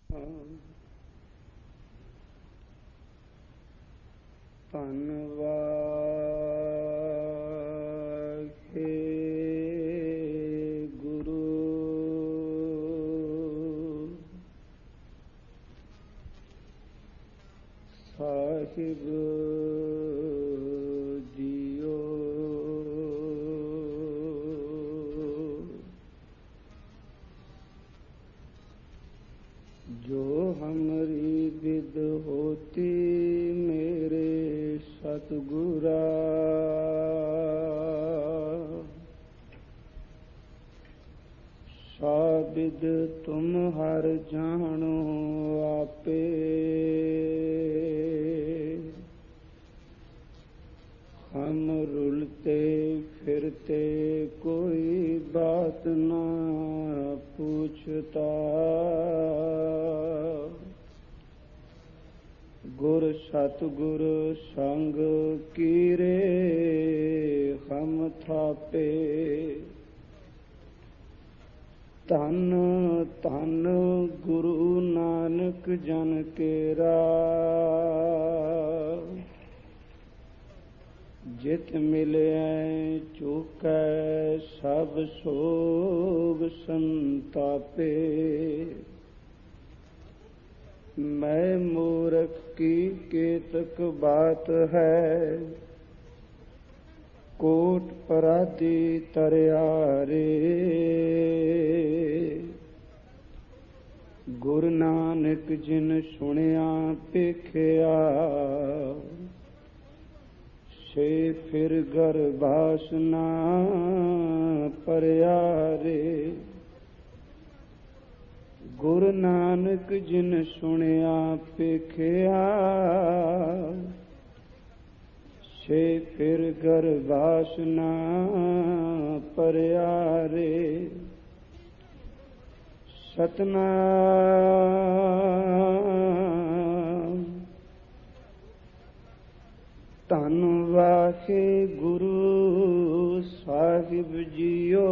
ਧੰਨਵਾਦ ਗੁਰੂ ਸਾਹਿਬ ਜੀਓ। जो हमरी विद होती मेरे सतगुरा, साबिद तुम हर जानो आपे। हम रुलते फिरते कोई बात ना पूछता, गुर सतगुर संग कीरे हम थापे। धन धन गुरु नानक जन केरा, जित मिले चूकै सब सोग संतापे। मैं मूर्ख की केतक बात है, कोट पराधी तरियारे। गुरु नानक जिन सुनिया पेखिया, से फिर गर्भासना परियारे। गुरु नानक जिन सुनिया पेखिया, से फिर गर्भासना परियारे। सतनाम धन वाहे गुरु साहिब जियो।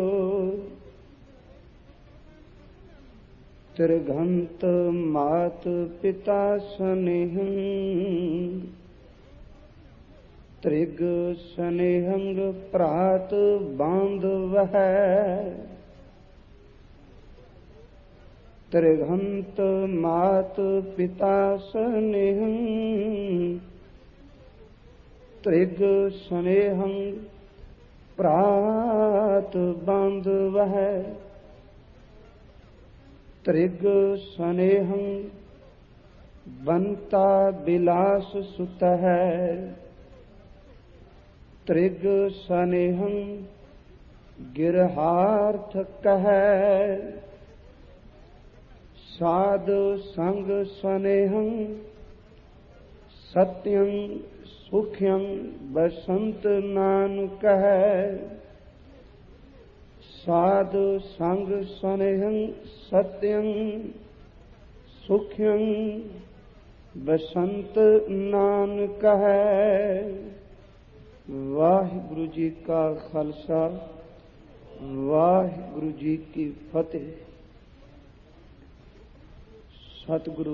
त्रिगंत मात पिता स्नेहं, त्रिग स्नेहंग प्रात बांधव है। त्रिगंत मात पिता स्नेहं, त्रिग स्नेहं प्रात बांधव है। त्रिग स्नेहं बनता बिलास सुत है। त्रिग स्नेहं गिरहार्थ कहे। साधु संग स्नेहं सत्यं सुख्यं बसंत नानक है। साधु संग स्नेहं सत्यं सुख्यं बसंत नानक है। वाहिगुरु जी का खालसा, वाहिगुरु जी की फतेह। सतगुरु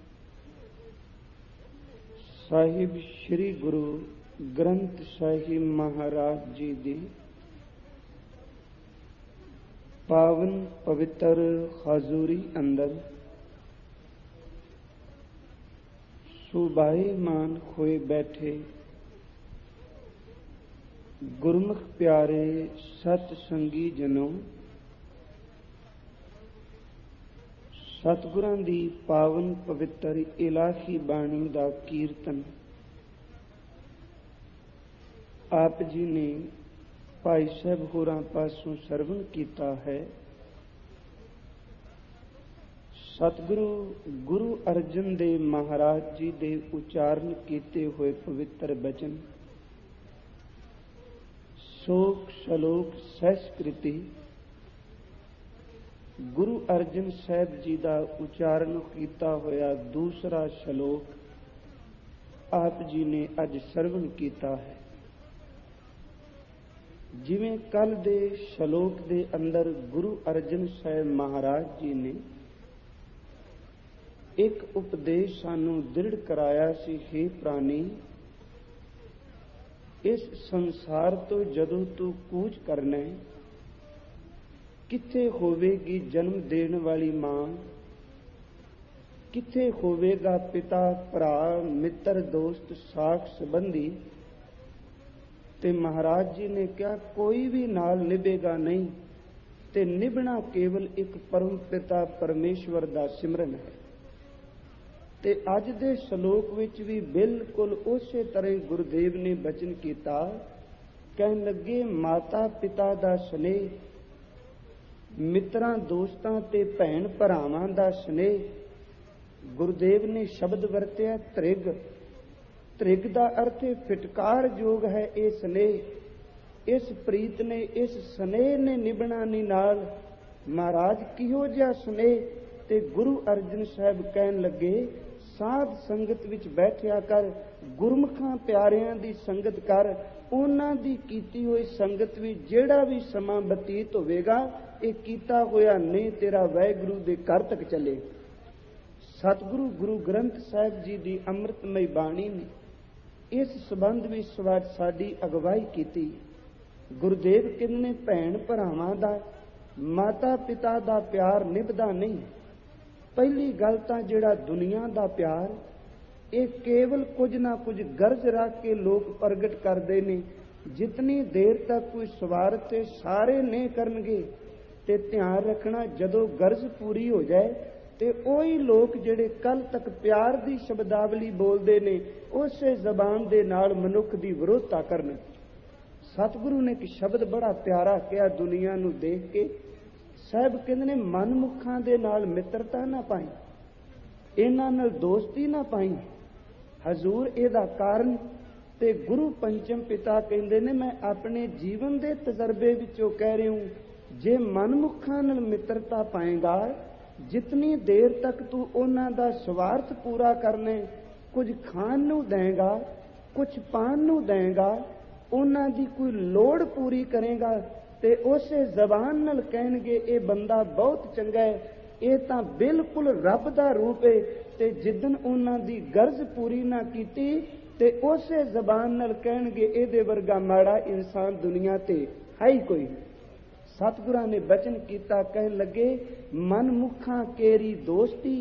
साहिब श्री गुरु ग्रंथ साहिब महाराज जी दी पावन पवित्र हजूरी अंदर सुभाईमान होए बैठे गुरमुख प्यारे सतसंगी जनों, सतगुरां दी पावन पवित्र इलाही बाणी दा कीर्तन आप जी ने भाई साहब होरां पासों सरवण कीता है। सतगुरु गुरु अर्जन देव महाराज जी दे उचारण कीते हुए पवित्र बचन शोक शलोक सहस्कृति गुरु अर्जन साहब जी का उचारण किया होया दूसरा श्लोक आप जी ने अज सरवण किया है। जिवें कल दे श्लोक दे अंदर गुरु अर्जन साहब महाराज जी ने ਇੱਕ ਉਪਦੇਸ਼ ਸਾਨੂੰ ਦ੍ਰਿੜ ਕਰਾਇਆ ਸੀ, ਹੇ ਪ੍ਰਾਣੀ, ਇਸ ਸੰਸਾਰ ਤੋਂ ਜਦੋਂ ਤੂੰ ਕੂਚ ਕਰਨਾ, ਕਿੱਥੇ ਹੋਵੇਗੀ ਜਨਮ ਦੇਣ ਵਾਲੀ ਮਾਂ, ਕਿੱਥੇ ਹੋਵੇਗਾ ਪਿਤਾ, ਭਰਾ, ਮਿੱਤਰ, ਦੋਸਤ, ਸਾਖ ਸੰਬੰਧੀ। ਤੇ ਮਹਾਰਾਜ ਜੀ ਨੇ ਕਿਹਾ ਕੋਈ ਵੀ ਨਾਲ ਨਿਭੇਗਾ ਨਹੀਂ, ਤੇ ਨਿਭਣਾ ਕੇਵਲ ਇੱਕ ਪਰਮ ਪਿਤਾ ਪਰਮੇਸ਼ਵਰ ਦਾ ਸਿਮਰਨ ਹੈ। ਤੇ ਅੱਜ ਦੇ ਸ਼ਲੋਕ ਵਿੱਚ ਵੀ ਬਿਲਕੁਲ ਉਸੇ ਤਰ੍ਹਾਂ ਗੁਰਦੇਵ ਨੇ ਬਚਨ ਕੀਤਾ, ਕਹਿਣ ਲੱਗੇ ਮਾਤਾ ਪਿਤਾ ਦਾ ਸਨੇਹ, ਮਿੱਤਰਾਂ ਦੋਸਤਾਂ ਤੇ ਭੈਣ ਭਰਾਵਾਂ ਦਾ ਸਨੇਹ। ਗੁਰਦੇਵ ਨੇ ਸ਼ਬਦ ਵਰਤਿਆ ਤ੍ਰਿਗ। ਤ੍ਰਿਗ ਦਾ ਅਰਥ ਫਿਟਕਾਰ ਯੋਗ ਹੈ ਇਹ ਸਨੇਹ। ਇਸ ਪ੍ਰੀਤ ਨੇ, ਇਸ ਸਨੇਹ ਨੇ ਨਿਭਣਾ ਨਹੀਂ ਨਾਲ। ਮਹਾਰਾਜ ਕਿਹੋ ਜਿਹਾ ਸਨੇਹ। ਤੇ ਗੁਰੂ ਅਰਜਨ ਸਾਹਿਬ ਕਹਿਣ ਲੱਗੇ ਸਾਧ ਸੰਗਤ ਵਿੱਚ ਬੈਠਿਆ ਕਰ, ਗੁਰਮੁਖਾਂ ਪਿਆਰਿਆਂ ਦੀ ਸੰਗਤ ਕਰ। ਉਹਨਾਂ ਦੀ ਕੀਤੀ ਹੋਈ ਸੰਗਤ ਵਿੱਚ ਜਿਹੜਾ ਵੀ ਸਮਾਂ ਬਤੀਤ ਹੋਵੇਗਾ, ਇਹ ਕੀਤਾ ਹੋਇਆ ਨਹੀਂ ਤੇਰਾ ਵਾਹਿਗੁਰੂ ਦੇ ਘਰ ਤੱਕ ਚੱਲੇ। ਸਤਿਗੁਰੂ ਗੁਰੂ ਗ੍ਰੰਥ ਸਾਹਿਬ ਜੀ ਦੀ ਅੰਮ੍ਰਿਤਮਈ ਬਾਣੀ ਨੇ ਇਸ ਸੰਬੰਧ ਵਿੱਚ ਸਾਡੀ ਅਗਵਾਈ ਕੀਤੀ। ਗੁਰਦੇਵ ਕਹਿੰਦੇ ਨੇ ਭੈਣ ਭਰਾਵਾਂ ਦਾ, ਮਾਤਾ ਪਿਤਾ ਦਾ ਪਿਆਰ ਨਿਭਦਾ ਨਹੀਂ। ਪਹਿਲੀ ਗੱਲ ਤਾਂ ਜਿਹੜਾ ਦੁਨੀਆ ਦਾ ਪਿਆਰ, ਇਹ ਕੇਵਲ ਕੁਝ ਨਾ ਕੁਝ ਗਰਜ ਰੱਖ ਕੇ ਲੋਕ ਪ੍ਰਗਟ ਕਰਦੇ ਨੇ। ਜਿਤਨੀ ਦੇਰ ਤੱਕ ਕੋਈ ਸਵਾਰਥ ਤੇ ਸਾਰੇ ਨਹੀਂ ਕਰਨਗੇ। ਤੇ ਧਿਆਨ ਰੱਖਣਾ, ਜਦੋਂ ਗਰਜ ਪੂਰੀ ਹੋ ਜਾਏ ਤੇ ਉਹੀ ਲੋਕ ਜਿਹੜੇ ਕੱਲ ਤੱਕ ਪਿਆਰ ਦੀ ਸ਼ਬਦਾਵਲੀ ਬੋਲਦੇ ਨੇ, ਉਸੇ ਜ਼ਬਾਨ ਦੇ ਨਾਲ ਮਨੁੱਖ ਦੀ ਵਿਰੋਧਤਾ ਕਰਨ। ਸਤਿਗੁਰੂ ਨੇ ਇੱਕ ਸ਼ਬਦ ਬੜਾ ਪਿਆਰਾ ਕਿਹਾ ਦੁਨੀਆ ਨੂੰ ਦੇਖ ਕੇ। ਸਾਹਿਬ ਕਹਿੰਦੇ ਨੇ ਮਨਮੁਖਾਂ ਦੇ ਨਾਲ ਮਿੱਤਰਤਾ ਨਾ ਪਾਈ, ਇਹਨਾਂ ਨਾਲ ਦੋਸਤੀ ਨਾ ਪਾਈ। ਹਜ਼ੂਰ ਇਹਦਾ ਕਾਰਨ ਤੇ ਗੁਰੂ ਪੰਚਮ ਪਿਤਾ ਕਹਿੰਦੇ ਨੇ ਮੈਂ ਆਪਣੇ ਜੀਵਨ ਦੇ ਤਜਰਬੇ ਵਿੱਚੋਂ ਕਹਿ ਰਿਹਾ ਹੂੰ, ਜੇ ਮਨਮੁਖਾਂ ਨਾਲ ਮਿੱਤਰਤਾ ਪਾਏਗਾ, ਜਿਤਨੀ ਦੇਰ ਤੱਕ ਤੂੰ ਉਹਨਾਂ ਦਾ ਸਵਾਰਥ ਪੂਰਾ ਕਰਨੇ, ਕੁਝ ਖਾਣ ਨੂੰ ਦੇਂਗਾ, ਕੁਝ ਪਾਣ ਨੂੰ ਦੇਂਗਾ, ਉਹਨਾਂ ਦੀ ਕੋਈ ਲੋੜ ਪੂਰੀ ਕਰੇਗਾ, ਤੇ ਉਸੇ ਜ਼ਬਾਨ ਨਾਲ ਕਹਿਣਗੇ ਇਹ ਬੰਦਾ ਬਹੁਤ ਚੰਗਾ ਹੈ, ਇਹ ਤਾਂ ਬਿਲਕੁਲ ਰੱਬ ਦਾ ਰੂਪ ਹੈ। ਤੇ ਜਿੱਦਨ ਉਹਨਾਂ ਦੀ ਗਰਜ਼ ਪੂਰੀ ਨਾ ਕੀਤੀ ਤੇ ਉਸੇ ਜ਼ਬਾਨ ਨਾਲ ਕਹਿਣਗੇ ਇਹਦੇ ਵਰਗਾ ਮਾੜਾ ਇਨਸਾਨ ਦੁਨੀਆ ਤੇ ਹੈ ਹੀ ਕੋਈ। ਸਤਿਗੁਰਾਂ ਨੇ ਬਚਨ ਕੀਤਾ, ਕਹਿਣ ਲੱਗੇ ਮਨਮੁਖਾਂ ਕੇਰੀ ਦੋਸਤੀ।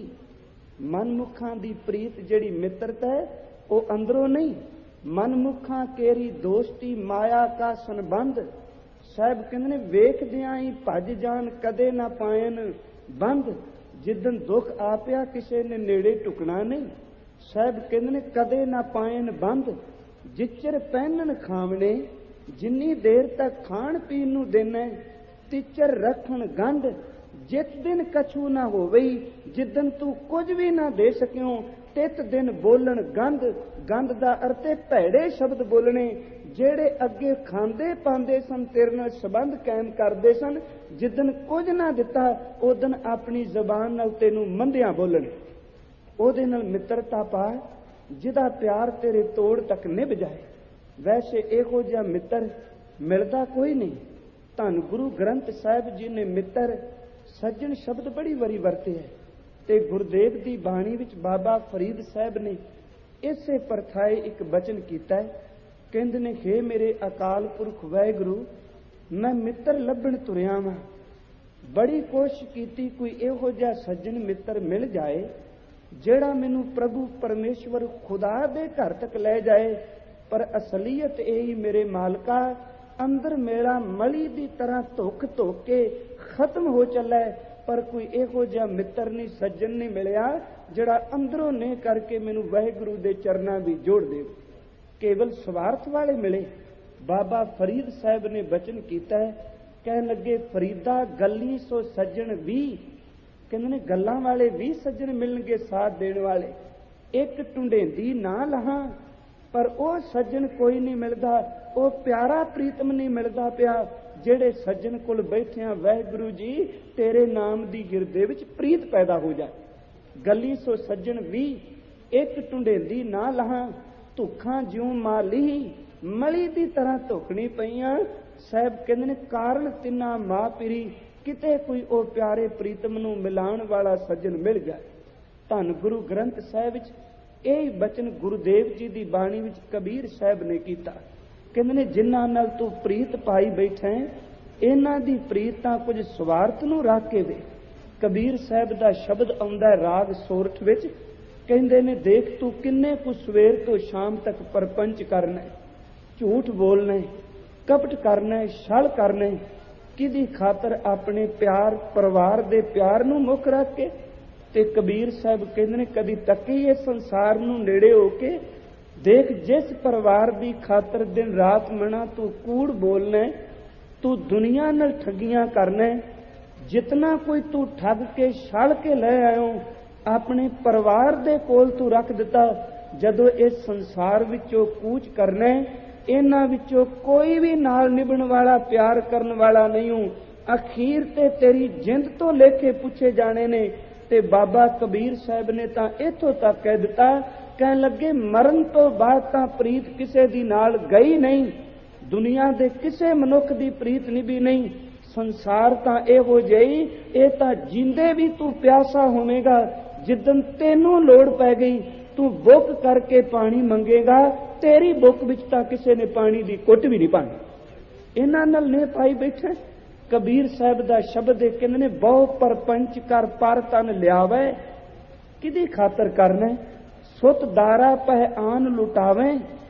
ਮਨਮੁਖਾਂ ਦੀ ਪ੍ਰੀਤ ਜਿਹੜੀ ਮਿੱਤਰਤਾ ਹੈ ਉਹ ਅੰਦਰੋਂ ਨਹੀਂ, ਮਨਮੁਖਾਂ ਕੇਰੀ ਦੋਸਤੀ ਮਾਇਆ ਕਾ ਸੰਬੰਧ। ਸਾਹਿਬ ਕਹਿੰਦੇ ਨੇ ਵੇਖਦਿਆਂ ਹੀ ਭੱਜ ਜਾਣ, ਕਦੇ ਨਾ ਪਾਇਨ ਬੰਦ। ਜਿੱਦਨ ਦੁੱਖ ਆ ਪਿਆ ਕਿਸੇ ਨੇ ਨੇੜੇ ਟੁਕਣਾ ਨਹੀਂ। ਸਾਹਿਬ ਕਹਿੰਦੇ ਨੇ ਕਦੇ ਨਾ ਪਾਇਨ ਬੰਦ। ਜਿਚਰ ਪਹਿਨਣ ਖਾਵਣੇ, ਜਿੰਨੀ ਦੇਰ ਤੱਕ ਖਾਣ ਪੀਣ ਨੂੰ ਦੇਣਾ, ਤਿਚਰ ਰੱਖਣ ਗੰਢ। ਜਿਤ ਦਿਨ ਕਛੂ ਨਾ ਹੋਵਈ, ਜਿੱਦਨ ਤੂੰ ਕੁਝ ਵੀ ਨਾ ਦੇ ਸਕਿਓ, ਤਿਤ ਦਿਨ ਬੋਲਣ ਗੰਧ। ਗੰਧ ਦਾ ਅਰਥ ਹੈ ਭੈੜੇ ਸ਼ਬਦ ਬੋਲਣੇ। ਜਿਹੜੇ ਅੱਗੇ ਖਾਂਦੇ ਪਾਉਂਦੇ ਸਨ, ਤੇਰੇ ਨਾਲ ਸੰਬੰਧ ਕਾਇਮ ਕਰਦੇ ਸਨ, ਜਿੱਦਨ ਕੁਝ ਨਾ ਦਿੱਤਾ ਉਦਨ ਆਪਣੀ ਜ਼ਬਾਨ ਨਾਲ ਤੈਨੂੰ ਮੰਦਿਆਂ ਬੋਲਣ। ਉਹਦੇ ਨਾਲ ਮਿੱਤਰਤਾ ਪਾ ਜਿਹਦਾ ਪਿਆਰ ਤੇਰੇ ਤੋੜ ਤੱਕ ਨਿਭ ਜਾਏ। ਵੈਸੇ ਇਹੋ ਜਿਹਾ ਮਿੱਤਰ ਮਿਲਦਾ ਕੋਈ ਨਹੀਂ। ਧੰਨ ਗੁਰੂ ਗ੍ਰੰਥ ਸਾਹਿਬ ਜੀ ਨੇ ਮਿੱਤਰ ਸੱਜਣ ਸ਼ਬਦ ਬੜੀ ਵਾਰੀ ਵਰਤੇ ਹੈ। ਤੇ ਗੁਰਦੇਵ ਦੀ ਬਾਣੀ ਵਿੱਚ ਬਾਬਾ ਫਰੀਦ ਸਾਹਿਬ ਨੇ ਇਸੇ ਪਰਥਾਏ ਇੱਕ ਬਚਨ ਕੀਤਾ ਹੈ। ਕਹਿੰਦੇ ਨੇ ਹੇ ਮੇਰੇ ਅਕਾਲ ਪੁਰਖ ਵਾਹਿਗੁਰੂ, ਮੈਂ ਮਿੱਤਰ ਲੱਭਣ ਤੁਰਿਆ ਵਾਂ, ਬੜੀ ਕੋਸ਼ਿਸ਼ ਕੀਤੀ ਕੋਈ ਇਹੋ ਜਿਹਾ ਸੱਜਣ ਮਿੱਤਰ ਮਿਲ ਜਾਏ ਜਿਹੜਾ ਮੈਨੂੰ ਪ੍ਰਭੂ ਪਰਮੇਸ਼ਵਰ ਖੁਦਾ ਦੇ ਘਰ ਤੱਕ ਲੈ ਜਾਏ। ਪਰ ਅਸਲੀਅਤ ਇਹ ਹੀ ਮੇਰੇ ਮਾਲਕਾ, ਅੰਦਰ ਮੇਰਾ ਮਲੀ ਦੀ ਤਰ੍ਹਾਂ ਧੁੱਖ ਧੁੱਕ ਕੇ ਖਤਮ ਹੋ ਚੱਲਾ, ਪਰ ਕੋਈ ਇਹੋ ਜਿਹਾ ਮਿੱਤਰ ਨਹੀਂ, ਸੱਜਣ ਨਹੀਂ ਮਿਲਿਆ ਜਿਹੜਾ ਅੰਦਰੋਂ ਨੇ ਕਰਕੇ ਮੈਨੂੰ ਵਾਹਿਗੁਰੂ ਦੇ ਚਰਨਾਂ ਵੀ ਜੋੜ ਦੇ। ਕੇਵਲ ਸਵਾਰਥ ਵਾਲੇ ਮਿਲੇ। ਬਾਬਾ ਫਰੀਦ ਸਾਹਿਬ ਨੇ ਬਚਨ ਕੀਤਾ ਹੈ, ਕਹਿਣ ਲੱਗੇ ਫਰੀਦਾ ਗੱਲੀ ਸੋ ਸੱਜਣ ਵੀ। ਕਹਿੰਦੇ ਨੇ ਗੱਲਾਂ ਵਾਲੇ ਵੀ ਸੱਜਣ ਮਿਲਣਗੇ, ਸਾਥ ਦੇਣ ਵਾਲੇ। ਇੱਕ ਟੁੰਡੇਂਦੀ ਨਾ ਲਹਾਂ, ਪਰ ਉਹ ਸੱਜਣ ਕੋਈ ਨਹੀਂ ਮਿਲਦਾ, ਉਹ ਪਿਆਰਾ ਪ੍ਰੀਤਮ ਨਹੀਂ ਮਿਲਦਾ ਪਿਆ ਜਿਹੜੇ ਸੱਜਣ ਕੋਲ ਬੈਠਿਆਂ ਵਾਹਿਗੁਰੂ ਜੀ ਤੇਰੇ ਨਾਮ ਦੀ ਗਿਰਦੇ ਵਿੱਚ ਪ੍ਰੀਤ ਪੈਦਾ ਹੋ ਜਾਏ। ਗੱਲੀ ਸੋ ਸੱਜਣ ਵੀ, ਇੱਕ ਟੁੰਡੇਂਦੀ ਨਾ ਲਹਾਂ, ਧੁੱਖਾਂ ਜਿਉਂ ਮਾਲੀ, ਮਲੀ ਦੀ ਤਰ੍ਹਾਂ ਧੁੱਕਣੀ ਪਈਆਂ। ਸਾਹਿਬ ਕਹਿੰਦੇ ਨੇ ਕਾਰਨ ਤਿੰਨਾ ਮਾਂ ਪਿਰੀ, ਕਿਤੇ ਕੋਈ ਉਹ ਪਿਆਰੇ ਪ੍ਰੀਤਮ ਨੂੰ ਮਿਲਾਉਣ ਵਾਲਾ ਸੱਜਣ ਮਿਲ ਜਾਏ ਧੰਨ ਗੁਰੂ ਗ੍ਰੰਥ ਸਾਹਿਬ ਵਿੱਚ ਇਹ ਬਚਨ ਗੁਰੂਦੇਵ ਜੀ ਦੀ ਬਾਣੀ ਵਿੱਚ ਕਬੀਰ ਸਾਹਿਬ ਨੇ ਕੀਤਾ। ਕਹਿੰਦੇ ਨੇ ਜਿਨ੍ਹਾਂ ਨਾਲ ਤੂੰ ਪ੍ਰੀਤ ਪਾਈ ਬੈਠਾ ਇਹਨਾਂ ਦੀ ਪ੍ਰੀਤ ਤਾਂ ਕੁਝ ਸਵਾਰਥ ਨੂੰ ਰੱਖ ਕੇ ਵੇ। ਕਬੀਰ ਸਾਹਿਬ ਦਾ ਸ਼ਬਦ ਆਉਂਦਾ ਰਾਗ ਸੋਰਠ ਵਿੱਚ, ਕਹਿੰਦੇ ਨੇ ਦੇਖ ਤੂੰ ਕਿੰਨੇ ਕੁ ਸਵੇਰ ਤੋਂ ਸ਼ਾਮ ਤੱਕ ਪਰਪੰਚ ਕਰਨਾ, ਝੂਠ ਬੋਲਣਾ, ਕਪਟ ਕਰਨਾ, ਛਲ ਕਰਨਾ, ਕਿਹਦੀ ਖਾਤਰ? ਆਪਣੇ ਪਿਆਰ ਪਰਿਵਾਰ ਦੇ ਪਿਆਰ ਨੂੰ ਮੁੱਖ ਰੱਖ ਕੇ। ਤੇ ਕਬੀਰ ਸਾਹਿਬ ਕਹਿੰਦੇ ਨੇ ਕਦੀ ਤੱਕੀ ਇਸ ਸੰਸਾਰ ਨੂੰ ਨੇੜੇ ਹੋ ਕੇ ਦੇਖ, ਜਿਸ ਪਰਿਵਾਰ ਦੀ ਖਾਤਰ ਦਿਨ ਰਾਤ ਮਨਾ ਤੂੰ ਕੂੜ ਬੋਲਣਾ, ਤੂੰ ਦੁਨੀਆ ਨਾਲ ਠੱਗੀਆਂ ਕਰਨਾ, ਜਿਤਨਾ ਕੋਈ ਤੂੰ ਠੱਗ ਕੇ ਛਲ ਕੇ ਲੈ ਆਇਓ ਆਪਣੇ ਪਰਿਵਾਰ ਦੇ ਕੋਲ ਤੂੰ ਰੱਖ ਦਿੱਤਾ। ਜਦੋਂ ਇਸ ਸੰਸਾਰ ਵਿੱਚੋਂ ਕੂਚ ਕਰਨਾ, ਇਹਨਾਂ ਵਿੱਚੋਂ ਕੋਈ ਵੀ ਨਾਲ ਨਿਭਣ ਵਾਲਾ ਪਿਆਰ ਕਰਨ ਵਾਲਾ ਨਹੀਂ ਹੂੰ। ਅਖੀਰ ਤੇ ਤੇਰੀ ਜਿੰਦ ਤੋਂ ਲੇਖੇ ਪੁੱਛੇ ਜਾਣੇ ਨੇ। ਤੇ ਬਾਬਾ ਕਬੀਰ ਸਾਹਿਬ ਨੇ ਤਾਂ ਇੱਥੋਂ ਤੱਕ ਕਹਿ ਦਿੱਤਾ, ਕਹਿਣ ਲੱਗੇ ਮਰਨ ਤੋਂ ਬਾਅਦ ਤਾਂ ਪ੍ਰੀਤ ਕਿਸੇ ਦੀ ਨਾਲ ਗਈ ਨਹੀਂ, ਦੁਨੀਆ ਦੇ ਕਿਸੇ ਮਨੁੱਖ ਦੀ ਪ੍ਰੀਤ ਨਿਭੀ ਨਹੀਂ। ਸੰਸਾਰ ਤਾਂ ਇਹੋ ਜਿਹੀ, ਇਹ ਤਾਂ ਜਿੰਦੇ ਵੀ ਤੂੰ ਪਿਆਸਾ ਹੋਵੇਂਗਾ, ਜਿੱਦਣ ਤੈਨੂੰ ਲੋੜ ਪੈ ਗਈ ਤੂੰ ਬੁੱਕ ਕਰਕੇ ਪਾਣੀ ਮੰਗੇਗਾ, ਤੇਰੀ ਬੁੱਕ ਵਿੱਚ ਤਾਂ ਕਿਸੇ ਨੇ ਪਾਣੀ ਦੀ ਘੁੱਟ ਵੀ ਨਹੀਂ ਪਾਣੀ। ਇਹਨਾਂ ਨਾਲ ਨੇ ਪਾਈ ਬੈਠੇ। ਕਬੀਰ ਸਾਹਿਬ ਦਾ ਸ਼ਬਦ ਕਹਿੰਦੇ ਨੇ ਬਹੁ ਪਰਪੰਚ ਕਰ ਪਰ ਤਨ ਲਿਆਵੇ, ਕਿਹਦੀ ਖਾਤਰ ਕਰਨਾ? ਸੁਤ ਦਾਰਾ ਪਹਿ ਆਨ ਲੁਟਾਵੇ।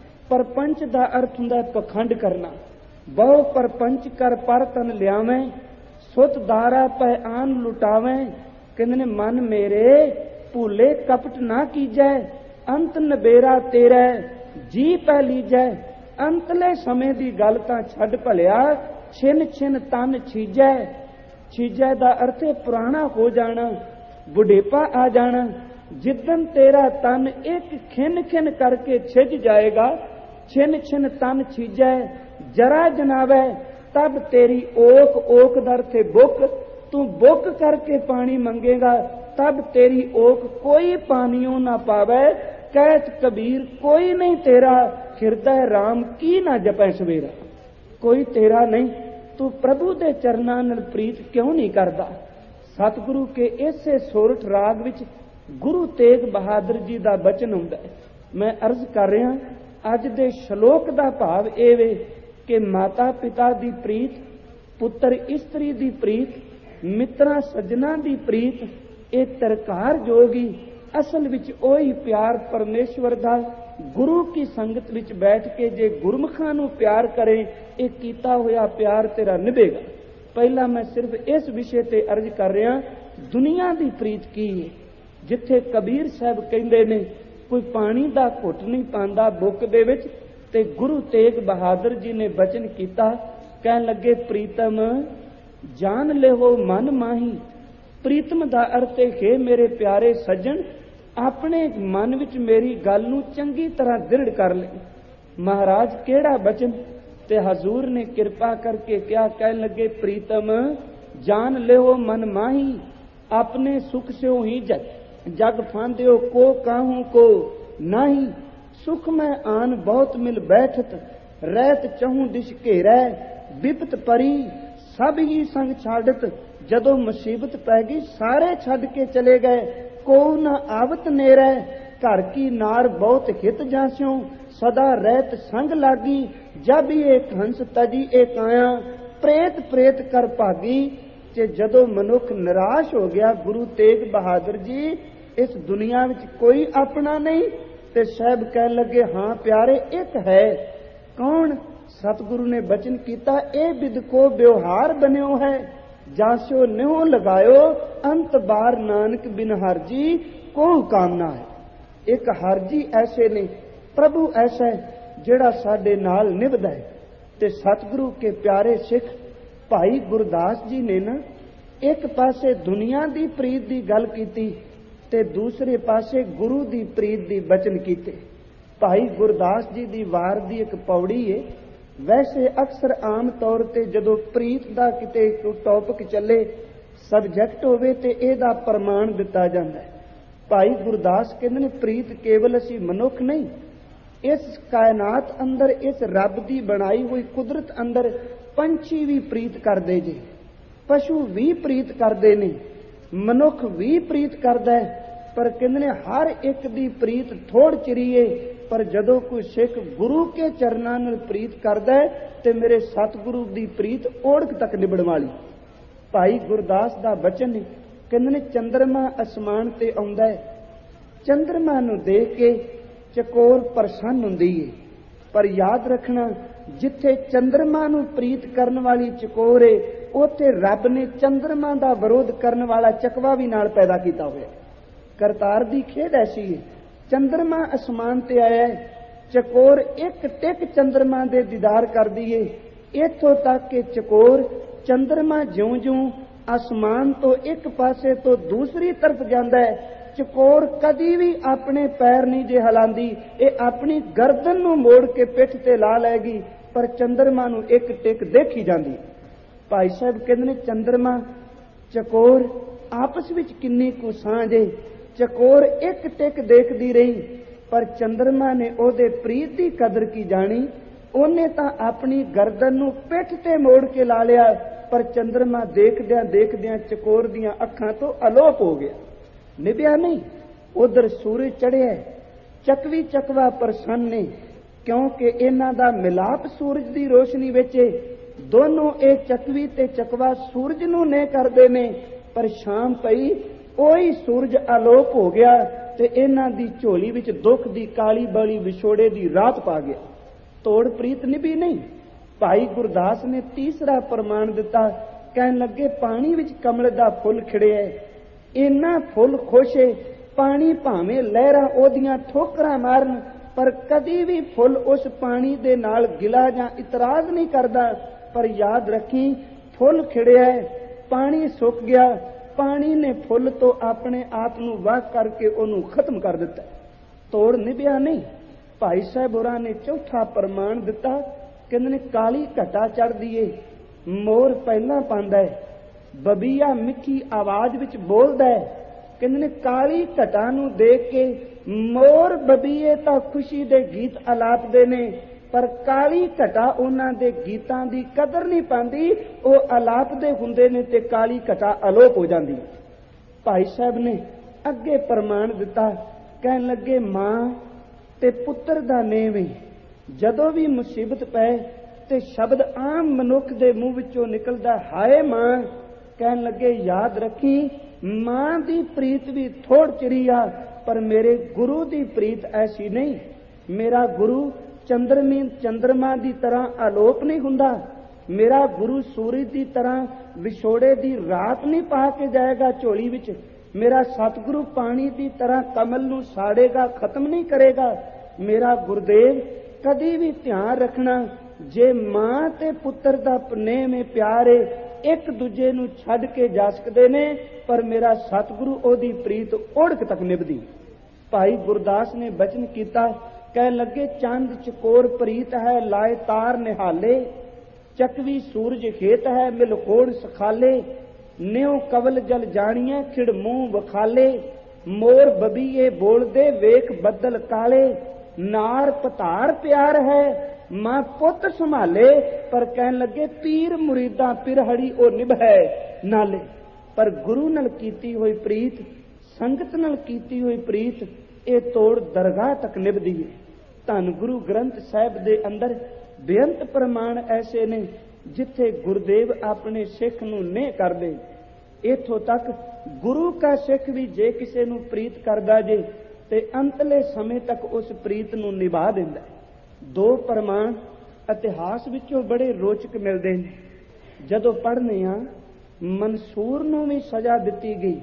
ਪਰਪੰਚ ਦਾ ਅਰਥ ਹੁੰਦਾ ਪਖੰਡ ਕਰਨਾ। ਬਹੁ ਪਰਪੰਚ ਕਰ ਪਰ ਤਨ ਲਿਆਵੇ, ਸੁਤ ਦਾਰਾ ਪਹਿ ਆਨ ਲੁਟਾਵੇ। ਕਹਿੰਦੇ ਨੇ ਮਨ ਮੇਰੇ ਭੂਲੇ ਕਪਟ ਨਾ ਕੀਜੈ, ਅੰਤ ਨਬੇਰਾ ਤੇਰਾ ਜੀ ਪੈ ਲੀਜੈ। ਅੰਤਲੇ ਸਮੇਂ ਦੀ ਗੱਲ ਤਾਂ ਛੱਡ ਭਲਿਆ, ਛਿਨ ਛਿਨ ਤਨ ਛੀਜੈ। ਛੀਜੈ ਦਾ ਅਰਥ ਹੈ ਪੁਰਾਣਾ ਹੋ ਜਾਣਾ, ਬੁਢੇਪਾ ਆ ਜਾਣਾ। ਜਿੱਦਨ ਤੇਰਾ ਤਨ ਇੱਕ ਖਿੰਨ ਖਿੰਨ ਕਰਕੇ ਛਿਜ ਜਾਏਗਾ, ਛਿਨ ਛਿਨ ਤਨ ਛੀਜੈ ਜਰਾ ਜਨਾਵੈ, ਤਬ ਤੇਰੀ ਓਕ, ਓਕ ਦਰ ਤੇ ਬੁੱਕ, ਤੂੰ ਬੁੱਕ ਕਰਕੇ ਪਾਣੀ ਮੰਗੇਗਾ, ਤਬ ਤੇਰੀ ਓਕ ਕੋਈ ਪਾਣੀਓ ਨਾ ਪਾਵੇ। ਕਹਿਤ ਕਬੀਰ ਕੋਈ ਨਹੀਂ ਤੇਰਾ, ਹਿਰਦੈ ਰਾਮ ਕੀ ਨਾ ਜਪੈ ਸਵੇਰਾ। ਕੋਈ ਤੇਰਾ ਨਹੀਂ, ਤੂੰ ਪ੍ਰਭੂ ਦੇ ਚਰਨਾਂ ਨਾਲ ਪ੍ਰੀਤ ਕਿਉਂ ਨਹੀਂ ਕਰਦਾ? ਸਤਿਗੁਰੂ ਕੇ ਇਸੇ ਸੋਰਠ ਰਾਗ ਵਿੱਚ ਗੁਰੂ ਤੇਗ ਬਹਾਦਰ ਜੀ ਦਾ ਬਚਨ ਹੁੰਦਾ ਹੈ। ਮੈਂ ਅਰਜ਼ ਕਰ ਰਿਹਾ, ਅੱਜ ਦੇ ਸ਼ਲੋਕ ਦਾ ਭਾਵ ਇਹ ਵੇ ਕਿ ਮਾਤਾ ਪਿਤਾ ਦੀ ਪ੍ਰੀਤ, ਪੁੱਤਰ ਇਸਤਰੀ ਦੀ ਪ੍ਰੀਤ, ਮਿੱਤਰਾਂ ਸੱਜਣਾ ਦੀ ਪ੍ਰੀਤ, ਇਹ ਤਰਕਾਰ ਜੋਗੀ ਅਸਲ ਵਿੱਚ ਉਹੀ ਪਿਆਰ ਪਰਮੇਸ਼ਵਰ ਦਾ ਗੁਰੂ ਕੀ ਸੰਗਤ ਵਿੱਚ ਬੈਠ ਕੇ ਜੇ ਗੁਰਮੁਖਾਂ ਨੂੰ ਪਿਆਰ ਕਰੇ, ਇਹ ਕੀਤਾ ਹੋਇਆ ਪਿਆਰ ਤੇਰਾ ਨਿਭੇਗਾ। ਪਹਿਲਾਂ ਮੈਂ ਸਿਰਫ ਇਸ ਵਿਸ਼ੇ ਤੇ ਅਰਜ਼ ਕਰ ਰਿਹਾ, ਦੁਨੀਆ ਦੀ ਪ੍ਰੀਤ ਕੀ ਹੈ। ਜਿੱਥੇ ਕਬੀਰ ਸਾਹਿਬ ਕਹਿੰਦੇ ਨੇ ਕੋਈ ਪਾਣੀ ਦਾ ਘੁੱਟ ਨਹੀਂ ਪਾਉਂਦਾ ਬੁੱਕ ਦੇ ਵਿੱਚ, ਤੇ ਗੁਰੂ ਤੇਗ ਬਹਾਦਰ ਜੀ ਨੇ ਬਚਨ ਕੀਤਾ, ਕਹਿਣ ਲੱਗੇ ਪ੍ਰੀਤਮ ਜਾਣ ਲਿਓ ਮਨ ਮਾਹੀ। ਪ੍ਰੀਤਮ ਦਾ ਅਰਥ ਹੈ ਮੇਰੇ ਪਿਆਰੇ ਸੱਜਣ, ਆਪਣੇ ਮਨ ਵਿੱਚ ਮੇਰੀ ਗੱਲ ਨੂੰ ਚੰਗੀ ਤਰ੍ਹਾਂ ਦ੍ਰਿੜ ਕਰ ਲੈ। ਮਹਾਰਾਜ ਕਿਹੜਾ ਬਚਨ? ਤੇ ਹਜ਼ੂਰ ਨੇ ਕਿਰਪਾ ਕਰਕੇ ਕਿਹਾ, ਕਹਿਣ ਲੱਗੇ ਪ੍ਰੀਤਮ ਜਾਣ ਲਿਓ ਮਨ ਮਾਹੀ, ਆਪਣੇ ਸੁਖ ਸਿਓ ਹੀ ਜਗ ਫਾਂਦਿਓ, ਕੋ ਕਾਹੂ ਕੋ ਨਹੀਂ। ਸੁਖ ਮੈਂ ਆਨ ਬਹੁਤ ਮਿਲ ਬੈਠਤ, ਰਹਿਤ ਚਹੂ ਦਿਸ਼ ਘੇਰੈ, ਵਿਪਤ ਪਰੀ ਸਭ ਹੀ ਸੰਗ ਛਾੜਤ। ਜਦੋਂ ਮੁਸੀਬਤ ਪੈ ਗਈ ਸਾਰੇ ਛੱਡ ਕੇ ਚਲੇ ਗਏ, ਕੋ ਨਾ ਆਵਤ ਨੇਰੈ, ਘਰ ਕੀ ਨਾਰ ਬਹੁਤ ਹਿਤ ਜਾਸਿਓ, ਸਦਾ ਰਹਿਤ ਸੰਗ ਲਾਗੀ। ਜਬ ਇਹ ਹੰਸ ਤਜੀ ਇਹ ਕਾਇਆ, ਪ੍ਰੇਤ ਪ੍ਰੇਤ ਕਰ ਭਾਗੀ। ਕਿ ਜਦੋਂ ਮਨੁੱਖ ਨਿਰਾਸ਼ ਹੋ ਗਿਆ, ਗੁਰੂ ਤੇਗ ਬਹਾਦਰ ਜੀ ਇਸ ਦੁਨੀਆ ਵਿੱਚ ਕੋਈ ਆਪਣਾ ਨਹੀਂ, ਤੇ ਸਾਹਿਬ ਕਹਿਣ ਲੱਗੇ ਹਾਂ ਪਿਆਰੇ ਇੱਕ ਹੈ। ਕੌਣ? ਸਤਿਗੁਰੂ ਨੇ ਬਚਨ ਕੀਤਾ, ਇਹ ਬਿਦ ਕੋ ਵਿਵਹਾਰ ਬਣਿਓ ਹੈ, ਜਾਸਿਓ ਨਿਉ ਲਗਾਇਓ, ਅੰਤ ਬਾਰ ਨਾਨਕ ਬਿਨ ਹਰ ਜੀ ਕੋ ਕਾਮਨਾ ਹੈ। ਇੱਕ ਹਰ ਜੀ ਐਸੇ ਨੇ, ਪ੍ਰਭੂ ਐਸਾ ਹੈ ਜਿਹੜਾ ਸਾਡੇ ਨਾਲ ਨਿਭਦਾ ਹੈ। ਤੇ ਸਤਿਗੁਰੂ ਕੇ ਪਿਆਰੇ ਸਿੱਖ ਭਾਈ ਗੁਰਦਾਸ ਜੀ ਨੇ ਨਾ ਇੱਕ ਪਾਸੇ ਦੁਨੀਆ ਦੀ ਪ੍ਰੀਤ ਦੀ ਗੱਲ ਕੀਤੀ ਤੇ ਦੂਸਰੇ ਪਾਸੇ ਗੁਰੂ ਦੀ ਪ੍ਰੀਤ ਦੀ ਬਚਨ ਕੀਤੇ। ਭਾਈ ਗੁਰਦਾਸ ਜੀ ਦੀ ਵਾਰ ਦੀ ਇੱਕ ਪੌੜੀ ਹੈ। ਵੈਸੇ ਅਕਸਰ ਆਮ ਤੌਰ ਤੇ ਜਦੋਂ ਪ੍ਰੀਤ ਦਾ ਕਿਤੇ ਟੌਪਿਕ ਚੱਲੇ, ਸਬਜੈਕਟ ਹੋਵੇ ਤੇ ਇਹਦਾ ਪ੍ਰਮਾਣ ਦਿੱਤਾ ਜਾਂਦਾ ਹੈ। ਭਾਈ ਗੁਰਦਾਸ ਕਹਿੰਦੇ ਨੇ ਪ੍ਰੀਤ ਕੇਵਲ ਅਸੀਂ ਮਨੁੱਖ ਨਹੀਂ, ਇਸ ਕਾਇਨਾਤ ਅੰਦਰ, ਇਸ ਰੱਬ ਦੀ ਬਣਾਈ ਹੋਈ ਕੁਦਰਤ ਅੰਦਰ ਪੰਛੀ ਵੀ ਪ੍ਰੀਤ ਕਰਦੇ ਜੇ, ਪਸ਼ੂ ਵੀ ਪ੍ਰੀਤ ਕਰਦੇ ਨੇ, ਮਨੁੱਖ ਵੀ ਪ੍ਰੀਤ ਕਰਦਾ ਹੈ। पर कहते हर एक दी प्रीत थोड़ चिरीए, पर जदों कोई सिख गुरु के चरनां नाल प्रीत करदा है ते मेरे सतगुरु दी प्रीत ओढ़क तक निबड़ वाली। भाई गुरदास दा बचन कहते चंद्रमा आसमान ते आउंदा है, चंद्रमा नूं देख के चकोर प्रसन्न हुंदी है, पर याद रखना जिथे चंद्रमा नूं प्रीत करन वाली चकोर है उत्थे रब ने चंद्रमा दा विरोध करन वाला चकवा भी नाल पैदा कीता होया। करतार दी खेड ऐसी है, चंद्रमा आसमान ते आया है, चकोर एक टिक चंद्रमा दे दीदार कर दिए, इथों तक के चकोर चंद्रमा ज्यों ज्यों आसमान तो एक पासे तो दूसरी तरफ जाता है, चकोर कदी भी अपने पैर नहीं जे हिलांदी, ये अपनी गर्दन नूं मोड़ के पिठ ते ला लैगी, पर चंद्रमा नूं एक टिक देखी जाती। भाई साहब कहते चंद्रमा चकोर आपस विच किन्नी कु सांझ है। चकोर एक टिक देखती रही, पर चंद्रमा ने ओदे प्रीत की कदर की जानी, ओने तां अपनी गर्दन नूं पिठ ते मोड़ के ला लिया, पर चंद्रमा देखदियां देखदियां चकोर दियां अखां तो अलोप हो गया, निभ्या नहीं। उधर सूरज चढ़िया, चकवी चकवा प्रसन्न ने, क्योंकि इन्हां दा मिलाप सूरज दी रोशनी विच है। दोनों ए चकवी ते चकवा सूरज नूं ने करदे ने, पर शाम पई ओही सूरज अलोप हो गया ते इन्हां दी झोली विच दुख दी काली बली विछोड़े दी रात पा गया। तोड़ प्रीत निभी नहीं। भाई गुरदास ने तीसरा प्रमाण दिता, कहन लगे पानी विच कमल दा फुल खिड़िया, इन्ना फुल खुश है, पानी भावें लहरां ओदियां ठोकरां मारन, पर कदी भी फुल उस पानी दे नाल गिला जां इतराज नहीं करदा। पर याद रखी फुल खिड़िया है, पानी सुक गया, पानी ने फुल तो अपने आप नूं वाह करके ओनू खत्म कर दिता, तोड़ निभ्या नहीं। भाई साहब होरां ने चौथा प्रमाण दिता, कहंदे काली घटा चढ़दी है, मोर पहला पांदा है, बबीया मिठी आवाज विच बोलदा है। कहंदे काली घटा नूं देख के मोर बबीए तां खुशी दे गीत अलापदे ने, पर काली घटा उन्हां दे गीतां दी कदर नहीं पांदी, वो अलापदे हुंदे ने ते काली घटा अलोप हो जांदी। भाई साहब ने अगे प्रमाण दिता, कहन लगे मां ते पुत्र दा नेम है, जदों भी मुसीबत पै ते शब्द आम मनुख दे मुंह विचों निकलदा हाय मां। कहन लगे याद रखी मां दी प्रीत भी थोड़ चिरी आ, पर मेरे गुरु दी प्रीत ऐसी नहीं। मेरा गुरु चंद्रमा दी तरह आलोप नहीं हुंदा, मेरा गुरु सूरज दी तरह विछोड़े दी रात नहीं पा के जाएगा झोली विच, मेरा सतगुरु पानी दी तरह कमल नूं साड़ेगा, खत्म नहीं करेगा। मेरा गुरुदेव कदी भी ध्यान रखना, जे मां ते पुत्र दा प्रेम है प्यार है, एक दूजे नूं छड्ड के जा सकदे ने, पर मेरा सतगुरु ओदी प्रीत ओढ़क तक निभदी। भाई गुरदास ने बचन कीता, कह लगे चंद चकोर प्रीत है लाए तार निहाले, चकवी सूरज खेत है मिल खोड़ सखाले, न्यों कवल जल जानिए खिड़ मुंह वखाले, मोर बबीए बोल दे वेख बदल काले, नार पतार प्यार है मां पुत संभाले, पर कहन लगे पीर मुरीदा पिरहड़ी ओ निभै नाले। पर गुरु नाल कीती हुई प्रीत, संगत नाल कीती हुई प्रीत, ये तोड़ दरगाह तक निभदी है। धन गुरु ग्रंथ साहिब दे अंदर बेअंत प्रमाण ऐसे ने जिथे गुरुदेव अपने सिख नूं नेह करदे। इथों तक गुरु का सिख भी जे किसे नूं प्रीत करदा जे ते अंतले समय तक उस प्रीत नूं निभा दिंदा है। दो प्रमाण इतिहास विचों बड़े रोचक मिलदे ने। जदों पढ़ने आ मंसूर नूं भी सजा दित्ती गई,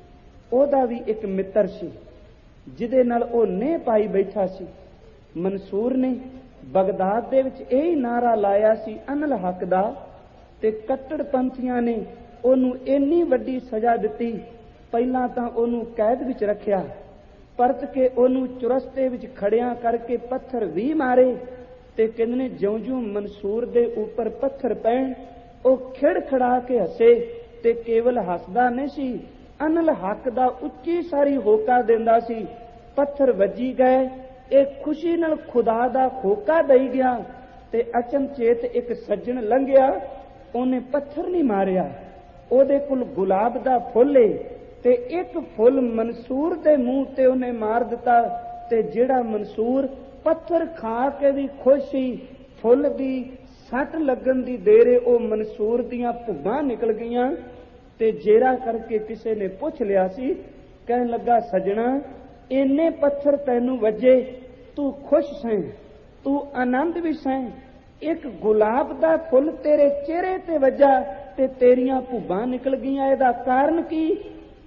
ओदा भी एक मित्र सी जिहदे नाल ओ नेह पाई बैठा सी। मंसूर ने बगदाद दे विच यही नारा लाया सी अनल हक दा, ते कट्टड़पंथियां ने ओनू इन्नी वड्डी सजा दित्ती। पहलां तां ओनू कैद विच रखिया, परत के ओनू चुरस्ते विच खड़िया करके पत्थर भी मारे, ते कहंदे ने ज्यों-ज्यों मंसूर दे उपर पत्थर पैण ओ खिड़ खड़ा के हसे, ते केवल हसदा नहीं सी, अनल हक दा उच्ची सारी होका देंदा सी। पत्थर वजी गए, एक खुशी नाल खुदा दा होका दई गया, ते अचनचेत एक सज्जन लंघिया, ओने पत्थर नहीं मारिया, ओदे कोल गुलाब दा फुल है, ਤੇ ਇੱਕ ਫੁੱਲ ਮਨਸੂਰ ਦੇ ਮੂੰਹ ਤੇ ਉਹਨੇ ਮਾਰ ਦਿੱਤਾ, ਤੇ ਜਿਹੜਾ ਮਨਸੂਰ ਪੱਥਰ ਖਾ ਕੇ ਵੀ ਖੁਸ਼ ਸੀ, ਫੁੱਲ ਦੀ ਸੱਟ ਲੱਗਣ ਦੀ ਦੇਰੇ ਉਹ ਮਨਸੂਰ ਦੀਆਂ ਭੁੱਬਾਂ ਨਿਕਲ ਗਈਆਂ। ਤੇ ਜੇਰਾ ਕਰਕੇ ਕਿਸੇ ਨੇ ਪੁੱਛ ਲਿਆ ਸੀ, ਕਹਿਣ ਲੱਗਾ, ਸਜਣਾ ਇੰਨੇ ਪੱਥਰ ਤੈਨੂੰ ਵੱਜੇ, ਤੂੰ ਖੁਸ਼ ਸੈਂ, ਤੂੰ ਆਨੰਦ ਵੀ ਸੈਂ, ਇੱਕ ਗੁਲਾਬ ਦਾ ਫੁੱਲ ਤੇਰੇ ਚਿਹਰੇ ਤੇ ਵੱਜਾ ਤੇ ਤੇਰੀਆਂ ਭੁੱਬਾਂ ਨਿਕਲ ਗਈਆਂ, ਇਹਦਾ ਕਾਰਨ ਕੀ?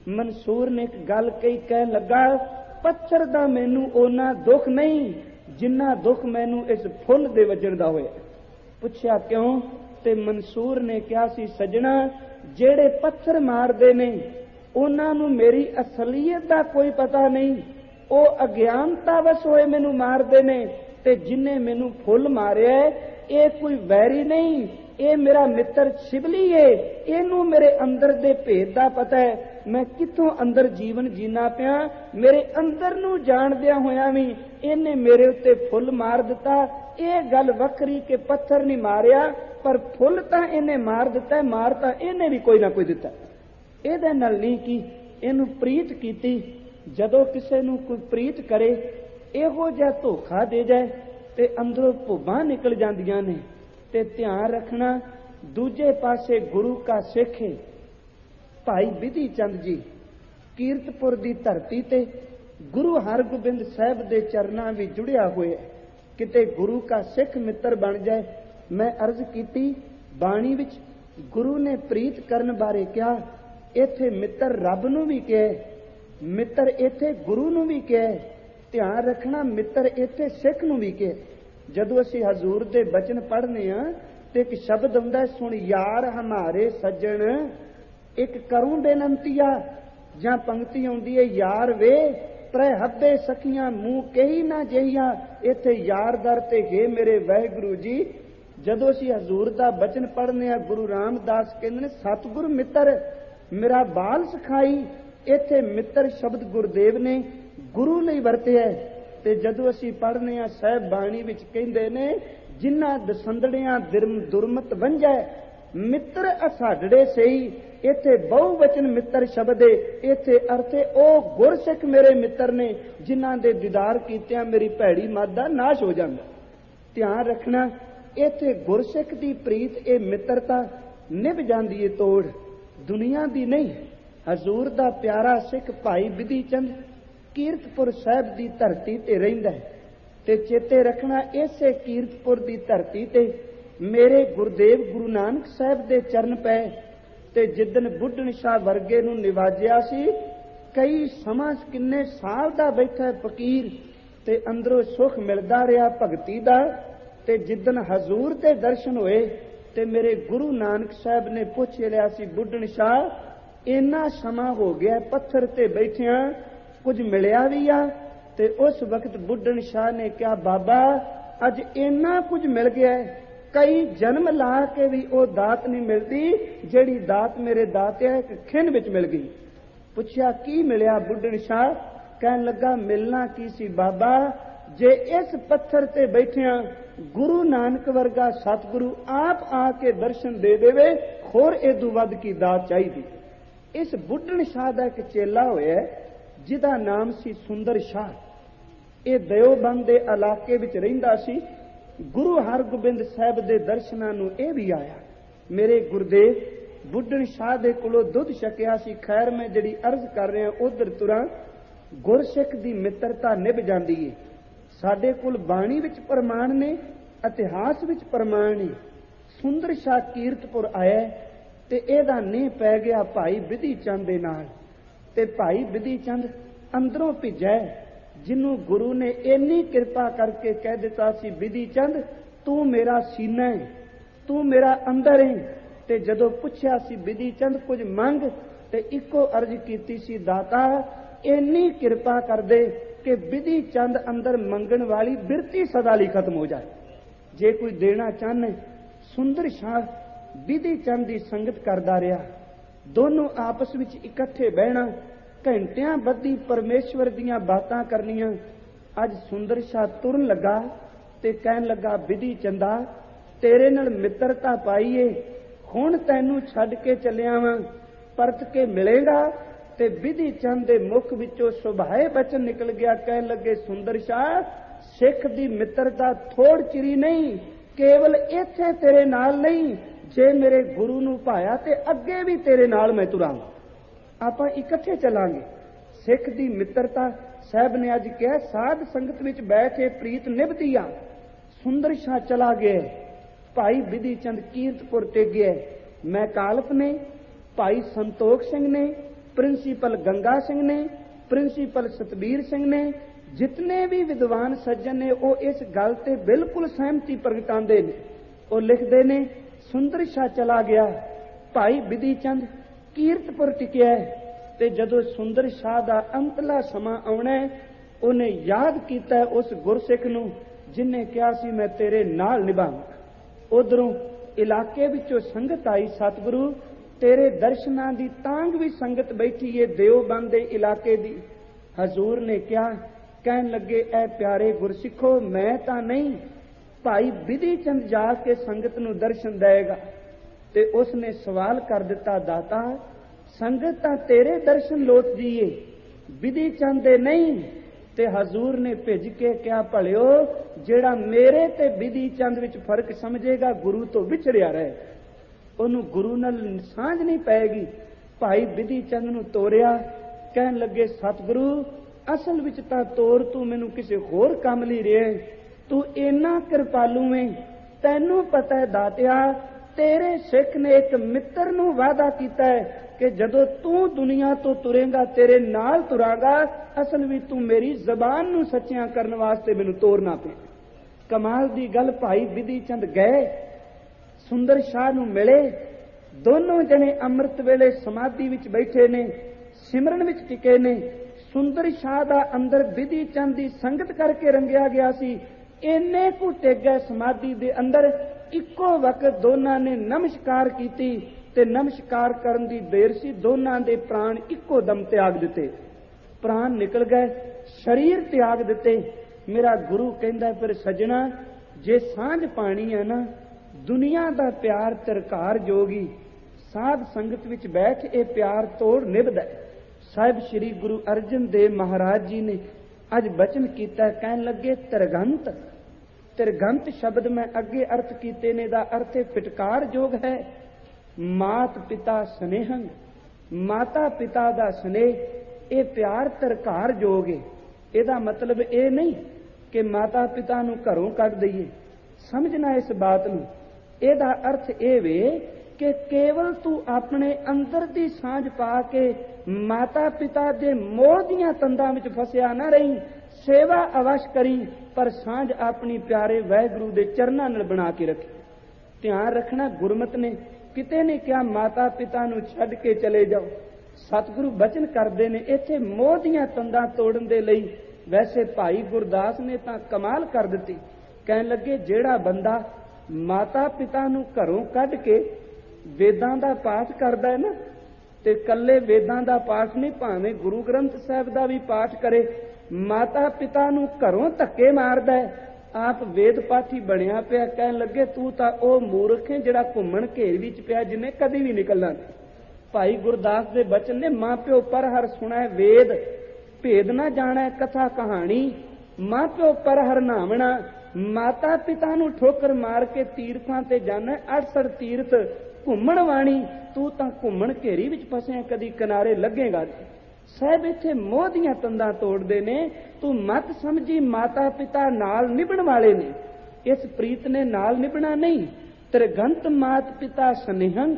ਮਨਸੂਰ ਨੇ ਇੱਕ ਗੱਲ ਕਹੀ, ਕਹਿਣ ਲੱਗਾ, ਪੱਥਰ ਦਾ ਮੈਨੂੰ ਉਹਨਾਂ ਦੁੱਖ ਨਹੀਂ ਜਿੰਨਾ ਦੁੱਖ ਮੈਨੂੰ ਇਸ ਫੁੱਲ ਦੇ ਵੱਜਣ ਦਾ ਹੋਇਆ। ਪੁੱਛਿਆ ਕਿਉਂ? ਤੇ ਮਨਸੂਰ ਨੇ ਕਿਹਾ ਸੀ, ਸਜਣਾ ਜਿਹੜੇ ਪੱਥਰ ਮਾਰਦੇ ਨੇ ਉਹਨਾਂ ਨੂੰ ਮੇਰੀ ਅਸਲੀਅਤ ਦਾ ਕੋਈ ਪਤਾ ਨਹੀਂ, ਉਹ ਅਗਿਆਨਤਾ ਵਸ ਹੋਏ ਮੈਨੂੰ ਮਾਰਦੇ ਨੇ, ਤੇ ਜਿਨੇ ਮੈਨੂੰ ਫੁੱਲ ਮਾਰਿਆ ਇਹ ਕੋਈ ਵੈਰੀ ਨਹੀਂ, ਇਹ ਮੇਰਾ ਮਿੱਤਰ ਸ਼ਿਵਲੀ ਏ, ਇਹਨੂੰ ਮੇਰੇ ਅੰਦਰ ਦੇ ਭੇਦ ਦਾ ਪਤਾ ਹੈ, ਮੈਂ ਕਿੱਥੋਂ ਅੰਦਰ ਜੀਵਨ ਜੀਣਾ ਪਿਆ, ਮੇਰੇ ਅੰਦਰ ਨੂੰ ਜਾਣਦਿਆਂ ਹੋਇਆਂ ਵੀ ਇਹਨੇ ਮੇਰੇ ਉੱਤੇ ਫੁੱਲ ਮਾਰ ਦਿੱਤਾ। ਇਹ ਗੱਲ ਵੱਖਰੀ ਕਿ ਪੱਥਰ ਨਹੀਂ ਮਾਰਿਆ, ਪਰ ਫੁੱਲ ਤਾਂ ਇਹਨੇ ਮਾਰ ਦਿੱਤਾ, ਮਾਰ ਤਾਂ ਇਹਨੇ ਵੀ ਕੋਈ ਨਾ ਕੋਈ ਦਿੱਤਾ। ਇਹਦੇ ਨਾਲ ਨਹੀਂ ਕੀ ਇਹਨੂੰ ਪ੍ਰੀਤ ਕੀਤੀ। ਜਦੋਂ ਕਿਸੇ ਨੂੰ ਕੋਈ ਪ੍ਰੀਤ ਕਰੇ, ਇਹੋ ਜਿਹਾ ਧੋਖਾ ਦੇ ਜਾਏ ਤੇ ਅੰਦਰੋਂ ਭੁੱਬਾਂ ਨਿਕਲ ਜਾਂਦੀਆਂ ਨੇ। ਤੇ ਧਿਆਨ ਰੱਖਣਾ, ਦੂਜੇ ਪਾਸੇ ਗੁਰੂ ਕਾ ਸਿੱਖ ਹੈ ਭਾਈ ਬਿਧੀ ਚੰਦ ਜੀ, ਕੀਰਤਪੁਰ ਦੀ ਧਰਤੀ ਤੇ ਗੁਰੂ ਹਰਗੋਬਿੰਦ ਸਾਹਿਬ ਦੇ ਚਰਨਾਂ ਵਿੱਚ ਜੁੜਿਆ ਹੋਇਆ, ਕਿਤੇ ਗੁਰੂ ਕਾ ਸਿੱਖ ਮਿੱਤਰ ਬਣ ਜਾਏ। ਮੈਂ ਅਰਜ਼ ਕੀਤੀ, ਬਾਣੀ ਵਿੱਚ ਗੁਰੂ ਨੇ ਪ੍ਰੀਤ ਕਰਨ ਬਾਰੇ ਕਿਹਾ, ਇੱਥੇ ਮਿੱਤਰ ਰੱਬ ਨੂੰ ਵੀ ਕਿਹਾ, ਮਿੱਤਰ ਇੱਥੇ ਗੁਰੂ ਨੂੰ ਵੀ ਕਿਹਾ। ਧਿਆਨ ਰੱਖਣਾ, ਮਿੱਤਰ ਇੱਥੇ ਸਿੱਖ ਨੂੰ ਵੀ ਕਿਹਾ। ਜਦੋਂ ਅਸੀਂ ਹਜ਼ੂਰ ਦੇ ਬਚਨ ਪੜ੍ਹਨੇ ਆ ਤੇ ਇੱਕ ਸ਼ਬਦ ਹੁੰਦਾ, ਸੁਣ ਯਾਰ ਹਮਾਰੇ ਸੱਜਣ ਇੱਕ ਕਰੂੰ ਬੇਨੰਤੀਆ, ਜਾਂ ਪੰਕਤੀ ਆਉਂਦੀ ਹੈ, ਯਾਰ ਵੇ ਤ੍ਰੈ ਹੱਬੇ ਸਖੀਆਂ ਮੂੰਹ ਕਹੀ ਨਾ ਜਹੀਆਂ। ਇੱਥੇ ਯਾਰ ਦਰ ਤੇ ਗਏ ਮੇਰੇ ਵਾਹਿਗੁਰੂ ਜੀ। ਜਦੋਂ ਅਸੀਂ ਹਜ਼ੂਰ ਦਾ ਬਚਨ ਪੜ੍ਹਨੇ ਆ, ਗੁਰੂ ਰਾਮਦਾਸ ਕਹਿੰਦੇ ਨੇ, ਸਤਿਗੁਰ ਮਿੱਤਰ ਮੇਰਾ ਬਾਲ ਸਿਖਾਈ। ਇੱਥੇ ਮਿੱਤਰ ਸ਼ਬਦ ਗੁਰਦੇਵ ਨੇ ਗੁਰੂ ਲਈ ਵਰਤਿਆ। ਤੇ ਜਦੋਂ ਅਸੀਂ ਪੜ੍ਹਨੇ ਆ, ਸਾਹਿਬ ਬਾਣੀ ਵਿੱਚ ਕਹਿੰਦੇ ਨੇ, ਜਿਨ੍ਹਾਂ ਦਸੰਦੜਿਆਂ ਦੁਰਮਤ ਵੰਝੈ ਮਿੱਤਰ ਅਸਾਡੜੇ ਸਹੀ। ਇੱਥੇ ਬਹੁ ਵਚਨ ਮਿੱਤਰ ਸ਼ਬਦ ਹੈ। ਇੱਥੇ ਅਰਥੇ ਉਹ ਗੁਰਸਿੱਖ ਮੇਰੇ ਮਿੱਤਰ ਨੇ ਜਿਨ੍ਹਾਂ ਦੇ ਦੀਦਾਰ ਕੀਤਿਆਂ ਮੇਰੀ ਭੈੜੀ ਮੱਤ ਦਾ ਨਾਸ਼ ਹੋ ਜਾਂਦਾ। ਧਿਆਨ ਰੱਖਣਾ, ਇੱਥੇ ਗੁਰਸਿੱਖ ਦੀ ਪ੍ਰੀਤ, ਇਹ ਮਿੱਤਰਤਾ ਨਿਭ ਜਾਂਦੀ ਹੈ ਤੋੜ, ਦੁਨੀਆ ਦੀ ਨਹੀਂ। ਹਜ਼ੂਰ ਦਾ ਪਿਆਰਾ ਸਿੱਖ ਭਾਈ ਬਿਧੀ ਚੰਦ ਕੀਰਤਪੁਰ ਸਾਹਿਬ ਦੀ ਧਰਤੀ ਤੇ ਰਹਿੰਦਾ ਹੈ। ਤੇ ਚੇਤੇ ਰੱਖਣਾ, ਇਸੇ ਕੀਰਤਪੁਰ ਦੀ ਧਰਤੀ ਤੇ ਮੇਰੇ ਗੁਰਦੇਵ ਗੁਰੂ ਨਾਨਕ ਸਾਹਿਬ ਦੇ ਚਰਨ ਪਏ। ਤੇ ਜਿੱਦਣ ਬੁੱਢਣ ਸ਼ਾਹ ਵਰਗੇ ਨੂੰ ਨਿਵਾਜਿਆ ਸੀ, ਕਈ ਸਮਾਂ ਕਿੰਨੇ ਸਾਲ ਦਾ ਬੈਠਾ ਫਕੀਰ, ਤੇ ਅੰਦਰੋਂ ਸੁਖ ਮਿਲਦਾ ਰਿਹਾ ਭਗਤੀ ਦਾ। ਤੇ ਜਿੱਦਣ ਹਜ਼ੂਰ ਦੇ ਦਰਸ਼ਨ ਹੋਏ ਤੇ ਮੇਰੇ ਗੁਰੂ ਨਾਨਕ ਸਾਹਿਬ ਨੇ ਪੁੱਛ ਲਿਆ ਸੀ, ਬੁੱਢਣ ਸ਼ਾਹ ਇੰਨਾ ਸਮਾਂ ਹੋ ਗਿਆ ਪੱਥਰ ਤੇ ਬੈਠਿਆਂ, ਕੁਝ ਮਿਲਿਆ ਵੀ ਆ? ਤੇ ਉਸ ਵਕਤ ਬੁੱਢਣ ਸ਼ਾਹ ਨੇ ਕਿਹਾ, ਬਾਬਾ ਅੱਜ ਇੰਨਾ ਕੁਝ ਮਿਲ ਗਿਆ, ਕਈ ਜਨਮ ਲਾ ਕੇ ਵੀ ਉਹ ਦਾਤ ਨਹੀਂ ਮਿਲਦੀ ਜਿਹੜੀ ਦਾਤ ਮੇਰੇ ਦਾਤਿਆ ਇੱਕ ਖਿੰਨ ਵਿੱਚ ਮਿਲ ਗਈ। ਪੁੱਛਿਆ ਕੀ ਮਿਲਿਆ? ਬੁੱਢਣ ਸ਼ਾਹ ਕਹਿਣ ਲੱਗਾ, ਮਿਲਣਾ ਕੀ ਸੀ ਬਾਬਾ, ਜੇ ਇਸ ਪੱਥਰ ਤੇ ਬੈਠਿਆਂ ਗੁਰੂ ਨਾਨਕ ਵਰਗਾ ਸਤਿਗੁਰੂ ਆਪ ਆ ਕੇ ਦਰਸ਼ਨ ਦੇ ਦੇਵੇ, ਹੋਰ ਇਹਦੂ ਵੱਧ ਕੀ ਦਾਤ ਚਾਹੀਦੀ। ਇਸ ਬੁੱਢਣ ਸ਼ਾਹ ਦਾ ਇੱਕ ਚੇਲਾ ਹੋਇਆ ਜਿਹਦਾ ਨਾਮ ਸੀ ਸੁੰਦਰ ਸ਼ਾਹ। ਇਹ ਦਿਓਬੰਦ ਦੇ ਇਲਾਕੇ ਵਿੱਚ ਰਹਿੰਦਾ ਸੀ। ਗੁਰੂ ਹਰਗੋਬਿੰਦ ਸਾਹਿਬ ਦੇ ਦਰਸ਼ਨਾਂ ਨੂੰ ਇਹ ਵੀ ਆਇਆ। ਮੇਰੇ ਗੁਰਦੇਵ ਬੁੱਢਣ ਸ਼ਾਹ ਦੇ ਕੋਲੋਂ ਦੁੱਧ ਛਕਿਆ ਸੀ। ਖੈਰ, ਮੈਂ ਜਿਹੜੀ ਅਰਜ਼ ਕਰ ਰਿਹਾ ਉਧਰ ਤੁਰਾਂ। ਗੁਰਸਿੱਖ ਦੀ ਮਿੱਤਰਤਾ ਨਿਭ ਜਾਂਦੀ ਏ। ਸਾਡੇ ਕੋਲ ਬਾਣੀ ਵਿੱਚ ਪ੍ਰਮਾਣ ਨੇ, ਇਤਿਹਾਸ ਵਿੱਚ ਪ੍ਰਮਾਣ ਨੇ। ਸੁੰਦਰ ਸ਼ਾਹ ਕੀਰਤਪੁਰ ਆਇਆ ਤੇ ਇਹਦਾ ਨੀਂਹ ਪੈ ਗਿਆ ਭਾਈ ਬਿਧੀ ਚੰਦ ਦੇ ਨਾਲ। ਤੇ ਭਾਈ ਬਿਧੀ ਚੰਦ ਅੰਦਰੋਂ ਭਿੱਜਿਆ, ਜਿਹਨੂੰ ਗੁਰੂ ਨੇ ਇੰਨੀ ਕਿਰਪਾ ਕਰਕੇ ਕਹਿ ਦਿੱਤਾ ਸੀ, ਬਿਧੀ ਚੰਦ ਤੂੰ ਮੇਰਾ ਸੀਨਾ ਹੈ, ਤੂੰ ਮੇਰਾ ਅੰਦਰ ਹੈ। ਤੇ ਜਦੋਂ ਪੁੱਛਿਆ ਸੀ ਬਿਧੀ ਚੰਦ ਕੁਝ ਮੰਗ, ਤੇ ਇੱਕੋ ਅਰਜ਼ ਕੀਤੀ ਸੀ, ਦਾਤਾ ਇੰਨੀ ਕਿਰਪਾ ਕਰ ਦੇ ਕਿ ਬਿਧੀ ਚੰਦ ਅੰਦਰ ਮੰਗਣ ਵਾਲੀ ਬਿਰਤੀ ਸਦਾ ਲਈ ਖਤਮ ਹੋ ਜਾਏ। ਜੇ ਕੋਈ ਦੇਣਾ ਚਾਹਨੇ। ਸੁੰਦਰ ਸ਼ਾਹ ਬਿਧੀ ਚੰਦ ਦੀ ਸੰਗਤ ਕਰਦਾ ਰਿਹਾ। ਦੋਨੋਂ ਆਪਸ ਵਿੱਚ ਇਕੱਠੇ ਬਹਿਣਾ, ਘੰਟਿਆਂ ਬੱਧੀ ਪਰਮੇਸ਼ਵਰ ਦੀਆਂ ਬਾਤਾਂ ਕਰਨੀਆਂ। ਅੱਜ ਸੁੰਦਰ ਸ਼ਾਹ ਤੁਰਨ ਲੱਗਾ ਤੇ ਕਹਿਣ ਲੱਗਾ, ਬਿਧੀ ਚੰਦਾ ਤੇਰੇ ਨਾਲ ਮਿੱਤਰਤਾ ਪਾਈਏ, ਹੁਣ ਤੈਨੂੰ ਛੱਡ ਕੇ ਚੱਲਿਆ ਵਾਂ, ਪਰਤ ਕੇ ਮਿਲੇਗਾ? ਤੇ ਵਿਧੀ ਚੰਦ ਦੇ ਮੁਖ ਵਿੱਚੋਂ ਸੁਭਾਏ ਬਚਨ ਨਿਕਲ ਗਿਆ। ਕਹਿਣ ਲੱਗੇ ਸੁੰਦਰ ਸ਼ਾਹ, ਸਿੱਖ ਦੀ ਮਿੱਤਰਤਾ ਥੋੜ ਚਿਰੀ ਨਹੀਂ, ਕੇਵਲ ਇੱਥੇ ਤੇਰੇ ਨਾਲ ਨਹੀਂ, ਜੇ ਮੇਰੇ ਗੁਰੂ ਨੂੰ ਭਾਇਆ ਤੇ ਅੱਗੇ ਵੀ ਤੇਰੇ ਨਾਲ ਮੈਂ ਤੁਰਾਂਗਾ, ਆਪਾਂ ਇਕੱਠੇ ਚੱਲਾਂਗੇ। ਸਿੱਖ ਦੀ ਮਿੱਤਰਤਾ ਸਾਹਿਬ ਨੇ ਅੱਜ ਕਿਹਾ ਸਾਧ ਸੰਗਤ ਵਿੱਚ ਬੈਠੇ ਪ੍ਰੀਤ ਨਿਭਦੀ ਆ। ਸੁੰਦਰ ਸ਼ਾਹ ਚਲਾ ਗਿਆ, ਭਾਈ ਵਿਧੀ ਚੰਦ ਕੀਰਤਪੁਰ ਟੇਗਿਆ, ਮੈਂ ਕਾਲਪ ਨੇ, ਭਾਈ ਸੰਤੋਖ ਸਿੰਘ ਨੇ, ਪ੍ਰਿੰਸੀਪਲ ਗੰਗਾ ਸਿੰਘ ਨੇ, ਪ੍ਰਿੰਸੀਪਲ ਸਤਬੀਰ ਸਿੰਘ ਨੇ, ਜਿਤਨੇ ਵੀ ਵਿਦਵਾਨ ਸੱਜਣ ਨੇ ਉਹ ਇਸ ਗੱਲ ਤੇ ਬਿਲਕੁਲ ਸਹਿਮਤੀ ਪ੍ਰਗਟਾਉਂਦੇ ਨੇ। ਉਹ ਲਿਖਦੇ ਨੇ ਸੁੰਦਰ ਸ਼ਾਹ ਚਲਾ ਗਿਆ, ਭਾਈ ਵਿਧੀ ਚੰਦ ਕੀਰਤਪੁਰ ਟਿਕਿਆ, ਤੇ ਜਦੋਂ ਸੁੰਦਰ ਸ਼ਾਹ ਦਾ ਅੰਤਲਾ ਸਮਾਂ ਆਉਣਾ ਉਹਨੇ ਯਾਦ ਕੀਤਾ ਉਸ ਗੁਰਸਿੱਖ ਨੂੰ ਜਿਨੇ ਕਿਹਾ ਸੀ ਮੈਂ ਤੇਰੇ ਨਾਲ ਨਿਭਾਵਾਂਗਾ। ਉਧਰੋਂ ਇਲਾਕੇ ਵਿੱਚੋਂ ਸੰਗਤ ਆਈ, ਸਤਿਗੁਰੂ ਤੇਰੇ ਦਰਸ਼ਨਾਂ ਦੀ ਤਾਂਗ ਵੀ ਸੰਗਤ ਬੈਠੀ ਏ ਦੇਵਬੰਦ ਦੇ ਇਲਾਕੇ ਦੀ। ਹਜ਼ੂਰ ਨੇ ਕਿਹਾ, ਕਹਿਣ ਲੱਗੇ ਐ ਪਿਆਰੇ ਗੁਰਸਿੱਖੋ, ਮੈਂ ਤਾਂ ਨਹੀਂ, ਭਾਈ ਵਿਧੀ ਚੰਦ ਜਾ ਕੇ ਸੰਗਤ ਨੂੰ ਦਰਸ਼ਨ ਦੇਗਾ। ਤੇ ਉਸਨੇ ਸਵਾਲ ਕਰ ਦਿੱਤਾ, ਦਾਤਾ ਸੰਗਤ ਤਾਂ ਤੇਰੇ ਦਰਸ਼ਨ ਲੋਟਦੀ ਏ, ਵਿਧੀ ਚੰਦ ਦੇ ਨਹੀਂ। ਤੇ ਹਜ਼ੂਰ ਨੇ ਭਿੱਜ ਕੇ ਕਿਹਾ, ਭਲਿਓ ਜਿਹੜਾ ਮੇਰੇ ਤੇ ਵਿਧੀ ਚੰਦ ਵਿੱਚ ਫਰਕ ਸਮਝੇਗਾ ਗੁਰੂ ਤੋਂ ਵਿਛੜਿਆ ਰਹੇ, ਉਹਨੂੰ ਗੁਰੂ ਨਾਲ ਸਾਂਝ ਨਹੀਂ ਪਏਗੀ। ਭਾਈ ਵਿਧੀ ਚੰਦ ਨੂੰ ਤੋਰਿਆ, ਕਹਿਣ ਲੱਗੇ ਸਤਿਗੁਰੂ ਅਸਲ ਵਿੱਚ ਤਾਂ ਤੋਰ ਤੂੰ ਮੈਨੂੰ ਕਿਸੇ ਹੋਰ ਕੰਮ ਲਈ ਰਿਹਾ, ਤੂੰ ਇੰਨਾ ਕਿਰਪਾਲੂ ਏ, ਤੈਨੂੰ ਪਤਾ ਹੈ ਦਾਤਿਆ ਤੇਰੇ ਸਿੱਖ ਨੇ ਇੱਕ ਮਿੱਤਰ ਨੂੰ ਵਾਅਦਾ ਕੀਤਾ ਹੈ ਕਿ ਜਦੋਂ ਤੂੰ ਦੁਨੀਆ ਤੋਂ ਤੁਰੇਗਾ ਤੇਰੇ ਨਾਲ ਤੁਰਾਂਗਾ। ਅਸਲ ਵਿੱਚ ਤੂੰ ਮੇਰੀ ਜ਼ਬਾਨ ਨੂੰ ਸੱਚਿਆਂ ਕਰਨ ਵਾਸਤੇ ਮੈਨੂੰ ਤੋਰਨਾ ਪਿਆ। ਕਮਾਲ ਦੀ ਗੱਲ, ਭਾਈ ਵਿਧੀ ਚੰਦ ਗਏ, ਸੁੰਦਰ ਸ਼ਾਹ ਨੂੰ ਮਿਲੇ, ਦੋਨੋਂ ਜਣੇ ਅੰਮ੍ਰਿਤ ਵੇਲੇ ਸਮਾਧੀ ਵਿੱਚ ਬੈਠੇ ਨੇ, ਸਿਮਰਨ ਵਿੱਚ ਟਿਕੇ ਨੇ। ਸੁੰਦਰ ਸ਼ਾਹ ਦਾ ਅੰਦਰ ਵਿਧੀ ਚੰਦ ਦੀ ਸੰਗਤ ਕਰਕੇ ਰੰਗਿਆ ਗਿਆ ਸੀ, ਇੰਨੇ ਕੁ ਟਿਕ ਗਏ ਸਮਾਧੀ ਦੇ ਅੰਦਰ। ਇੱਕੋ ਵਕਤ ਦੋਨਾਂ ਨੇ ਨਮਸਕਾਰ ਕੀਤੀ ਤੇ ਨਮਸਕਾਰ ਕਰਨ ਦੀ ਦੇਰ ਸੀ ਦੋਨਾਂ ਦੇ ਪ੍ਰਾਣ ਇੱਕੋ ਦਮ ਤਿਆਗ ਦਿੱਤੇ। ਪ੍ਰਾਣ ਨਿਕਲ ਗਏ, ਸਰੀਰ ਤਿਆਗ ਦਿੱਤੇ। ਮੇਰਾ ਗੁਰੂ ਕਹਿੰਦਾ ਫਿਰ ਸੱਜਣਾ ਜੇ ਸਾਂਝ ਪਾਣੀ ਹੈ ਨਾ, ਦੁਨੀਆ ਦਾ ਪਿਆਰ ਤਰਕਾਰ ਜੋਗੀ, ਸਾਧ ਸੰਗਤ ਵਿੱਚ ਬੈਠ ਇਹ ਪਿਆਰ ਤੋੜ ਨਿਭਦਾ। ਸਾਹਿਬ ਸ੍ਰੀ ਗੁਰੂ ਅਰਜਨ ਦੇਵ ਮਹਾਰਾਜ ਜੀ ਨੇ ਅੱਜ ਬਚਨ ਕੀਤਾ, ਕਹਿਣ ਲੱਗੇ ਤਿਰਗੰਤ। ਤਿਰਗੰਤ ਸ਼ਬਦ ਮੈਂ ਅੱਗੇ ਅਰਥ ਕੀਤੇ ਨੇ, ਦਾ ਅਰਥ ਫਿਟਕਾਰ ਜੋਗ ਹੈ। ਮਾਤ ਪਿਤਾ ਸਨੇਹੰ, ਮਾਤਾ ਪਿਤਾ ਦਾ ਸਨੇਹ, ਇਹ ਪਿਆਰ ਤਰਕਾਰ ਜੋਗ ਹੈ। ਇਹਦਾ ਮਤਲਬ ਇਹ ਨਹੀਂ ਕਿ ਮਾਤਾ ਪਿਤਾ ਨੂੰ ਘਰੋਂ ਕੱਢ ਦਈਏ, ਸਮਝਣਾ ਇਸ ਬਾਤ ਨੂੰ। ਇਹਦਾ ਅਰਥ ਇਹ ਵੇ ਕਿ ਕੇਵਲ ਤੂੰ ਆਪਣੇ ਅੰਦਰ ਦੀ ਸਾਂਝ ਪਾ ਕੇ ਮਾਤਾ ਪਿਤਾ ਦੇ ਮੋਹ ਦੀਆਂ ਤੰਦਾਂ ਵਿੱਚ ਫਸਿਆ ਨਾ ਰਹੀ, ਸੇਵਾ ਅਵਸ਼ ਕਰੀ, ਪਰ ਸਾਂਝ ਆਪਣੀ ਪਿਆਰੇ ਵਾਹਿਗੁਰੂ ਦੇ ਚਰਨਾਂ ਨਾਲ ਬਣਾ ਕੇ ਰੱਖੀ। ਧਿਆਨ ਰੱਖਣਾ, ਗੁਰਮਤ ਨੇ ਕਿਤੇ ਨੇ ਕਿਹਾ ਮਾਤਾ ਪਿਤਾ ਨੂੰ ਛੱਡ ਕੇ ਚਲੇ ਜਾਓ। ਸਤਿਗੁਰੂ ਬਚਨ ਕਰਦੇ ਨੇ ਇੱਥੇ ਮੋਹ ਦੀਆਂ ਤੰਦਾਂ ਤੋੜਨ ਦੇ ਲਈ। ਵੈਸੇ ਭਾਈ ਗੁਰਦਾਸ ਨੇ ਤਾਂ ਕਮਾਲ ਕਰ ਦਿੱਤੀ, ਕਹਿਣ ਲੱਗੇ ਜਿਹੜਾ ਬੰਦਾ ਮਾਤਾ ਪਿਤਾ ਨੂੰ ਘਰੋਂ ਕੱਢ ਕੇ ਵੇਦਾਂ ਦਾ ਪਾਠ ਕਰਦਾ ਹੈ ਨਾ, ਤੇ ਕੱਲੇ ਵੇਦਾਂ ਦਾ ਪਾਠ ਨਹੀਂ, ਭਾਵੇਂ ਗੁਰੂ ਗ੍ਰੰਥ ਸਾਹਿਬ ਦਾ ਵੀ ਪਾਠ ਕਰੇ, ਮਾਤਾ ਪਿਤਾ ਨੂੰ ਘਰੋਂ ਧੱਕੇ ਮਾਰਦਾ ਹੈ, ਆਪ ਵੇਦ ਪਾਠੀ ਬਣਿਆ ਪਿਆ। ਕਹਿਣ ਲੱਗੇ ਤੂੰ ਤਾਂ ਉਹ ਮੂਰਖ ਹੈ ਜਿਹੜਾ ਘੁੰਮਣ ਘੇਰ ਵਿੱਚ ਪਿਆ, ਜਿਹਨੇ ਕਦੀ ਵੀ ਨਿਕਲਣਾ ਨਹੀਂ। ਭਾਈ ਗੁਰਦਾਸ ਦੇ ਬਚਨ ਨੇ, ਮਾਂ ਪਿਓ ਪਰ ਹਰ ਸੁਣੈ ਵੇਦ, ਭੇਦ ਨਾ ਜਾਣੈ ਕਥਾ ਕਹਾਣੀ। ਮਾਂ ਪਿਓ ਪਰ ਹਰ ਨਾਵਣਾ, ਮਾਤਾ ਪਿਤਾ ਨੂੰ ਠੋਕਰ ਮਾਰ ਕੇ ਤੀਰਥਾਂ ਤੇ ਜਾਣਾ, 68 ਤੀਰਥ ਘੁੰਮਣ ਵਾਣੀ। ਤੂੰ ਤਾਂ ਘੁੰਮਣ ਘੇਰੀ ਵਿੱਚ ਫਸਿਆ, ਕਦੀ ਕਿਨਾਰੇ ਲੱਗੇਗਾ। ਸਾਹਿਬ ਇੱਥੇ ਮੋਹ ਦੀਆਂ ਤੰਦਾਂ ਤੋੜਦੇ ਨੇ। ਤੂੰ ਮਤ ਸਮਝੀ ਮਾਤਾ ਪਿਤਾ ਨਾਲ ਨਿਭਣ ਵਾਲੇ ਨੇ, ਇਸ ਪ੍ਰੀਤ ਨੇ ਨਾਲ ਨਿਭਣਾ ਨਹੀਂ। ਤ੍ਰਿਗੰਤ ਮਾਤ ਪਿਤਾ ਸਨੇਹੰਗ,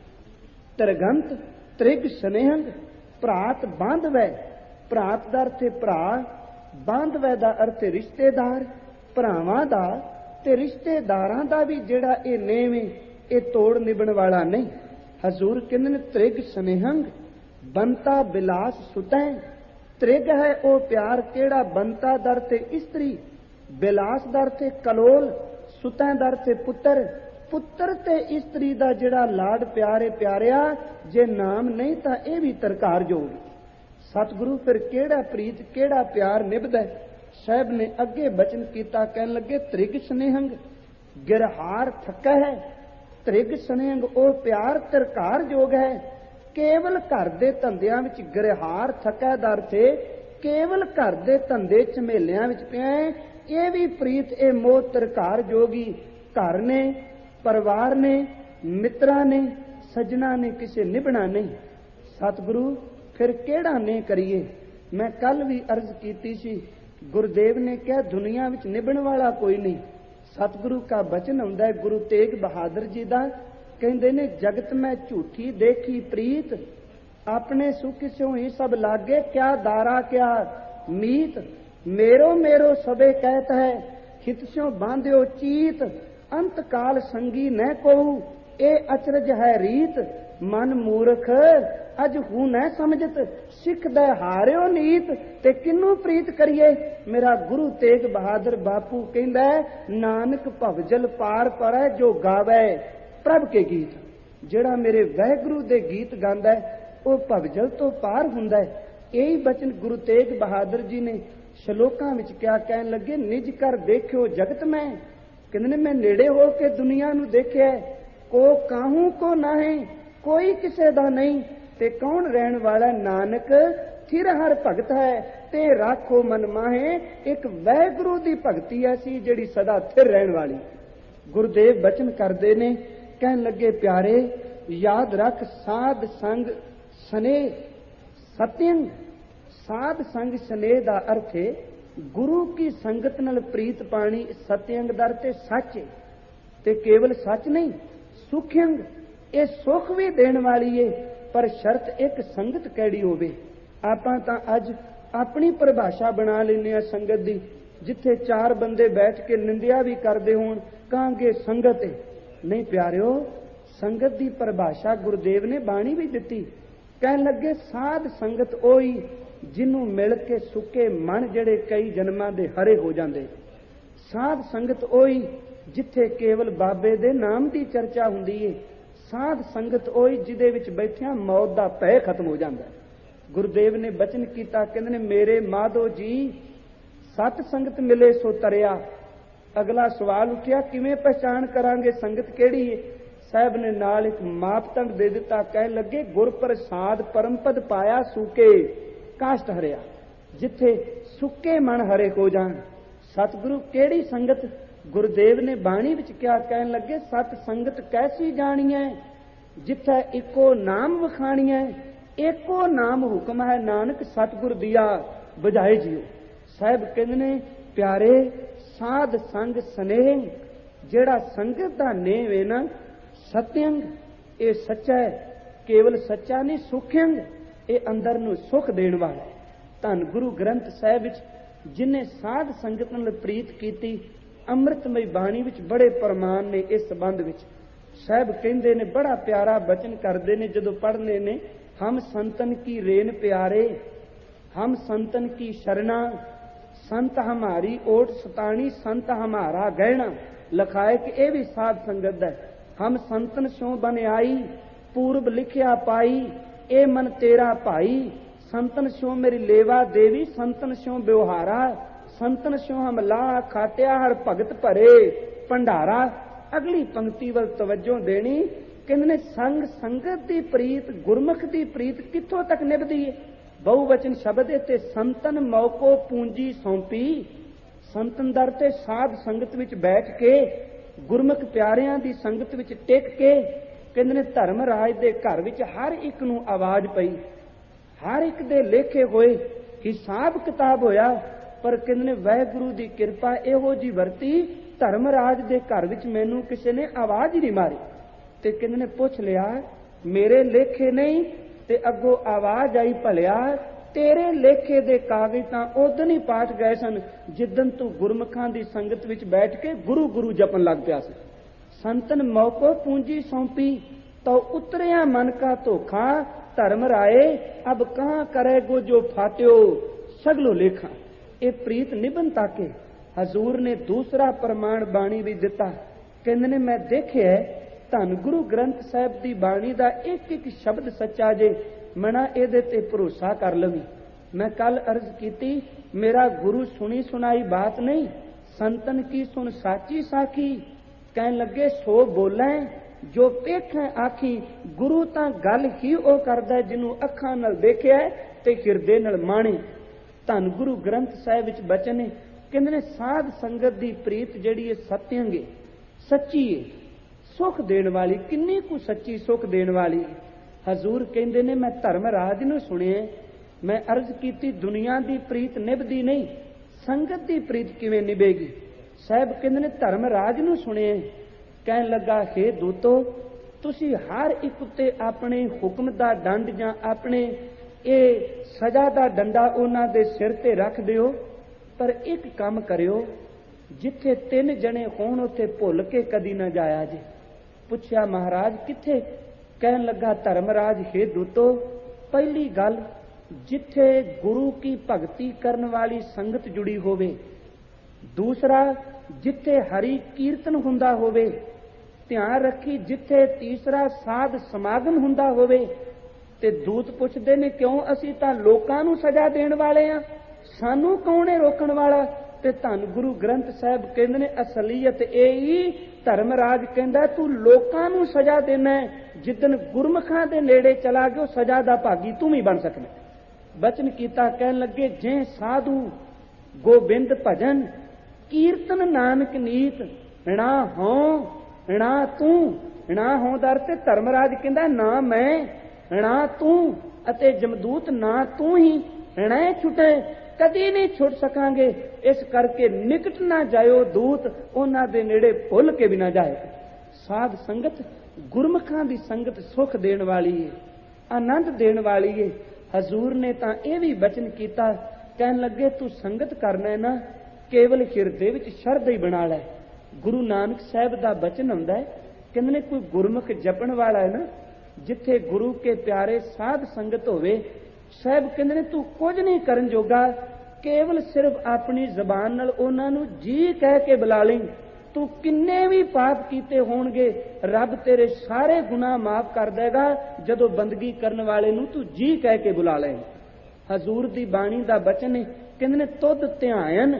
ਤ੍ਰਿਗੰਤ ਤ੍ਰਿਗ ਸਨੇਹੰਗ, ਭਰਾਤ ਬਾਂਧਵੈ। ਭਰਾਤ ਦਾ ਅਰਥ ਹੈ ਭਰਾ, ਬਾਂਧਵੈ ਦਾ ਅਰਥ ਹੈ ਰਿਸ਼ਤੇਦਾਰ। ਭਰਾਵਾਂ ਦਾ ਤੇ ਰਿਸ਼ਤੇਦਾਰਾਂ ਦਾ ਵੀ ਜਿਹੜਾ ਇਹ ਨੇਮ ਹੈ, ਇਹ ਤੋੜ ਨਿਭਣ ਵਾਲਾ ਨਹੀਂ। ਹਜ਼ੂਰ ਕਹਿੰਦੇ ਨੇ ਤ੍ਰਿਗ ਸਨੇਹੰਗ, ਬੰਤਾ ਬਿਲਾਸ ਸੁਤੈ। ਤ੍ਰਿਗ ਹੈ ਉਹ ਪਿਆਰ ਕਿਹੜਾ ਬੰਤਾ ਦਰ ਤੇ ਇਸਤਰੀ, ਬਿਲਾਸ ਦਰ ਤੇ ਕਲੋਲ, ਸੁਤੈ ਦਰ ਤੇ ਪੁੱਤਰ। ਪੁੱਤਰ ਤੇ ਇਸਤਰੀ ਦਾ ਜਿਹੜਾ ਲਾਡ ਪਿਆਰੇ ਪਿਆਰਿਆ, ਜੇ ਨਾਮ ਨਹੀਂ ਤਾਂ ਇਹ ਵੀ ਤਰਕਾਰ ਜੋਗ। ਸਤਿਗੁਰੂ ਫਿਰ ਕਿਹੜਾ ਪ੍ਰੀਤ ਕਿਹੜਾ ਪਿਆਰ ਨਿਭਦਾ। ਸਾਹਿਬ ਨੇ ਅੱਗੇ ਬਚਨ ਕੀਤਾ, ਕਹਿਣ ਲੱਗੇ ਤ੍ਰਿਗ ਸਨੇਹੰਗ ਗਿਰਹਾਰ ਥੱਕਾ ਹੈ। ਤ੍ਰਿਗ ਸਨੇਹੰਗ ਉਹ ਪਿਆਰ ਤਰਕਾਰ ਜੋਗ ਹੈ ਕੇਵਲ ਘਰ ਦੇ ਧੰਦਿਆਂ ਵਿੱਚ ਗ੍ਰਿਹਾਰ ਥਕੈਦਾਰ ਥੇ, ਕੇਵਲ ਘਰ ਦੇ ਧੰਦੇ ਝਮੇਲਿਆਂ ਵਿੱਚ ਪਿਆ। ਇਹ ਵੀ ਪ੍ਰੀਤ ਇਹ ਮੋਹ ਤਰਕਾਰ ਜੋਗੀ। ਘਰ ਨੇ, ਪਰਿਵਾਰ ਨੇ, ਮਿੱਤਰਾਂ ਨੇ, ਸੱਜਣਾ ਨੇ, ਕਿਸੇ ਨਿਭਣਾ ਨਹੀਂ। ਸਤਿਗੁਰੂ ਫਿਰ ਕਿਹੜਾ ਨੇ ਕਰੀਏ। ਮੈਂ ਕੱਲ ਵੀ ਅਰਜ਼ ਕੀਤੀ ਸੀ, ਗੁਰਦੇਵ ਨੇ ਕਿਹਾ ਦੁਨੀਆ ਵਿੱਚ ਨਿਭਣ ਵਾਲਾ ਕੋਈ ਨਹੀਂ। ਸਤਿਗੁਰੂ ਕਾ ਬਚਨ ਆਉਂਦਾ ਹੈ ਗੁਰੂ ਤੇਗ ਬਹਾਦਰ ਜੀ ਦਾ, ਕਹਿੰਦੇ ਨੇ ਜਗਤ ਮੈਂ ਝੂਠੀ ਦੇਖੀ ਪ੍ਰੀਤ, ਆਪਣੇ ਸੁਖ ਸਿਉ ਹੀ ਸਭ ਲਾਗੇ, ਕਿਆ ਦਾਰਾ ਕਿਆ ਮੀਤ। ਮੇਰੋ ਮੇਰੋ ਸਭੇ ਕਹਿਤ ਹੈ, ਹਿਤ ਸਿਉ ਬਾਂਧਿਓ ਚੀਤ, ਅੰਤ ਕਾਲ ਸੰਗੀ ਨਹਿ ਕੋਊ, ਇਹ ਅਚਰਜ ਹੈ ਰੀਤ। ਮਨ ਮੂਰਖ ਅਜ ਹੂੰ ਨਹਿ ਸਮਝਤ, ਸਿੱਖ ਦਾ ਹਾਰਿਓ ਨੀਤ, ਤੇ ਕਿਨੂੰ ਪ੍ਰੀਤ ਕਰੀਏ। ਮੇਰਾ ਗੁਰੂ ਤੇਗ ਬਹਾਦਰ ਬਾਪੂ ਕਹਿੰਦਾ ਨਾਨਕ ਭਵਜਲ ਪਾਰ ਪਰੈ ਜੋ ਗਾਵੇ ਪ੍ਰਭ ਕੇ ਗੀਤ। ਜਿਹੜਾ ਮੇਰੇ ਵਾਹਿਗੁਰੂ ਦੇ ਗੀਤ ਗਾਉਂਦਾ ਉਹ ਭਵਜਲ ਤੋਂ ਪਾਰ ਹੁੰਦਾ ਹੈ। ਇਹੀ ਬਚਨ ਗੁਰੂ ਤੇਗ ਬਹਾਦਰ ਜੀ ਨੇ ਸ਼ਲੋਕਾਂ ਵਿੱਚ ਕਿਹਾ। ਕਹਿਣ ਲੱਗੇ ਨਿਜ ਕਰ ਦੇਖਿਓ ਜਗਤ ਮੈਂ, ਕਹਿੰਦੇ ਨੇ ਮੈਂ ਨੇੜੇ ਹੋ ਕੇ ਦੁਨੀਆ ਨੂੰ ਦੇਖਿਆ, ਕੋ ਕਾਹੂ ਕੋ ਨਾਹੀਂ, ਕੋਈ ਕਿਸੇ ਦਾ ਨਹੀਂ, ਤੇ ਕੌਣ ਰਹਿਣ ਵਾਲਾ ਨਾਨਕ ਥਿਰ ਹਰ ਭਗਤ ਹੈ, ਤੇ ਰਾਖੋ ਮਨ ਮਾਹੇ। ਇੱਕ ਵਾਹਿਗੁਰੂ ਦੀ ਭਗਤੀ ਐਸੀ ਜਿਹੜੀ ਸਦਾ ਥਿਰ ਰਹਿਣ ਵਾਲੀ। ਗੁਰਦੇਵ ਬਚਨ ਕਰਦੇ ਨੇ, ਕਹਿਣ ਲੱਗੇ ਪਿਆਰੇ ਯਾਦ ਰੱਖ ਸਾਧ ਸੰਗ ਸਨੇਹ ਸਤਿਅੰਗ। ਸਾਧ ਸੰਗ ਸਨੇਹ ਦਾ ਅਰਥ ਹੈ ਗੁਰੂ ਕੀ ਸੰਗਤ ਨਾਲ ਪ੍ਰੀਤ ਪਾਣੀ। ਸਤਿਅੰਗ ਦਾ ਅਰਥ ਹੈ ਸੱਚ, ਤੇ ਕੇਵਲ ਸੱਚ ਨਹੀਂ ਸੁਖਿਅੰਗ, ਇਹ ਸੁਖ ਵੀ ਦੇਣ ਵਾਲੀ ਏ, ਪਰ ਸ਼ਰਤ ਇੱਕ ਸੰਗਤ ਕਿਹੜੀ ਹੋਵੇ। ਆਪਾਂ ਤਾਂ ਅੱਜ ਆਪਣੀ ਪਰਿਭਾਸ਼ਾ ਬਣਾ ਲੈਂਦੇ ਆ ਸੰਗਤ ਦੀ, ਜਿੱਥੇ ਚਾਰ ਬੰਦੇ ਬੈਠ ਕੇ ਨਿੰਦਿਆ ਵੀ ਕਰਦੇ ਹੋਣ ਕਹਾਂਗੇ ਸੰਗਤ ਏ। ਨਹੀਂ ਪਿਆਰਿਓ, ਸੰਗਤ ਦੀ ਪਰਿਭਾਸ਼ਾ ਗੁਰਦੇਵ ਨੇ ਬਾਣੀ ਵੀ ਦਿੱਤੀ। ਕਹਿਣ ਲੱਗੇ ਸਾਧ ਸੰਗਤ ਉਹੀ ਜਿਹਨੂੰ ਮਿਲ ਕੇ ਸੁੱਕੇ ਮਨ ਜਿਹੜੇ ਕਈ ਜਨਮਾਂ ਦੇ ਹਰੇ ਹੋ ਜਾਂਦੇ। ਸਾਧ ਸੰਗਤ ਉਹੀ ਜਿੱਥੇ ਕੇਵਲ ਬਾਬੇ ਦੇ ਨਾਮ ਦੀ ਚਰਚਾ ਹੁੰਦੀ ਏ। ਸਾਧ ਸੰਗਤ ਉਹੀ ਜਿਹਦੇ ਵਿੱਚ ਬੈਠਿਆਂ ਮੌਤ ਦਾ ਭੈ ਖਤਮ ਹੋ ਜਾਂਦਾ। ਗੁਰਦੇਵ ਨੇ ਬਚਨ ਕੀਤਾ, ਕਹਿੰਦੇ ਨੇ ਮੇਰੇ ਮਾਧੋ ਜੀ ਸਤ ਸੰਗਤ ਮਿਲੇ ਸੋ ਤਰਿਆ। ਅਗਲਾ ਸਵਾਲ ਉੱਠਿਆ ਕਿਵੇਂ ਪਛਾਣ ਕਰਾਂਗੇ ਸੰਗਤ ਕਿਹੜੀ ਹੈ। ਸਾਹਿਬ ਨੇ ਨਾਲ ਇੱਕ ਮਾਪਦੰਡ ਦੇ ਦਿੱਤਾ। ਕਹਿਣ ਲੱਗੇ ਗੁਰ ਪ੍ਰਸਾਦ ਪਰਮਪਦ ਪਾਇਆ ਸੂਕੇ ਕਾਸ਼ਟ ਹਰਿਆ। ਜਿੱਥੇ ਸੁੱਕੇ ਮਨ ਹਰੇ ਹੋ ਜਾਣ। ਸਤਿਗੁਰੂ ਕਿਹੜੀ ਸੰਗਤ। ਗੁਰਦੇਵ ਨੇ ਬਾਣੀ ਵਿੱਚ ਕਿਹਾ, ਕਹਿਣ ਲੱਗੇ ਸਤ ਸੰਗਤ ਕੈਸੀ ਜਾਣੀਐ, ਜਿੱਥੇ ਇੱਕੋ ਨਾਮ ਵਖਾਣੀਐ। ਇੱਕੋ ਨਾਮ ਹੁਕਮ ਹੈ ਨਾਨਕ ਸਤਿਗੁਰ ਦੀਆ ਬੁਝਾਏ ਜੀਓ। ਸਾਹਿਬ ਕਹਿੰਦੇ ਨੇ ਪਿਆਰੇ ਸਾਧ ਸੰਗ ਸਨੇਹ, ਜਿਹੜਾ ਸੰਗਤ ਦਾ ਨੇਮ ਹੈ ਨਾ ਸਤਿਅੰਗ, ਇਹ ਸੱਚਾ ਹੈ, ਕੇਵਲ ਸੱਚਾ ਨਹੀਂ ਸੁਖਿਅੰਗ, ਇਹ ਅੰਦਰ ਨੂੰ ਸੁਖ ਦੇਣ ਵਾਲਾ। ਧੰਨ ਗੁਰੂ ਗ੍ਰੰਥ ਸਾਹਿਬ ਵਿੱਚ ਜਿਨੇ ਸਾਧ ਸੰਗਤ ਨਾਲ ਪ੍ਰੀਤ ਕੀਤੀ, ਅੰਮ੍ਰਿਤਮਈ ਬਾਣੀ ਵਿੱਚ ਬੜੇ ਪ੍ਰਮਾਣ ਨੇ ਇਸ ਸੰਬੰਧ ਵਿੱਚ। ਸਾਹਿਬ ਕਹਿੰਦੇ ਨੇ ਬੜਾ ਪਿਆਰਾ ਬਚਨ ਕਰਦੇ ਨੇ ਜਦੋਂ ਪੜ੍ਹਨੇ ਨੇ, ਹਮ ਸੰਤਨ ਕੀ ਰੇਨ ਪਿਆਰੇ, ਹਮ ਸੰਤਨ ਕੀ ਸ਼ਰਣਾ, ਸੰਤ ਹਮਾਰੀ ਓਟ ਸਤਾਣੀ, ਸੰਤ ਹਮਾਰਾ ਗਹਿਣਾ। ਲਿਖਾਏ ਕਿ ਇਹ ਵੀ ਸਾਧ ਸੰਗਤ ਦਾ। ਹਮ ਸੰਤਨ ਸਿਉ ਬਨ ਆਈ, ਪੂਰਬ ਲਿਖਿਆ ਪਾਈ, ਇਹ ਮਨ ਤੇਰਾ ਭਾਈ, ਸੰਤਨ ਸਿਉ ਮੇਰੀ ਲੇਵਾ ਦੇਵੀ, ਸੰਤਨ ਸਿਉ ਵਿਵਹਾਰਾ, ਸੰਤਨ ਸਿਉ ਹਮ ਲਾ ਖਾਟਿਆ ਹਰ ਭਗਤ ਭਰੇ ਭੰਡਾਰਾ। ਅਗਲੀ ਪੰਕਤੀ ਵੱਲ ਤਵੱਜੋ ਦੇਣੀ। ਕਹਿੰਦੇ ਨੇ ਸੰਗ ਸੰਗਤ ਦੀ ਪ੍ਰੀਤ, ਗੁਰਮੁਖ ਦੀ ਪ੍ਰੀਤ ਕਿੱਥੋਂ ਤੱਕ ਨਿਭਦੀ ਹੈ। ਬਹੁਵਚਨ ਸ਼ਬਦ ਹੈ ਤੇ ਸੰਤਨ ਮੌਕੋ ਪੂੰਜੀ ਸੌਂਪੀ। ਸੰਤਨ ਦਰ ਤੇ ਸਾਧ ਸੰਗਤ ਵਿੱਚ ਬੈਠ ਕੇ, ਗੁਰਮੁਖ ਪਿਆਰਿਆਂ ਦੀ ਸੰਗਤ ਵਿੱਚ ਟਿਕ ਕੇ, ਕਹਿੰਦੇ ਨੇ ਧਰਮ ਰਾਜ ਦੇ ਘਰ ਵਿੱਚ ਹਰ ਇੱਕ ਨੂੰ ਆਵਾਜ਼ ਪਈ, ਹਰ ਇੱਕ ਦੇ ਲੇਖੇ ਹੋਏ, ਹਿਸਾਬ ਕਿਤਾਬ ਹੋਇਆ। ਪਰ ਕਹਿੰਦੇ ਨੇ ਵਾਹਿਗੁਰੂ ਦੀ ਕਿਰਪਾ ਇਹੋ ਜੀ ਵਰਤੀ, ਧਰਮ ਰਾਜ ਦੇ ਘਰ ਵਿੱਚ ਮੈਨੂੰ ਕਿਸੇ ਨੇ ਆਵਾਜ਼ ਹੀ ਨਹੀਂ ਮਾਰੀ। ਤੇ ਕਹਿੰਦੇ ਨੇ ਪੁੱਛ ਲਿਆ ਮੇਰੇ ਲੇਖੇ ਨਹੀਂ, ਤੇ ਅੱਗੋਂ ਆਵਾਜ਼ ਆਈ ਭਲਿਆ ਤੇਰੇ ਲੇਖੇ ਦੇ ਕਾਗਜ਼ ਤਾਂ ਉਦੋਂ ਹੀ ਪਾਟ ਗਏ ਸਨ ਜਿੱਦਨ ਤੂੰ ਗੁਰਮੁਖਾਂ ਦੀ ਸੰਗਤ ਵਿੱਚ ਬੈਠ ਕੇ ਗੁਰੂ ਗੁਰੂ ਜਪਣ ਲੱਗ ਪਿਆ ਸੀ। ਸੰਤਨ ਮੌਕੋ ਪੂੰਜੀ ਸੌਂਪੀ ਤਾਂ ਉਤਰਿਆ ਮਨ ਕਾ ਧੋਖਾ, ਧਰਮ ਰਾਏ ਅਬ ਕਹਾਂ ਕਰੇਗੋ ਜੋ ਫਾਟਿਓ ਸਗਲੋ ਲੇਖਾ। ਇਹ ਪ੍ਰੀਤ ਨਿਭਨ ਤਾਕੇ ਹਜ਼ੂਰ ਨੇ ਦੂਸਰਾ ਪ੍ਰਮਾਣ ਬਾਣੀ ਵੀ ਦਿੱਤਾ। ਕਹਿੰਦੇ ਨੇ ਮੈਂ ਦੇਖਿਆ ਧੰਨ ਗੁਰੂ ਗ੍ਰੰਥ ਸਾਹਿਬ ਦੀ ਬਾਣੀ ਦਾ ਇੱਕ ਇੱਕ ਸ਼ਬਦ ਸੱਚਾ ਜੇ, ਮਨਾ ਇਹਦੇ ਤੇ ਭਰੋਸਾ ਕਰ ਲਵੀ। ਮੈਂ ਕੱਲ ਅਰਜ਼ ਕੀਤੀ ਮੇਰਾ ਗੁਰੂ ਸੁਣੀ ਸੁਣਾਈ ਬਾਤ ਨਹੀਂ, ਸੰਤਨ ਕੀ ਸੁਣ ਸਾਚੀ ਸਾਖੀ। ਕਹਿਣ ਲੱਗੇ ਸੋ ਬੋਲੇ ਜੋ ਵੇਖੈ ਆਖੀ। ਗੁਰੂ ਤਾਂ ਗੱਲ ਹੀ ਉਹ ਕਰਦਾ ਜਿਹਨੂੰ ਅੱਖਾਂ ਨਾਲ ਦੇਖਿਆ ਤੇ ਹਿਰਦੇ ਨਾਲ ਮਾਣੇ। ਧੰਨ ਗੁਰੂ ਗ੍ਰੰਥ ਸਾਹਿਬ ਵਿੱਚ ਬਚਨ ਨੇ, ਕਹਿੰਦੇ ਨੇ ਸਾਧ ਸੰਗਤ ਦੀ ਪ੍ਰੀਤ ਜਿਹੜੀ ਹੈ ਸਤਿਅੰਗ, ਸੱਚੀ ਹੈ, ਸੁਖ ਦੇਣ ਵਾਲੀ। ਕਿੰਨੀ ਕੁ ਸੱਚੀ ਸੁਖ ਦੇਣ ਵਾਲੀ। ਹਜ਼ੂਰ ਕਹਿੰਦੇ ਨੇ ਮੈਂ ਧਰਮਰਾਜ ਨੂੰ ਸੁਣਿਆ, ਮੈਂ ਅਰਜ਼ ਕੀਤੀ ਦੁਨੀਆ ਦੀ ਪ੍ਰੀਤ ਨਿਭਦੀ ਨਹੀਂ, ਸੰਗਤ ਦੀ ਪ੍ਰੀਤ ਕਿਵੇਂ ਨਿਭੇਗੀ। ਸਾਹਿਬ ਕਹਿੰਦੇ ਨੇ ਧਰਮਰਾਜ ਨੂੰ ਸੁਣਿਆ, ਕਹਿਣ ਲੱਗਾ ਹੇ ਦੂਤੋ ਤੁਸੀਂ ਹਰ ਇੱਕ ਉੱਤੇ ਆਪਣੇ ਹੁਕਮ ਦਾ ਡੰਡ ਜਾਂ ਆਪਣੇ ਇਹ ਸਜ਼ਾ ਦਾ ਡੰਡਾ ਉਹਨਾਂ ਦੇ ਸਿਰ ਤੇ ਰੱਖ ਦਿਓ, ਪਰ ਇੱਕ ਕੰਮ ਕਰਿਓ, ਜਿੱਥੇ 3 ਜਣੇ ਹੋਣ ਉੱਥੇ ਭੁੱਲ ਕੇ ਕਦੀ ਨਾ ਜਾਇਆ ਜੇ। ਪੁੱਛਿਆ ਮਹਾਰਾਜ ਕਿੱਥੇ? ਕਹਿਣ ਲੱਗਾ ਧਰਮਰਾਜ ਹੇ ਦੂਤੋ, ਪਹਿਲੀ ਗੱਲ ਜਿੱਥੇ ਗੁਰੂ ਕੀ ਭਗਤੀ ਕਰਨ ਵਾਲੀ ਸੰਗਤ ਜੁੜੀ ਹੋਵੇ, ਦੂਸਰਾ ਜਿੱਥੇ ਹਰੀ ਕੀਰਤਨ ਹੁੰਦਾ ਹੋਵੇ, ਧਿਆਨ ਰੱਖੀ ਜਿੱਥੇ ਤੀਸਰਾ ਸਾਧ ਸਮਾਗਮ ਹੁੰਦਾ ਹੋਵੇ। ਤੇ ਦੂਤ ਪੁੱਛਦੇ ਨੇ ਕਿਉਂ? ਅਸੀਂ ਤਾਂ ਲੋਕਾਂ ਨੂੰ ਸਜ਼ਾ ਦੇਣ ਵਾਲੇ ਆ, ਸਾਨੂੰ ਕੌਣ ਹੈ ਰੋਕਣ ਵਾਲਾ? ਤੇ ਧੰਨ ਗੁਰੂ ਗ੍ਰੰਥ ਸਾਹਿਬ ਕਹਿੰਦੇ ਨੇ ਅਸਲੀਅਤ ਇਹ ਹੀ। ਧਰਮਰਾਜ ਕਹਿੰਦਾ ਤੂੰ ਲੋਕਾਂ ਨੂੰ ਸਜ਼ਾ ਦੇਣਾ, ਜਿੱਦਨ ਗੁਰਮੁਖਾਂ ਦੇ ਨੇੜੇ ਚਲਾ ਗਿਆ ਸਜ਼ਾ ਦਾ ਭਾਗੀ ਤੂੰ ਵੀ ਬਣ ਸਕਣਾ। ਬਚਨ ਕੀਤਾ, ਕਹਿਣ ਲੱਗੇ ਜੇ ਸਾਧੂ ਗੋਬਿੰਦ ਭਜਨ ਕੀਰਤਨ ਨਾਨਕ ਨੀਤ, ਨਾ ਹੋ ਨਾ ਤੂੰ। ਨਾ ਹੋਂਦਾਰ ਤੇ ਧਰਮਰਾਜ ਕਹਿੰਦਾ ਨਾ ਮੈਂ ਨਾ ਤੂੰ, ਅਤੇ ਜਮਦੂਤ ਨਾ ਤੂੰ ਹੀ ਨਾ ਛੁੱਟੇ, ਕਦੀ ਨਹੀਂ ਛੁੱਟ ਸਕਾਂਗੇ। ਇਸ ਕਰਕੇ ਨਿਕਟ ਨਾ ਜਾਇਓ ਦੂਤ, ਉਹਨਾਂ ਦੇ ਨੇੜੇ ਭੁੱਲ ਕੇ ਵੀ ਨਾ ਜਾਏ। ਸਾਧ ਸੰਗਤ ਗੁਰਮੁਖਾਂ ਦੀ ਸੰਗਤ ਸੁਖ ਦੇਣ ਵਾਲੀ ਹੈ, ਆਨੰਦ ਦੇਣ ਵਾਲੀ ਹੈ। ਹਜ਼ੂਰ ਨੇ ਤਾਂ ਇਹ ਵੀ ਬਚਨ ਕੀਤਾ, ਕਹਿਣ ਲੱਗੇ ਤੂੰ ਸੰਗਤ ਕਰਨਾ ਹੈ ਨਾ, ਕੇਵਲ ਹਿਰਦੇ ਵਿੱਚ ਸ਼ਰਧਾ ਹੀ ਬਣਾ ਲੈ। ਗੁਰੂ ਨਾਨਕ ਸਾਹਿਬ ਦਾ ਬਚਨ ਹੁੰਦਾ ਹੈ, ਕਹਿੰਦੇ ਨੇ ਕੋਈ ਗੁਰਮੁਖ ਜਪਣ ਵਾਲਾ ਹੈ ਨਾ, ਜਿੱਥੇ ਗੁਰੂ ਕੇ ਪਿਆਰੇ ਸਾਧ ਸੰਗਤ ਹੋਵੇ, ਸਾਹਿਬ ਕਹਿੰਦੇ ਨੇ ਤੂੰ ਕੁਝ ਨਹੀਂ ਕਰਨ ਜੋਗਾ, ਕੇਵਲ ਸਿਰਫ ਆਪਣੀ ਜ਼ਬਾਨ ਨਾਲ ਉਹਨਾਂ ਨੂੰ ਜੀ ਕਹਿ ਕੇ ਬੁਲਾ ਲਈ। ਤੂੰ ਕਿੰਨੇ ਵੀ ਪਾਪ ਕੀਤੇ ਹੋਣਗੇ, ਰੱਬ ਤੇਰੇ ਸਾਰੇ ਗੁਨਾਹ ਮਾਫ ਕਰ ਦੇਗਾ ਜਦੋਂ ਬੰਦਗੀ ਕਰਨ ਵਾਲੇ ਨੂੰ ਤੂੰ ਜੀ ਕਹਿ ਕੇ ਬੁਲਾ ਲੈ। ਹਜ਼ੂਰ ਦੀ ਬਾਣੀ ਦਾ ਬਚਨ ਹੈ, ਕਹਿੰਦੇ ਨੇ ਤੁਧ ਧਿਆਨ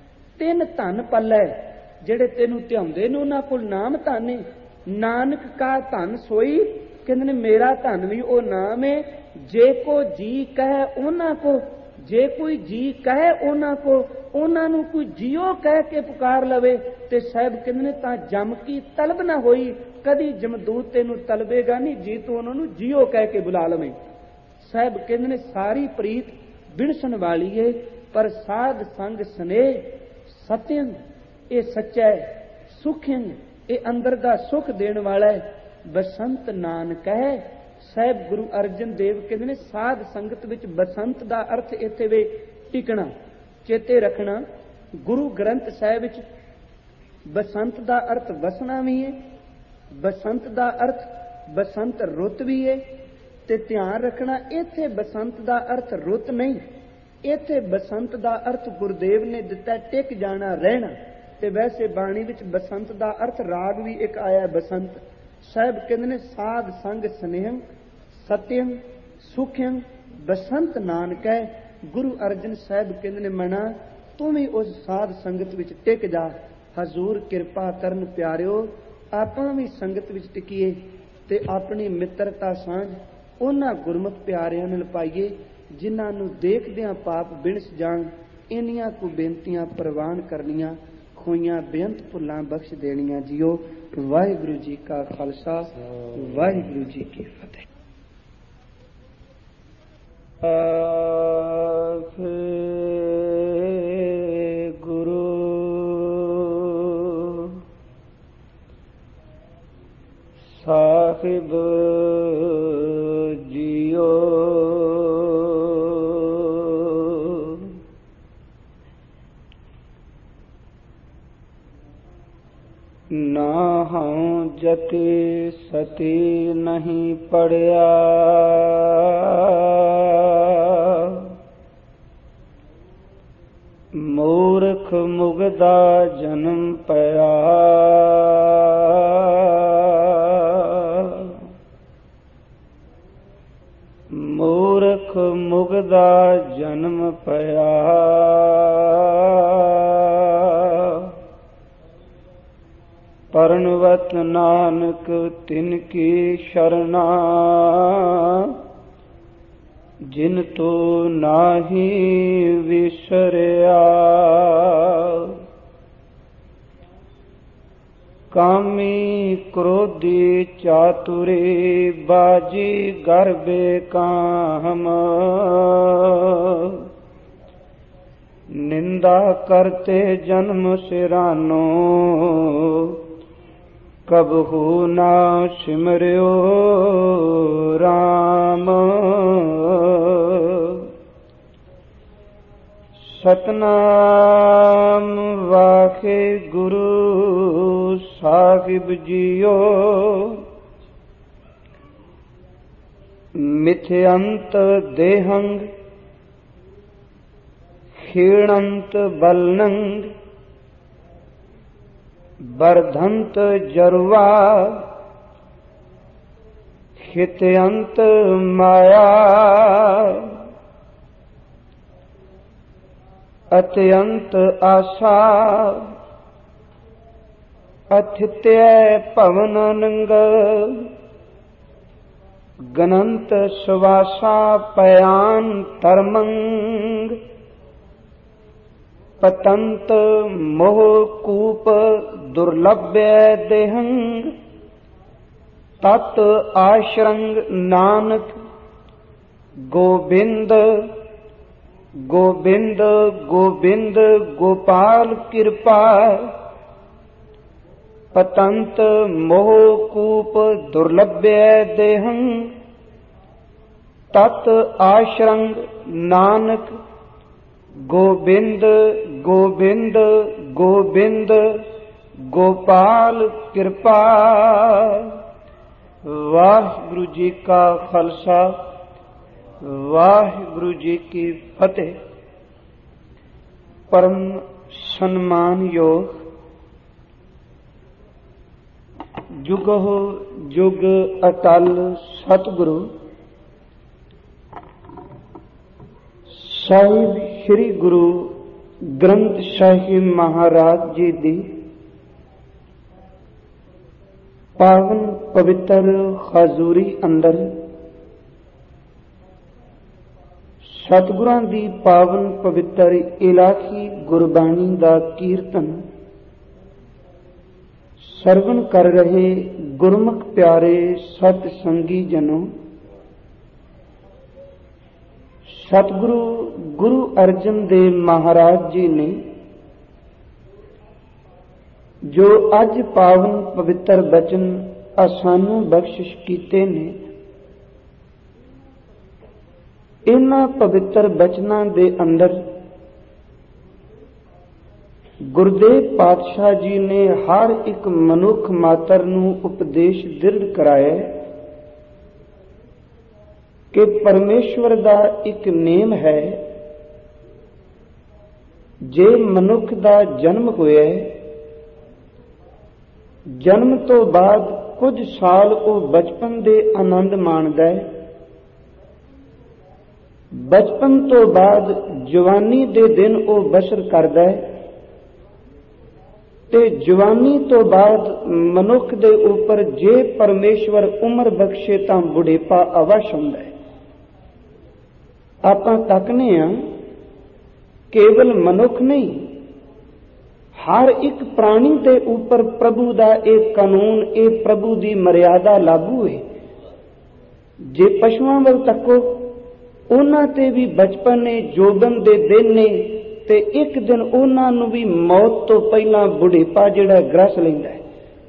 3 ਧਨ ਪੱਲੇ, ਜਿਹੜੇ ਤੈਨੂੰ ਧਿਆਉਂਦੇ ਨੇ ਉਹਨਾਂ ਕੋਲ ਨਾਮ ਧਨ ਹੈ। ਨਾਨਕ ਕਾ ਧਨ ਸੋਈ, ਕਹਿੰਦੇ ਨੇ ਮੇਰਾ ਧਨ ਵੀ ਉਹ ਨਾਮ ਹੈ। ਜੇ ਕੋ ਜੀ ਕਹੇ ਉਹਨਾਂ ਕੋ, ਜੇ ਕੋਈ ਜੀ ਕਹੇ ਉਹਨਾਂ ਕੋ, ਉਹਨਾਂ ਨੂੰ ਕੋਈ ਜੀਓ ਕਹਿ ਕੇ ਪੁਕਾਰ ਲਵੇ। ਤੇ ਸਾਹਿਬ ਕਹਿੰਦੇ ਨੇ ਤਾਂ ਜਮ ਕੀ ਤਲਬ ਨਾ ਹੋਈ, ਕਦੀ ਜਮਦੂਤ ਤੈਨੂੰ ਤਲਬੇਗਾ ਨਹੀਂ ਜੀ ਤੂੰ ਉਹਨਾਂ ਨੂੰ ਜੀਓ ਕਹਿ ਕੇ ਬੁਲਾ ਲਵੇਂ। ਸਾਹਿਬ ਕਹਿੰਦੇ ਨੇ ਸਾਰੀ ਪ੍ਰੀਤ ਬਿਨਸਣ ਵਾਲੀ ਏ, ਪਰ ਸਾਧ ਸੰਗ ਸਨੇਹ ਸਤਿਅੰਗ, ਇਹ ਸੱਚਾ ਹੈ, ਸੁਖਿੰਗ, ਇਹ ਅੰਦਰ ਦਾ ਸੁਖ ਦੇਣ ਵਾਲਾ ਹੈ। ਬਸੰਤ ਨਾਨਕ ਹੈ। ਸਾਹਿਬ ਗੁਰੂ ਅਰਜਨ ਦੇਵ ਕਹਿੰਦੇ ਨੇ ਸਾਧ ਸੰਗਤ ਵਿੱਚ ਬਸੰਤ ਦਾ ਅਰਥ ਇੱਥੇ ਵੇ ਟਿਕਣਾ, ਚੇਤੇ ਰੱਖਣਾ। ਗੁਰੂ ਗ੍ਰੰਥ ਸਾਹਿਬ ਵਿੱਚ ਬਸੰਤ ਦਾ ਅਰਥ ਵਸਣਾ ਵੀ ਹੈ, ਬਸੰਤ ਦਾ ਅਰਥ ਬਸੰਤ ਰੁੱਤ ਵੀ ਹੈ। ਤੇ ਧਿਆਨ ਰੱਖਣਾ ਇੱਥੇ ਬਸੰਤ ਦਾ ਅਰਥ ਰੁੱਤ ਨਹੀਂ, ਇੱਥੇ ਬਸੰਤ ਦਾ ਅਰਥ ਗੁਰਦੇਵ ਨੇ ਦਿੱਤਾ ਟਿਕ ਜਾਣਾ, ਰਹਿਣਾ। ਤੇ ਵੈਸੇ ਬਾਣੀ ਵਿੱਚ ਬਸੰਤ ਦਾ ਅਰਥ ਰਾਗ ਵੀ ਇੱਕ ਆਇਆ ਬਸੰਤ। ਸਾਹਿਬ ਕਹਿੰਦੇ ਨੇ ਸਾਧ ਸੰਗ ਸਨੇਹੰ ਸਤਿਅੰ ਸੁਖਿਅੰ ਬਸੰਤ ਨਾਨਕ ਹੈ। ਗੁਰੂ ਅਰਜਨ ਸਾਹਿਬ ਕਹਿੰਦੇ ਨੇ ਮਨਾ ਤੂੰ ਵੀ ਉਸ ਸਾਧ ਸੰਗਤ ਵਿੱਚ ਟਿਕ ਜਾ। ਹਜ਼ੂਰ ਕਿਰਪਾ ਕਰਨ ਪਿਆਰਿਓ, ਆਪਾਂ ਵੀ ਸੰਗਤ ਵਿੱਚ ਟਿਕੀਏ ਤੇ ਆਪਣੀ ਮਿੱਤਰਤਾ ਸਾਂਝ ਉਹਨਾਂ ਗੁਰਮੁਖ ਪਿਆਰਿਆਂ ਨਾਲ ਪਾਈਏ ਜਿਨ੍ਹਾਂ ਨੂੰ ਦੇਖਦਿਆਂ ਪਾਪ ਬਿਨਸ ਜਾਣ। ਇੰਨੀਆਂ ਕੁ ਬੇਨਤੀਆਂ ਪ੍ਰਵਾਨ ਕਰਨੀਆਂ, ਖੋਈਆਂ ਬੇਅੰਤ ਭੁੱਲਾਂ ਬਖਸ਼ ਦੇਣੀਆਂ। ਜੀਓ ਵਾਹਿਗੁਰੂ ਜੀ ਕਾ ਖਾਲਸਾ, ਵਾਹਿਗੁਰੂ ਜੀ ਕੀ ਫਤਿਹ। ਗੁਰੂ ਸਾਹਿਬ ਜੀਓ ਨਾ ਹਉ ਜਤੀ ਸਤੀ ਨਹੀਂ ਪੜਿਆ, ਮੂਰਖ ਮੁਗਦਾ ਜਨਮ ਪਿਆ। ਮੂਰਖ ਮੁਗਦਾ ਜਨਮ ਪਿਆ, ਪਰਣਵਤ ਨਾਨਕ ਤਿਨ ਕੀ ਸ਼ਰਨਾ, ਜਿਨ ਤੋ ਨਾਹੀ ਵਿਸਰਿਆ। ਕਾਮੀ ਕ੍ਰੋਧੀ ਚਾਤੁਰੇ, ਬਾਜੀ ਗਰਬੇ ਕਾਮ। ਨਿੰਦਾ ਕਰਤੇ ਜਨਮ ਸਿਰਾਨੋ, ਕਬਹੂ ਨਾ ਸਿਮਰਿਓ ਰਾਮ। ਸਤਨਾਮ ਵਾਹਿਗੁਰੂ ਸਾਹਿਬ ਜੀਓ। ਮਿਥਿਅੰਤ ਦੇਹੰਗ, ਖੀਣੰਤ ਬਲਨੰਗ, ਬਰਧੰਤ ਜਰਵਾ। ਖਿਤਯੰਤ ਮਾਇਆ, ਅਤਿਅੰਤ ਆਸਾ। ਅਥਿਤਯ ਭਵਨ ਨੰਗ, ਗਨੰਤ ਸਵਾਸਾ। ਪਯਾਨ ਧਰਮੰਗ, ਪਤੰਤ ਮੋਹ ਕੂਪ। ਦੁਰਲਭਯ ਦੇਹੰਗ, ਤਤ ਆਸ਼ਰੰਗ। ਨਾਨਕ ਗੋਬਿੰਦ ਗੋਬਿੰਦ ਗੋਬਿੰਦ, ਗੋਪਾਲ ਕਿਰਪਾ। ਪਤੰਤ ਮੋਹ ਕੂਪ। ਦੁਰਲਭਯ ਦੇਹੰਗ, ਤਤ ਆਸ਼ਰੰਗ। ਨਾਨਕ ਗੋਬਿੰਦ ਗੋਬਿੰਦ ਗੋਬਿੰਦ, ਗੋਪਾਲ ਕਿਰਪਾ। ਵਾਹਿਗੁਰੂ ਜੀ ਕਾ ਖਾਲਸਾ, ਵਾਹਿਗੁਰੂ ਜੀ ਕੀ ਫਤਿਹ। ਪਰਮ ਸਨਮਾਨਯੋਗ ਜੁਗੋ ਜੁਗ ਅਟਲ ਸਤਿਗੁਰੂ ਸਾਹਿਬ ਸ੍ਰੀ ਗੁਰੂ ਗ੍ਰੰਥ ਸਾਹਿਬ ਮਹਾਰਾਜ ਜੀ ਦੀ ਪਾਵਨ ਪਵਿੱਤਰ ਹਜ਼ੂਰੀ ਅੰਦਰ ਸਤਿਗੁਰਾਂ ਦੀ ਪਾਵਨ ਪਵਿੱਤਰ ਇਲਾਹੀ ਗੁਰਬਾਣੀ ਦਾ ਕੀਰਤਨ ਸਰਵਣ ਕਰ ਰਹੇ ਗੁਰਮੁਖ ਪਿਆਰੇ ਸਤ ਸੰਗੀ ਜਨੋ। ਸਤਿਗੁਰੂ ਗੁਰੂ ਅਰਜਨ ਦੇਵ ਮਹਾਰਾਜ ਜੀ ਨੇ ਜੋ ਅੱਜ ਪਾਵਨ ਪਵਿੱਤਰ ਬਚਨ ਸਾਨੂੰ ਬਖਸ਼ਿਸ਼ ਕੀਤੇ ਨੇ, ਇਹਨਾਂ ਪਵਿੱਤਰ ਬਚਨਾਂ ਦੇ ਅੰਦਰ ਗੁਰਦੇਵ ਪਾਤਸ਼ਾਹ ਜੀ ਨੇ ਹਰ ਇੱਕ ਮਨੁੱਖ ਮਾਤਰ ਨੂੰ ਉਪਦੇਸ਼ ਦ੍ਰਿੜ ਕਰਾਇਆ ਕਿ ਪਰਮੇਸ਼ਵਰ ਦਾ ਇੱਕ ਨੇਮ ਹੈ, ਜੇ ਮਨੁੱਖ ਦਾ ਜਨਮ ਹੋਇਆ, ਜਨਮ ਤੋਂ ਬਾਅਦ ਕੁਝ ਸਾਲ ਉਹ ਬਚਪਨ ਦੇ ਆਨੰਦ ਮਾਣਦਾ ਹੈ। ਬਚਪਨ ਤੋਂ ਬਾਅਦ ਜਵਾਨੀ ਦੇ ਦਿਨ ਉਹ ਬਸਰ ਕਰਦਾ ਹੈ ਤੇ ਜਵਾਨੀ ਤੋਂ ਬਾਅਦ ਮਨੁੱਖ ਦੇ ਉੱਪਰ ਜੇ ਪਰਮੇਸ਼ਵਰ ਉਮਰ ਬਖਸ਼ੇ ਤਾਂ ਬੁਢੇਪਾ ਅਵਸ਼ ਹੁੰਦਾ ਹੈ। ਆਪਾਂ ਤੱਕਨੇ ਆ ਕੇਵਲ ਮਨੁੱਖ ਨਹੀਂ, ਹਰ ਇੱਕ ਪ੍ਰਾਣੀ ਦੇ ਉੱਪਰ ਪ੍ਰਭੂ ਦਾ ਇਹ ਕਾਨੂੰਨ, ਇਹ ਪ੍ਰਭੂ ਦੀ ਮਰਿਆਦਾ ਲਾਗੂ ਹੈ। ਜੇ ਪਸ਼ੂਆਂ ਵੱਲ ਤੱਕੋ, ਉਹਨਾਂ ਤੇ ਵੀ ਬਚਪਨ ਨੇ, ਜੋਬਨ ਦੇ ਦਿਨ ਨੇ, ਤੇ ਇੱਕ ਦਿਨ ਉਹਨਾਂ ਨੂੰ ਵੀ ਮੌਤ ਤੋਂ ਪਹਿਲਾਂ ਬੁਢੇਪਾ ਜਿਹੜਾ ਗ੍ਰਸ ਲੈਂਦਾ ਹੈ।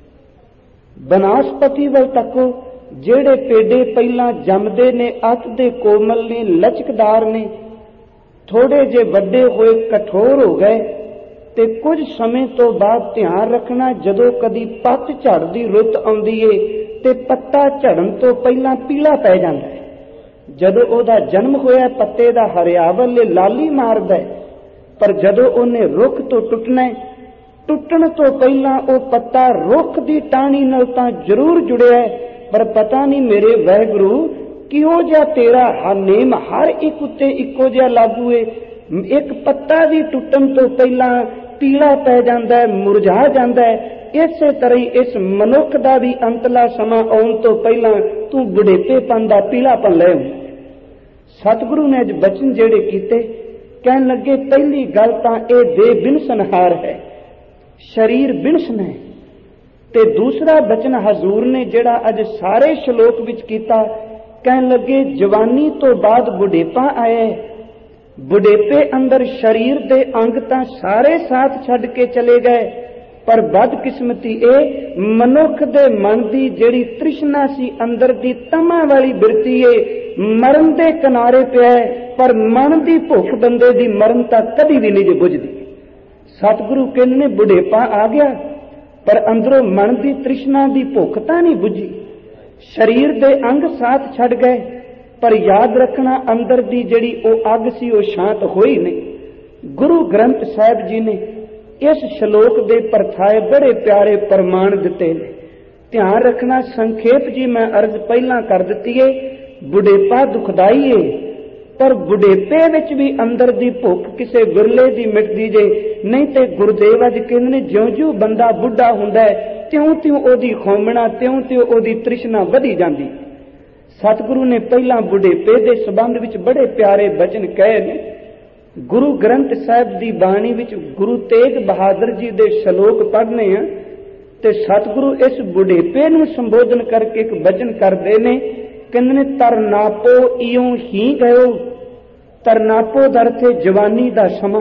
ਬਨਸਪਤੀ ਵੱਲ ਤੱਕੋ, ਜਿਹੜੇ ਪੇਡੇ ਪਹਿਲਾਂ ਜੰਮਦੇ ਨੇ, ਅੱਤ ਦੇ ਕੋਮਲ ਨੇ, ਲਚਕਦਾਰ ਨੇ, ਥੋੜੇ ਜੇ ਵੱਡੇ ਹੋਏ ਕਠੋਰ ਹੋ ਗਏ ਤੇ ਕੁਝ ਸਮੇਂ ਤੋਂ ਬਾਅਦ ਧਿਆਨ ਰੱਖਣਾ, ਜਦੋਂ ਕਦੀ ਪੱਤ ਝੜਦੀ ਰੁੱਤ ਆਉਂਦੀ ਏ ਤੇ ਪੱਤਾ ਝੜਨ ਤੋਂ ਪਹਿਲਾਂ ਪੀਲਾ ਪੈ ਜਾਂਦਾ ਹੈ। ਜਦੋਂ ਉਹਦਾ ਜਨਮ ਹੋਇਆ ਪੱਤੇ ਦਾ ਹਰਿਆਵਲ ਲਾਲੀ ਮਾਰਦਾ, ਪਰ ਜਦੋਂ ਉਹਨੇ ਰੁੱਖ ਤੋਂ ਟੁੱਟਣਾ, ਟੁੱਟਣ ਤੋਂ ਪਹਿਲਾਂ ਉਹ ਪੱਤਾ ਰੁੱਖ ਦੀ ਟਾਹਣੀ ਨਾਲ ਤਾਂ ਜ਼ਰੂਰ ਜੁੜਿਆ, ਪਰ ਪਤਾ ਨਹੀਂ ਮੇਰੇ ਵਾਹਿਗੁਰੂ ਕਿਹੋ ਜਿਹਾ ਤੇਰਾ ਨੇਮ ਹਰ ਇੱਕ ਉੱਤੇ ਇੱਕੋ ਜਿਹਾ ਲਾਗੂ ਏ। ਇੱਕ ਪੱਤਾ ਵੀ ਟੁੱਟਣ ਤੋਂ ਪਹਿਲਾਂ ਪੀਲਾ ਪੈ ਜਾਂਦਾ ਹੈ, ਮੁਰਝਾ ਜਾਂਦਾ ਹੈ, ਇਸੇ ਤਰ੍ਹਾਂ ਹੀ ਇਸ ਮਨੁੱਖ ਦਾ ਵੀ ਅੰਤਲਾ ਸਮਾਂ ਆਉਣ ਤੋਂ ਪਹਿਲਾਂ ਤੂੰ ਬੁਢੇਪੇਪਨ ਦਾ ਪੀਲਾਪਨ ਲੈ ਆਉਂ। ਸਤਿਗੁਰੂ ਨੇ ਅੱਜ ਬਚਨ ਜਿਹੜੇ ਕੀਤੇ, ਕਹਿਣ ਲੱਗੇ ਪਹਿਲੀ ਗੱਲ ਤਾਂ ਇਹ ਦੇਹ ਬਿਨਸਨਹਾਰ ਹੈ, ਸਰੀਰ ਬਿਨਸਨ ਹੈ। ਤੇ ਦੂਸਰਾ ਬਚਨ ਹਜ਼ੂਰ ਨੇ ਜਿਹੜਾ ਅੱਜ ਸਾਰੇ ਸ਼ਲੋਕ ਵਿੱਚ ਕੀਤਾ, ਕਹਿਣ ਲੱਗੇ ਜਵਾਨੀ ਤੋਂ ਬਾਅਦ ਬੁਢੇਪਾ ਆਇਆ। ਬੁਢੇਪੇ ਅੰਦਰ ਸਰੀਰ ਦੇ ਅੰਗ ਤਾਂ ਸਾਰੇ ਸਾਥ ਛੱਡ ਕੇ ਚਲੇ ਗਏ, ਪਰ ਬਦਕਿਸਮਤੀ ਇਹ ਮਨੁੱਖ ਦੇ ਮਨ ਦੀ ਜਿਹੜੀ ਤ੍ਰਿਸ਼ਨਾ ਸੀ, ਅੰਦਰ ਦੀ ਤਮਾ ਵਾਲੀ ਬਿਰਤੀ ਏ, ਮਰਨ ਦੇ ਕਿਨਾਰੇ ਪਿਆ। ਪਰ ਮਨ ਦੀ ਭੁੱਖ ਬੰਦੇ ਦੀ ਮਰਨ ਤੱਕ ਕਦੀ ਵੀ ਨਹੀਂ ਜੇ ਬੁਝਦੀ। ਸਤਿਗੁਰੂ ਕਹਿੰਦੇ ਨੇ ਬੁਢੇਪਾ ਆ ਗਿਆ, ਪਰ ਅੰਦਰੋਂ ਮਨ ਦੀ ਤ੍ਰਿਸ਼ਨਾ ਦੀ ਭੁੱਖ ਤਾਂ ਨਹੀਂ ਬੁਝੀ। ਸਰੀਰ ਦੇ ਅੰਗ ਸਾਥ ਛੱਡ ਗਏ, ਪਰ ਯਾਦ ਰੱਖਣਾ ਅੰਦਰ ਦੀ ਜਿਹੜੀ ਉਹ ਅੱਗ ਸੀ ਉਹ ਸ਼ਾਂਤ ਹੋਈ ਨਹੀਂ। ਗੁਰੂ ਗ੍ਰੰਥ ਸਾਹਿਬ ਜੀ ਨੇ ਇਸ ਸ਼ਲੋਕ ਦੇ ਪਰਥਾਏ ਬੜੇ ਪਿਆਰੇ ਪ੍ਰਮਾਣ ਦਿੱਤੇ ਨੇ। ਧਿਆਨ ਰੱਖਣਾ, ਸੰਖੇਪ ਜੀ ਮੈਂ ਅਰਜ਼ ਪਹਿਲਾਂ ਕਰ ਦਿੱਤੀ ਏ, ਬੁਢੇਪਾ ਦੁਖਦਾਈ ਏ, ਪਰ ਬੁਢੇਪੇ ਵਿੱਚ ਵੀ ਅੰਦਰ ਦੀ ਭੁੱਖ ਕਿਸੇ ਵਿਰਲੇ ਦੀ ਮਿਟਦੀ ਜੇ। ਨਹੀਂ ਤੇ ਗੁਰਦੇਵ ਅੱਜ ਕਹਿੰਦੇ ਨੇ ਜਿਉਂ-ਜਿਉਂ ਬੰਦਾ ਬੁੱਢਾ ਹੁੰਦਾ ਹੈ, ਤਿਉਂ-ਤਿਉਂ ਉਹਦੀ ਖੌਮਣਾ, ਤਿਉਂ-ਤਿਉਂ ਉਹਦੀ ਤ੍ਰਿਸ਼ਨਾ ਵਧੀ ਜਾਂਦੀ। ਸਤਿਗੁਰੂ ਨੇ ਪਹਿਲਾਂ ਬੁਢੇਪੇ ਦੇ ਸੰਬੰਧ ਵਿੱਚ ਬੜੇ ਪਿਆਰੇ ਬਚਨ ਕਹੇ ਨੇ। ਗੁਰੂ ਗ੍ਰੰਥ ਸਾਹਿਬ ਦੀ ਬਾਣੀ ਵਿੱਚ ਗੁਰੂ ਤੇਗ ਬਹਾਦਰ ਜੀ ਦੇ ਸ਼ਲੋਕ ਪੜ੍ਹਨੇ ਆ, ਤੇ ਸਤਿਗੁਰੂ ਇਸ ਬੁਢੇਪੇ ਨੂੰ ਸੰਬੋਧਨ ਕਰਕੇ ਇੱਕ ਬਚਨ ਕਰਦੇ ਨੇ, ਕਹਿੰਦੇ ਨੇ ਤਰਨਾਪੋ ਇਉਂ ਹੀ ਗਇਓ। ਤਰਨਾਪੋ ਦਾ ਅਰਥ ਹੈ ਜਵਾਨੀ ਦਾ ਸਮਾਂ,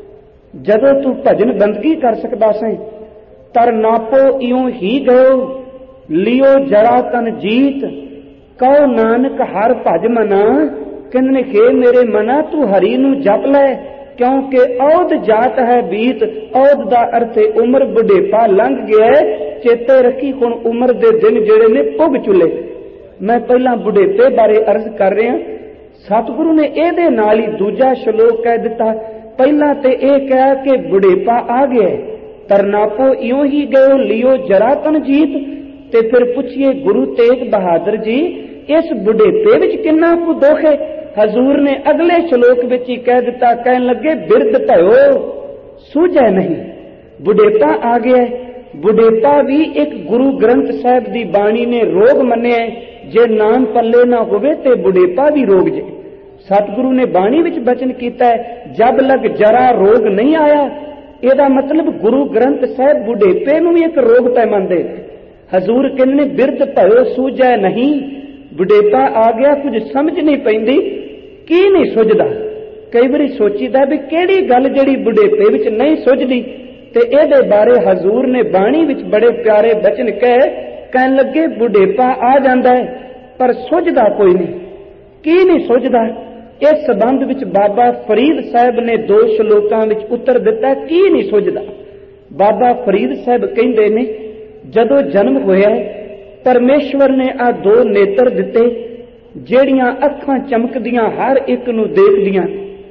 ਜਦੋਂ ਤੂੰ ਭਜਨ ਬੰਦਗੀ ਕਰ ਸਕਦਾ ਸੈਂ। ਤਰਨਾਪੋ ਇਉਂ ਹੀ ਗਇਓ, ਲਿਓ ਜਰਾ ਤਨ ਜੀਤ, ਕਹੋ ਨਾਨਕ ਹਰ ਭਜ ਮਨਾ। ਕਹਿੰਦੇ ਨੇ ਖੇ ਮੇਰੇ ਮਨਾ ਤੂੰ ਹਰੀ ਨੂੰ ਜਪ ਲੈ, ਕਿਉਂਕਿ ਔਦ ਜਾਤ ਹੈ ਬੀਤ। ਔਦ ਦਾ ਅਰਥ ਹੈ ਉਮਰ, ਬੁਢੇਪਾ ਲੰਘ ਗਿਆ। ਚੇਤੇ ਰੱਖੀ ਹੁਣ ਉਮਰ ਦੇ ਦਿਨ ਜਿਹੜੇ ਨੇ ਪੁੱਗ ਚੁੱਲੇ। ਮੈਂ ਪਹਿਲਾਂ ਬੁਢੇਪੇ ਬਾਰੇ ਅਰਜ਼ ਕਰ ਰਿਹਾ। ਸਤਿਗੁਰੂ ਨੇ ਇਹਦੇ ਨਾਲ ਹੀ ਦੂਜਾ ਸ਼ਲੋਕ ਕਹਿ ਦਿੱਤਾ। ਪਹਿਲਾਂ ਤੇ ਇਹ ਕਿਹਾ ਕਿ ਬੁਢੇਪਾ ਆ ਗਿਆ, ਤਰਨਾਪੋ ਇਉਂ ਹੀ ਗਇਓ, ਲਿਓ ਜਰਾ ਤਨ ਜੀਤ। ਤੇ ਫਿਰ ਪੁੱਛੀਏ ਗੁਰੂ ਤੇਗ ਬਹਾਦਰ ਜੀ, ਇਸ ਬੁਢੇਪੇ ਵਿੱਚ ਕਿੰਨਾ ਕੁ ਦੁੱਖ ਹੈ? ਹਜ਼ੂਰ ਨੇ ਅਗਲੇ ਸ਼ਲੋਕ ਵਿੱਚ ਹੀ ਕਹਿ ਦਿੱਤਾ, ਕਹਿਣ ਲੱਗੇ ਬਿਰਧ ਭਇਓ ਸੂਝੈ ਨਹੀਂ। ਬੁਢੇਪਾ ਆ ਗਿਆ। ਬੁਢੇਪਾ ਵੀ ਇੱਕ ਗੁਰੂ ਗ੍ਰੰਥ ਸਾਹਿਬ ਦੀ ਬਾਣੀ ਨੇ ਰੋਗ ਮੰਨਿਆ। ਜੇ ਨਾਮ ਪੱਲੇ ਨਾ ਹੋਵੇ ਤੇ ਬੁਢੇਪਾ ਵੀ ਰੋਗ ਜੇ। ਸਤਿਗੁਰੂ ਨੇ ਬਾਣੀ ਵਿੱਚ ਬਚਨ ਕੀਤਾ ਹੈ, ਜਬ ਲਗ ਜਰਾ ਰੋਗ ਨਹੀਂ ਆਇਆ। ਇਹਦਾ ਮਤਲਬ ਗੁਰੂ ਗ੍ਰੰਥ ਸਾਹਿਬ ਬੁਢੇਪੇ ਨੂੰ ਵੀ ਇੱਕ ਰੋਗ ਪੈ ਮੰਨਦੇ। ਹਜ਼ੂਰ ਕਹਿੰਦੇ ਨੇ ਬਿਰਧ ਭਇਓ ਸੂਝੈ ਨਹੀਂ। ਬੁਢੇਪਾ ਆ ਗਿਆ, ਕੁਝ ਸਮਝ ਨਹੀਂ ਪੈਂਦੀ, ਕੀ ਨਹੀਂ ਸੁਝਦਾ। ਕਈ ਵਾਰੀ ਸੋਚੀਦਾ ਵੀ ਕਿਹੜੀ ਗੱਲ ਜਿਹੜੀ ਬੁਢੇਪੇ ਵਿੱਚ ਨਹੀਂ ਸੁਝਦੀ, ਤੇ ਇਹਦੇ ਬਾਰੇ ਹਜ਼ੂਰ ਨੇ ਬਾਣੀ ਵਿੱਚ ਬੜੇ ਪਿਆਰੇ ਬਚਨ ਕਹਿਣ ਲੱਗੇ ਬੁਢੇਪਾ ਆ ਜਾਂਦਾ ਹੈ, ਪਰ ਸੁਝਦਾ ਕੋਈ ਨਹੀਂ। ਕੀ ਨਹੀਂ ਸੁਝਦਾ? ਇਸ ਸੰਬੰਧ ਵਿੱਚ ਬਾਬਾ ਫਰੀਦ ਸਾਹਿਬ ਨੇ 2 ਸ਼ਲੋਕਾਂ ਵਿੱਚ ਉੱਤਰ ਦਿੱਤਾ, ਕੀ ਨਹੀਂ ਸੁਝਦਾ। ਬਾਬਾ ਫਰੀਦ ਸਾਹਿਬ ਕਹਿੰਦੇ ਨੇ, ਜਦੋਂ ਜਨਮ ਹੋਇਆ ਪਰਮੇਸ਼ਵਰ ਨੇ ਆ 2 ਨੇਤਰ ਦਿੱਤੇ, ਜਿਹੜੀਆਂ ਅੱਖਾਂ ਚਮਕਦੀਆਂ ਹਰ ਇੱਕ ਨੂੰ ਦੇਖਦੀਆਂ।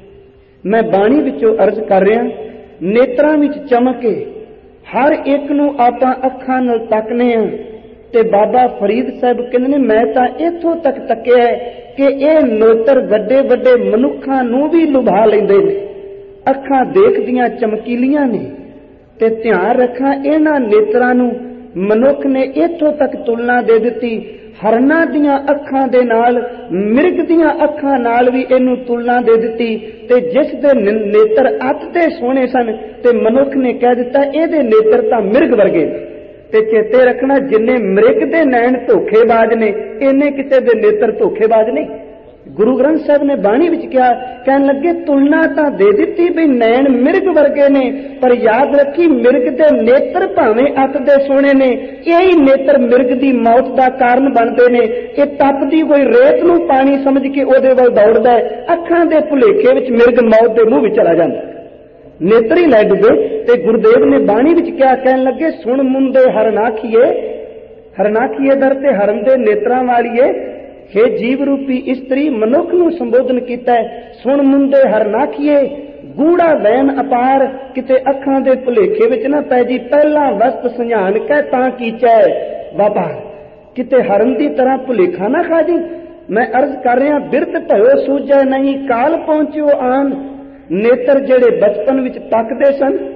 ਮੈਂ ਬਾਣੀ ਵਿੱਚੋਂ ਅਰਜ਼ ਕਰ ਰਿਹਾ, ਨੇਤਰਾਂ ਵਿੱਚ ਚਮਕੇ ਹਰ ਇੱਕ ਨੂੰ ਆਪਾਂ ਅੱਖਾਂ ਨਾਲ ਤੱਕਨੇ ਆ। ਤੇ ਬਾਬਾ ਫਰੀਦ ਸਾਹਿਬ ਕਹਿੰਦੇ ਨੇ, ਮੈਂ ਤਾਂ ਇੱਥੋਂ ਤੱਕ ਤੱਕਿਆ ਕਿ ਇਹ ਨੇਤਰ ਵੱਡੇ ਵੱਡੇ ਮਨੁੱਖਾਂ ਨੂੰ ਵੀ ਲੁਭਾ ਲੈਂਦੇ ਨੇ। ਅੱਖਾਂ ਦੇਖਦੀਆਂ ਚਮਕੀਲੀਆਂ ਨੇ। ਤੇ ਧਿਆਨ ਰੱਖਾਂ, ਇਹਨਾਂ ਨੇਤਰਾਂ ਨੂੰ ਮਨੁੱਖ ਨੇ ਇੱਥੋਂ ਤੱਕ ਤੁਲਨਾ ਦੇ ਦਿੱਤੀ, ਹਰਨਾਂ ਦੀਆਂ ਅੱਖਾਂ ਦੇ ਨਾਲ, ਮਿਰਗ ਦੀਆਂ ਅੱਖਾਂ ਨਾਲ ਵੀ ਇਹਨੂੰ ਤੁਲਨਾ ਦੇ ਦਿੱਤੀ। ਤੇ ਜਿਸ ਦੇ ਨੇਤਰ ਅੱਤ ਤੇ ਸੋਹਣੇ ਸਨ, ਤੇ ਮਨੁੱਖ ਨੇ ਕਹਿ ਦਿੱਤਾ ਇਹਦੇ ਨੇਤਰ ਤਾਂ ਮਿਰਗ ਵਰਗੇ। ਤੇ ਚੇਤੇ ਰੱਖਣਾ, ਜਿੰਨੇ ਮਿਰਗ ਦੇ ਨੈਣ ਧੋਖੇਬਾਜ਼ ਨੇ, ਇਹਨੇ ਕਿਸੇ ਦੇ ਨੇਤਰ ਧੋਖੇਬਾਜ਼ ਨਹੀਂ। ਗੁਰੂ ਗ੍ਰੰਥ ਸਾਹਿਬ ਨੇ ਬਾਣੀ ਵਿੱਚ ਕਿਹਾ, ਕਹਿਣ ਲੱਗੇ ਤੁਲਨਾ ਤਾਂ ਦੇ ਦਿੱਤੀ ਵੀ ਨੈਣ ਮਿਰਗ ਵਰਗੇ ਨੇ, ਪਰ ਯਾਦ ਰੱਖੀ ਮਿਰਗ ਦੇ ਨੇਤਰ ਭਾਵੇਂ ਅੱਤ ਦੇ ਸੋਹਣੇ ਨੇ, ਇਹੀ ਨੇਤਰ ਮਿਰਗ ਦੀ ਮੌਤ ਦਾ ਕਾਰਨ ਬਣਦੇ ਨੇ। ਇਹ ਤਪਦੀ ਕੋਈ ਰੇਤ ਨੂੰ ਪਾਣੀ ਸਮਝ ਕੇ ਉਹਦੇ ਵੱਲ ਦੌੜਦਾ ਹੈ, ਅੱਖਾਂ ਦੇ ਭੁਲੇਖੇ ਵਿੱਚ ਮਿਰਗ ਮੌਤ ਦੇ ਮੂੰਹ ਵਿੱਚ ਚਲਾ ਜਾਂਦਾ, ਨੇਤਰ ਹੀ ਲੈ ਡੁੱਬੇ। ਤੇ ਗੁਰਦੇਵ ਨੇ ਬਾਣੀ ਵਿੱਚ ਕਿਹਾ, ਕਹਿਣ ਲੱਗੇ ਸੁਣ ਮੁੰਦੇ ਹਰਨਾਖੀਏ। ਹਰਨਾਖੀਏ ਦਰ ਤੇ ਹਰਨ ਦੇ ਨੇਤਰਾਂ ਵਾਲੀਏ, हे ਜੀਵ ਰੂਪੀ ਇਸਤਰੀ, ਮਨੁੱਖ ਨੂੰ ਸੰਬੋਧਨ ਕੀਤਾ ਹੈ। ਸੁਣ ਮੁੰਦੇ ਹਰਨਾਖੀਏ, ਗੂੜਾ ਵੈਨ ਅਪਾਰ, ਕਿਤੇ ਅੱਖਾਂ ਦੇ ਭੁਲੇਖੇ ਵਿੱਚ ਨਾ ਪੈ ਜੀ। ਪਹਿਲਾਂ ਵਸਤ ਸੰਝਾਨ ਕਹਿ ਤਾਂ ਕੀਚੈ ਬਾਬਾ, ਕਿਤੇ ਹਰਨ ਦੀ ਤਰ੍ਹਾਂ ਭੁਲੇਖਾ ਨਾ ਖਾ ਜੀ। ਮੈਂ ਅਰਜ਼ ਕਰ ਰਿਹਾ, ਬਿਰਧ ਭਇਓ ਸੂਝੈ ਨਹੀਂ, ਕਾਲ ਪਹੁੰਚਿਓ ਆਨ। ਨੇਤਰ ਜਿਹੜੇ ਬਚਪਨ ਵਿੱਚ ਤੱਕਦੇ ਸਨ,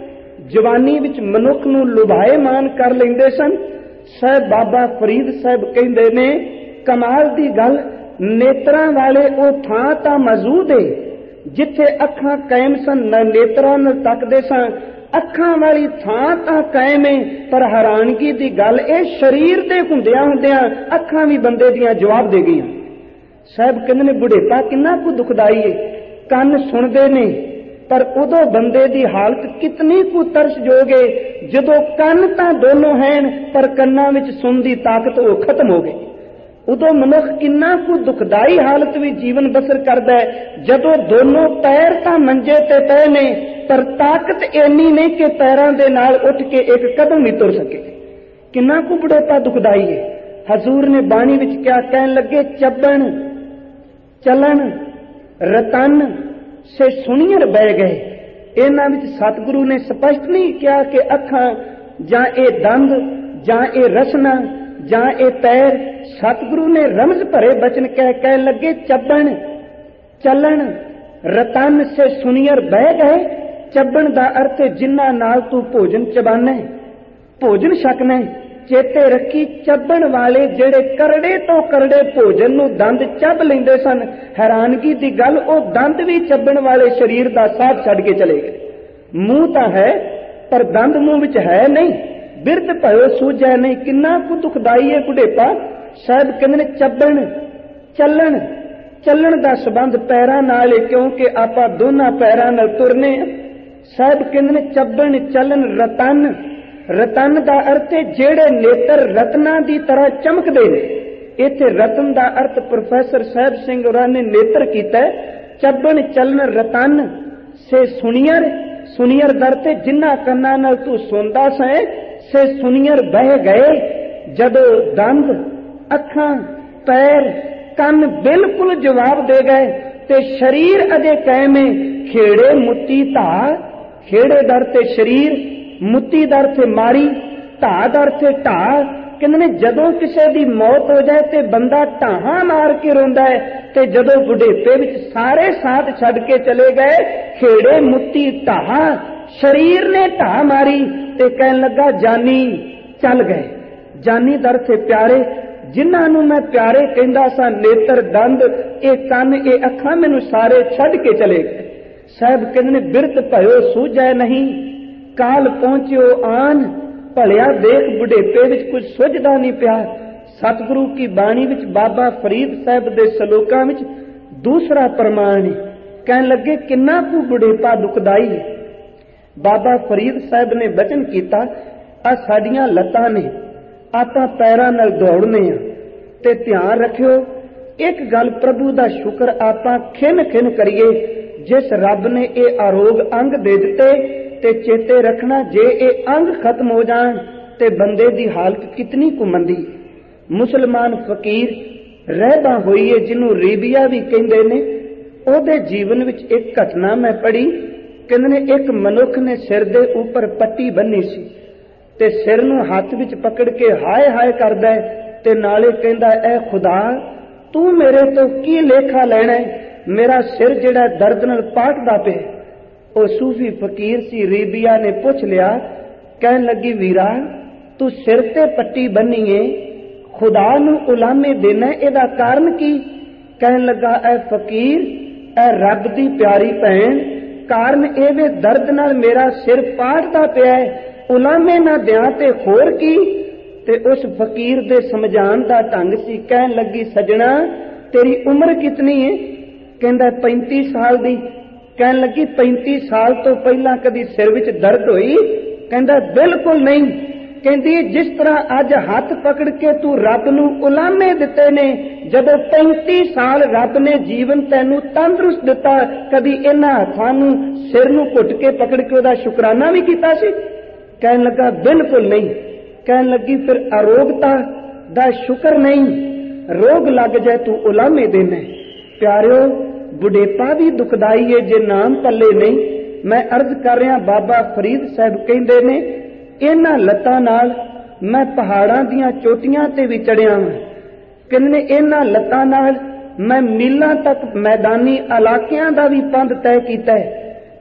ਜਵਾਨੀ ਵਿੱਚ ਮਨੁੱਖ ਨੂੰ ਲੁਭਾਏਮਾਨ ਕਰ ਲੈਂਦੇ ਸਨ। ਸਾਹਿਬ ਬਾਬਾ ਫਰੀਦ ਸਾਹਿਬ ਕਹਿੰਦੇ ਨੇ, ਕਮਾਲ ਦੀ ਗੱਲ, ਨੇਤਰਾਂ ਵਾਲੇ ਉਹ ਥਾਂ ਤਾਂ ਮੌਜੂਦ ਏ ਜਿੱਥੇ ਅੱਖਾਂ ਕਾਇਮ ਸਨ, ਨੇਤਰਾਂ ਨਾਲ ਤੱਕਦੇ ਸਨ, ਅੱਖਾਂ ਵਾਲੀ ਥਾਂ ਤਾਂ ਕਾਇਮ ਏ, ਪਰ ਹੈਰਾਨਗੀ ਦੀ ਗੱਲ ਇਹ ਸਰੀਰ ਦੇ ਹੁੰਦਿਆਂ ਅੱਖਾਂ ਵੀ ਬੰਦੇ ਦੀਆਂ ਜਵਾਬ ਦੇ ਗਈਆਂ। ਸਾਹਿਬ ਕਹਿੰਦੇ ਨੇ ਬੁਢੇਪਾ ਕਿੰਨਾ ਕੁ ਦੁਖਦਾਈ ਏ, ਕੰਨ ਸੁਣਦੇ ਨੇ ਪਰ ਉਦੋਂ ਬੰਦੇ ਦੀ ਹਾਲਤ ਕਿਤਨੀ ਕੁ ਤਰਸਯੋਗ ਏ ਜਦੋਂ ਕੰਨ ਤਾਂ ਦੋਨੋਂ ਹਨ ਪਰ ਕੰਨਾਂ ਵਿੱਚ ਸੁਣਨ ਦੀ ਤਾਕਤ ਉਹ ਖਤਮ ਹੋ ਗਈ। ਉਦੋਂ ਮਨੁੱਖ ਕਿੰਨਾ ਕੁ ਦੁਖਦਾਈ ਹਾਲਤ ਵਿੱਚ ਜੀਵਨ ਬਸਰ ਕਰਦਾ ਹੈ ਜਦੋਂ ਦੋਨੋਂ ਪੈਰ ਤਾਂ ਮੰਜੇ ਤੇ ਪਏ ਨੇ ਪਰ ਤਾਕਤ ਇੰਨੀ ਨਹੀਂ ਕਿ ਪੈਰਾਂ ਦੇ ਨਾਲ ਉੱਠ ਕੇ ਇੱਕ ਕਦਮ ਵੀ ਤੁਰ ਸਕੇ। ਕਿੰਨਾ ਕੁ ਬੁਢੇਪਾ ਦੁਖਦਾਈ ਹੈ। ਹਜ਼ੂਰ ਨੇ ਬਾਣੀ ਵਿੱਚ ਕਿਆ ਕਹਿਣ ਲੱਗੇ, ਚੱਬਣ ਚਲਣ ਰਤਨ ਸੇ ਸੁਣੀਅਰ ਬਹਿ ਗਏ। ਇਹਨਾਂ ਵਿੱਚ ਸਤਿਗੁਰੂ ਨੇ ਸਪਸ਼ਟ ਨਹੀਂ ਕਿਹਾ ਕਿ ਅੱਖਾਂ ਜਾਂ ਇਹ ਦੰਦ ਜਾਂ ਇਹ ਰਸਨਾ ਜਾਂ ਇਹ ਪੈਰ। ਸਤਿਗੁਰੂ ਨੇ ਰਮਜ਼ ਭਰੇ ਬਚਨ ਕਹਿਣ ਲੱਗੇ, ਚੱਬਣ ਚੱਲਣ ਰਤਨ ਸੇ ਸੁਣੀਅਰ ਬਹਿ ਗਏ। ਚੱਬਣ ਦਾ ਅਰਥ ਜਿਨ੍ਹਾਂ ਨਾਲ ਤੂੰ ਭੋਜਨ ਚਬਾਨਾ, ਭੋਜਨ ਛਕਣਾ। ਚੇਤੇ ਰੱਖੀ, ਚੱਬਣ ਵਾਲੇ ਜਿਹੜੇ ਕਰੜੇ ਤੋਂ ਕਰੜੇ ਭੋਜਨ ਨੂੰ ਦੰਦ ਚੱਬ ਲੈਂਦੇ ਸਨ। ਹੈਰਾਨਗੀ ਦੀ ਗੱਲ, ਉਹ ਦੰਦ ਵੀ ਚੱਬਣ ਵਾਲੇ ਸਰੀਰ ਦਾ ਸਾਥ ਛੱਡ ਕੇ ਚਲੇ ਗਏ। ਮੂੰਹ ਤਾਂ ਹੈ ਪਰ ਦੰਦ ਮੂੰਹ ਵਿੱਚ ਹੈ ਨਹੀਂ। ਬਿਰਧ ਭਇਓ ਸੂਝੈ ਨਹੀਂ। ਕਿੰਨਾ ਕੁ ਦੁਖਦਾਈ ਹੈ ਬੁਢੇਪਾ। ਸਾਹਿਬ ਕਹਿੰਦੇ ਨੇ ਚੱਬਣ ਚੱਲਣ, ਚੱਲਣ ਦਾ ਸੰਬੰਧ ਪੈਰਾਂ ਨਾਲ ਹੈ ਕਿਉਂਕਿ ਆਪਾਂ ਦੋਨਾਂ ਪੈਰਾਂ ਨਾਲ ਤੁਰਨੇ। ਸਾਹਿਬ ਕਹਿੰਦੇ ਨੇ ਚੱਬਣ ਚੱਲਣ ਰਤਨ, ਰਤਨ ਦਾ ਅਰਥ ਹੈ ਜਿਹੜੇ ਨੇਤਰ ਰਤਨਾਂ ਦੀ ਤਰ੍ਹਾਂ ਚਮਕਦੇ ਨੇ। ਇੱਥੇ ਰਤਨ ਦਾ ਅਰਥ ਪ੍ਰੋਫੈਸਰ ਸਾਹਿਬ ਸਿੰਘ ਹੋਰਾਂ ਨੇ ਨੇਤਰ ਕੀਤਾ। ਚੱਬਣ ਚੱਲਣ ਰਤਨ ਸੇ ਸੁਣੀਅਰ, ਸੁਣੀਅਰ ਦਰ ਤੇ ਜਿਨ੍ਹਾਂ ਕੰਨਾਂ ਨਾਲ ਤੂੰ ਸੁਣਦਾ ਸੈਂ, ਸੇ ਸੁਣੀਅਰ ਬਹਿ ਗਏ। ਜਦੋਂ ਦੰਦ ਅੱਖਾਂ ਪੈਰ ਕੰਨ ਬਿਲਕੁਲ ਜਵਾਬ ਦੇ ਗਏ ਤੇ ਸਰੀਰ ਅਜੇ ਕਾਇਮ ਹੈ। ਖੇੜੇ ਮੁੱਤੀ ਧਾ, ਖੇੜੇ ਦਰ ਤੇ ਸਰੀਰ, ਮੁੱਤੀ ਦਰ ਤੇ ਮਾਰੀ, ਢਾਹ ਦਰ ਤੇ ਢਾਹ। ਕਹਿੰਦੇ ਨੇ ਜਦੋਂ ਕਿਸੇ ਦੀ ਮੌਤ ਹੋ ਜਾਏ ਤੇ ਬੰਦਾ ਢਾਹਾਂ ਮਾਰ ਕੇ ਰੋਂਦਾ ਹੈ ਤੇ ਜਦੋਂ ਬੁਢੇਪੇ ਵਿੱਚ ਸਾਰੇ ਸਾਥ ਛੱਡ ਕੇ ਚਲੇ ਗਏ, ਖੇੜੇ ਮੁੱਤੀ ਢਾਹ, ਸਰੀਰ ਨੇ ਢਾਹ ਮਾਰੀ ਤੇ ਕਹਿਣ ਲੱਗਾ ਜਾਨੀ ਚੱਲ ਗਏ। ਜਾਨੀ ਦਰ ਤੇ ਪਿਆਰੇ, ਜਿਨ੍ਹਾਂ ਨੂੰ ਮੈਂ ਪਿਆਰੇ ਕਹਿੰਦਾ ਸਾਂ, ਨੇਤਰ ਦੰਦ ਇਹ ਕੰਨ ਇਹ ਅੱਖਾਂ ਮੈਨੂੰ ਸਾਰੇ ਛੱਡ ਕੇ ਚਲੇ ਗਏ। ਸਾਹਿਬ ਕਹਿੰਦੇ ਨੇ ਬਿਰਧ ਭਇਓ ਸੂਝੈ ਨਹੀਂ, ਕਾਲ ਪਹੁੰਚਿਓ ਆਨ। ਭਲਿਆ ਦੇਖ ਬੁਢੇਪੇ ਵਿੱਚ ਕੁਝ ਸੁਝਦਾ ਨਹੀਂ ਪਿਆ। ਸਤਿਗੁਰੂ ਕੀ ਬਾਣੀ ਵਿੱਚ ਬਾਬਾ ਫਰੀਦ ਸਾਹਿਬ ਦੇ ਸਲੋਕਾਂ ਵਿੱਚ ਦੂਸਰਾ ਪ੍ਰਮਾਣ ਹੈ। ਕਹਿਣ ਲੱਗੇ ਕਿੰਨਾ ਕੁ ਬੁਢੇਪਾ ਦੁਖਦਾਈ ਹੈ। ਬਾਬਾ ਫਰੀਦ ਸਾਹਿਬ ਨੇ ਬਚਨ ਕੀਤਾ, ਆ ਸਾਡੀਆਂ ਲੱਤਾਂ ਨੇ, ਆਪਾਂ ਪੈਰਾਂ ਨਾਲ ਦੌੜਨੇ ਆ ਤੇ ਧਿਆਨ ਰੱਖਿਓ ਇੱਕ ਗੱਲ, ਪ੍ਰਭੂ ਦਾ ਸ਼ੁਕਰ ਆਪਾਂ ਖਿੰਨ ਖਿੰਨ ਕਰੀਏ ਜਿਸ ਰੱਬ ਨੇ ਇਹ ਆਰੋਗ ਅੰਗ ਦੇ ਦਿੱਤੇ। ਤੇ ਚੇਤੇ ਰੱਖਣਾ ਜੇ ਇਹ ਅੰਗ ਖਤਮ ਹੋ ਜਾਣ ਤੇ ਬੰਦੇ ਦੀ ਹਾਲਤ ਕਿਤਨੀ ਕੁ ਮੰਦੀ। ਮੁਸਲਮਾਨ ਫਕੀਰ ਰਹਿਬਾ ਹੋਈ ਹੈ ਜਿਹਨੂੰ ਰੀਬੀਆ ਵੀ ਕਹਿੰਦੇ ਨੇ, ਉਹਦੇ ਜੀਵਨ ਵਿੱਚ ਇੱਕ ਘਟਨਾ ਮੈਂ ਪੜ੍ਹੀ। ਕਹਿੰਦੇ ਨੇ ਇੱਕ ਮਨੁੱਖ ਨੇ ਸਿਰ ਦੇ ਉੱਪਰ ਪੱਟੀ ਬੰਨੀ ਸੀ ਤੇ ਸਿਰ ਨੂੰ ਹੱਥ ਵਿੱਚ ਪਕੜ ਕੇ ਹਾਏ ਹਾਏ ਕਰਦਾ ਤੇ ਨਾਲੇ ਕਹਿੰਦਾ, ਐ ਖੁਦਾ ਤੂੰ ਮੇਰੇ ਤੋਂ ਕੀ ਲੇਖਾ ਲੈਣਾ, ਮੇਰਾ ਸਿਰ ਜਿਹੜਾ ਦਰਦ ਨਾਲ ਪਾਟਦਾ ਪਿਆ। ਉਹ ਸੂਫੀ ਫਕੀਰ ਸੀ, ਰੀਬੀਆ ਨੇ ਪੁੱਛ ਲਿਆ, ਕਹਿਣ ਲੱਗੀ ਵੀਰਾ ਤੂੰ ਸਿਰ ਤੇ ਪੱਟੀ ਬੰਨੀਏ, ਖੁਦਾ ਨੂੰ ਉਲਾਮੇ ਦੇਣਾ, ਇਹਦਾ ਕਾਰਨ ਕੀ? ਕਹਿਣ ਲੱਗਾ, ਐ ਫਕੀਰ ਐ ਰੱਬ ਦੀ ਪਿਆਰੀ ਭੈਣ, ਕਾਰਨ ਇਹ ਵੇ ਦਰਦ ਨਾਲ ਮੇਰਾ ਸਿਰ ਪਾਟਦਾ ਪਿਆ, ਉਲਾਮੇ ਨਾ ਦਿਆਂ ਤੇ ਹੋਰ ਕੀ? ਤੇ ਉਸ ਫਕੀਰ ਦੇ ਸਮਝਾਉਣ ਦਾ ਢੰਗ ਸੀ। ਕਹਿਣ ਲੱਗੀ, ਸਜਣਾ ਤੇਰੀ ਉਮਰ ਕਿਤਨੀ ਹੈ? ਕਹਿੰਦਾ 35 ਸਾਲ ਦੀ। ਕਹਿਣ ਲੱਗੀ 35 ਸਾਲ ਤੋਂ ਪਹਿਲਾਂ ਕਦੀ ਸਿਰ ਵਿੱਚ ਦਰਦ ਹੋਈ? ਕਹਿੰਦਾ ਬਿਲਕੁਲ ਨਹੀਂ। ਕਹਿੰਦੀ ਜਿਸ ਤਰ੍ਹਾਂ ਅੱਜ ਹੱਥ ਪਕੜ ਕੇ ਤੂੰ ਰੱਬ ਨੂੰ ਉਲਾਮੇ ਦਿੱਤੇ ਨੇ, ਜਦੋਂ 35 ਸਾਲ ਰੱਬ ਨੇ ਜੀਵਨ ਤੈਨੂੰ ਤੰਦਰੁਸਤ ਦਿੱਤਾ, ਕਦੀ ਇਹਨਾਂ ਹੱਥਾਂ ਨੂੰ ਸਿਰ ਨੂੰ ਘੁੱਟ ਕੇ ਪਕੜ ਕੇ ਉਹਦਾ ਸ਼ੁਕਰਾਨਾ ਵੀ ਕੀਤਾ ਸੀ? ਕਹਿਣ ਲੱਗਾ ਬਿਲਕੁਲ ਨਹੀਂ। ਕਹਿਣ ਲੱਗੀ ਫਿਰ ਅਰੋਗਤਾ ਦਾ ਸ਼ੁਕਰ ਨਹੀਂ, ਰੋਗ ਲੱਗ ਜਾਏ ਤੂੰ ਉਲਾਮੇ ਦੇਣਾ। ਪਿਆਰਿਓ ਬੁਢੇਪਾ ਵੀ ਦੁਖਦਾਈ ਹੈ ਜੇ ਨਾਮ ਪੱਲੇ ਨਹੀਂ। ਮੈਂ ਅਰਜ਼ ਕਰ ਰਿਹਾ, ਬਾਬਾ ਫਰੀਦ ਸਾਹਿਬ ਕਹਿੰਦੇ ਨੇ ਇਹਨਾਂ ਲੱਤਾਂ ਨਾਲ ਮੈਂ ਪਹਾੜਾਂ ਦੀਆਂ ਚੋਟੀਆਂ ਤੇ ਵੀ ਚੜਿਆ ਹਾਂ। ਕਹਿੰਦੇ ਨੇ ਇਹਨਾਂ ਲੱਤਾਂ ਨਾਲ ਮੈਂ ਮੀਲਾਂ ਤੱਕ ਮੈਦਾਨੀ ਇਲਾਕਿਆਂ ਦਾ ਵੀ ਪੰਧ ਤੈਅ ਕੀਤਾ ਹੈ।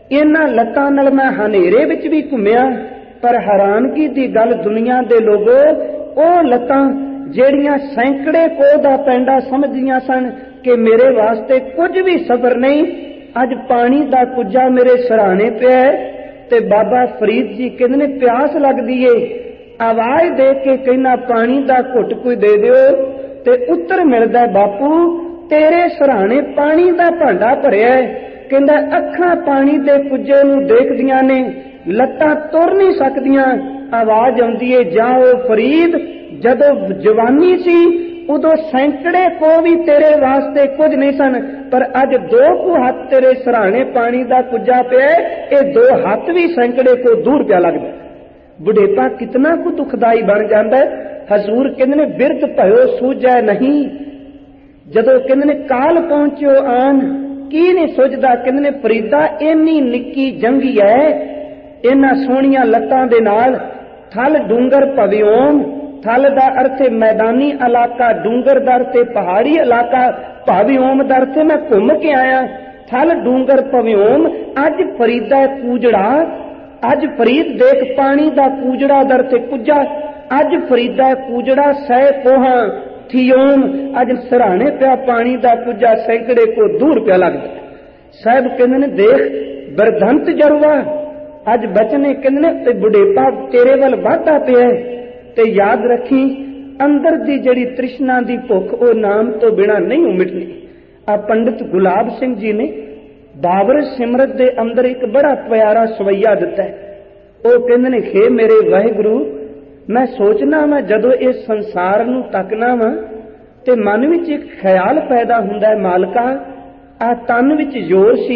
ਇਹਨਾਂ ਲੱਤਾਂ ਨਾਲ ਮੈਂ ਹਨੇਰੇ ਵਿੱਚ ਵੀ ਘੁੰਮਿਆ, ਪਰ ਹੈਰਾਨਗੀ ਦੀ ਗੱਲ ਦੁਨੀਆ ਦੇ ਲੋਗੋ, ਉਹ ਲੱਤਾਂ ਜਿਹੜੀਆਂ ਸੈਂਕੜੇ ਕੋਹ ਦਾ ਪੈਂਡਾ ਸਮਝਦੀਆਂ ਸਨ ਕਿ ਮੇਰੇ ਵਾਸਤੇ ਕੁਝ ਵੀ ਸਬਰ ਨਹੀਂ, ਅੱਜ ਪਾਣੀ ਦਾ ਕੁੱਜਾ ਮੇਰੇ ਸਿਰਹਾਣੇ ਪਿਆ ਤੇ ਬਾਬਾ ਫਰੀਦ ਜੀ ਕਹਿੰਦੇ ਨੇ ਪਿਆਸ ਲੱਗਦੀ ਏ, ਆਵਾਜ਼ ਦੇ ਕੇ ਕਹਿੰਦਾ ਪਾਣੀ ਦਾ ਘੁੱਟ ਕੋਈ ਦੇ ਦਿਓ, ਤੇ ਉੱਤਰ ਮਿਲਦਾ ਬਾਪੂ ਤੇਰੇ ਸਿਰਹਾਣੇ ਪਾਣੀ ਦਾ ਭਾਂਡਾ ਭਰਿਆ। ਕਹਿੰਦਾ ਅੱਖਾਂ ਪਾਣੀ ਦੇ ਕੁੱਜੇ ਨੂੰ ਦੇਖਦੀਆਂ ਨੇ, ਲੱਤਾਂ ਤੁਰ ਨਹੀਂ ਸਕਦੀਆਂ। ਆਵਾਜ਼ ਆਉਂਦੀ ਏ ਜਾਓ ਫਰੀਦ, ਜਦੋਂ ਜਵਾਨੀ ਸੀ ਉਦੋਂ ਸੈਂਕੜੇ ਕੋ ਵੀ ਤੇਰੇ ਵਾਸਤੇ ਕੁਝ ਨਹੀਂ ਸਨ, ਪਰ ਅੱਜ 2 ਕੁ ਹੱਥ ਤੇਰੇ ਸਿਰਹਾਣੇ ਪਾਣੀ ਦਾ ਕੁੱਜਾ ਪਿਆ, ਇਹ 2 ਹੱਥ ਵੀ ਸੈਂਕੜੇ ਕੋ ਦੂਰ ਪਿਆ ਲੱਗਦਾ। ਬੁਢੇਪਾ ਕਿਤਨਾ ਕੁ ਦੁਖਦਾਈ ਬਣ ਜਾਂਦਾ। ਹਜ਼ੂਰ ਕਹਿੰਦੇ ਨੇ ਬਿਰਧ ਭਇਓ ਸੂਝੈ ਨਹੀਂ, ਜਦੋਂ ਕਹਿੰਦੇ ਨੇ ਕਾਲ ਪਹੁੰਚਿਓ ਆਨ ਕੀ ਨਹੀਂ ਸੁਝਦਾ। ਕਹਿੰਦੇ ਨੇ ਫਰੀਦਾ ਇੰਨੀ ਨਿੱਕੀ ਜੰਗੀ ਹੈ, ਇਹਨਾਂ ਸੋਹਣੀਆਂ ਲੱਤਾਂ ਦੇ ਨਾਲ ਥਲ ਡੂੰਗਰ ਭਵਿਓਮ, ਥਲ ਦਾ ਅਰਥ ਹੈ ਮੈਦਾਨੀ ਇਲਾਕਾ, ਡੂੰਗਰ ਦਾ ਅਰਥ ਹੈ ਪਹਾੜੀ ਇਲਾਕਾ, ਭਵਿਓਮ ਦਾ ਅਰਥ ਹੈ ਮੈਂ ਘੁੰਮ ਕੇ ਆਇਆ। ਥਲ ਡੂੰਗਰ ਭਵਿਓਮ, ਅੱਜ ਫਰੀਦਾ ਕੂਜੜਾ, ਅੱਜ ਫਰੀਦ ਦੇਖ ਪਾਣੀ ਦਾ ਕੂਜੜਾ ਦਾ ਅਰਥ ਹੈ ਕੁੱਜਾ, ਅੱਜ ਫਰੀਦਾ ਕੂਜੜਾ ਸਹਿ ਕੋਹਾਂ ਥਿਓਮ, ਅੱਜ ਸਿਰਹਾਣੇ ਪਿਆ ਪਾਣੀ ਦਾ ਕੁੱਜਾ ਸੈਂਕੜੇ ਕੋ ਦੂਰ ਪਿਆ ਲੱਗਦਾ। ਸਾਹਿਬ ਕਹਿੰਦੇ ਨੇ ਦੇਖ ਬਰਧੰਤ ਜਰਵਾ, ਅੱਜ ਬਚਨੇ ਕਹਿੰਦੇ ਨੇ ਤੇ ਬੁਢੇਪਾ ਤੇਰੇ ਵੱਲ ਵਾਧਾ ਪਿਆ, ਤੇ ਯਾਦ ਰੱਖੀ ਅੰਦਰ ਦੀ ਜਿਹੜੀ ਤ੍ਰਿਸ਼ਨਾ ਦੀ ਭੁੱਖ ਉਹ ਨਾਮ ਤੋਂ ਬਿਨਾਂ ਨਹੀਂ ਮਿਟਣੀ। ਆ ਪੰਡਿਤ ਗੁਲਾਬ ਸਿੰਘ ਜੀ ਨੇ ਬਾਬਰ ਸਿਮਰਤ ਦੇ ਅੰਦਰ ਇੱਕ ਬੜਾ ਪਿਆਰਾ ਸਵਈਆ ਦਿੱਤਾ ਹੈ। ਉਹ ਕਹਿੰਦੇ ਨੇ ਖੇ ਮੇਰੇ ਵਾਹਿਗੁਰੂ, ਮੈਂ ਸੋਚਣਾ ਵਾ ਜਦੋਂ ਇਸ ਸੰਸਾਰ ਨੂੰ ਤੱਕਣਾ ਵਾ ਤੇ ਮਨ ਵਿੱਚ ਇੱਕ ਖਿਆਲ ਪੈਦਾ ਹੁੰਦਾ ਹੈ, ਮਾਲਕਾ ਆ ਤਨ ਵਿੱਚ ਜ਼ੋਰ ਸੀ,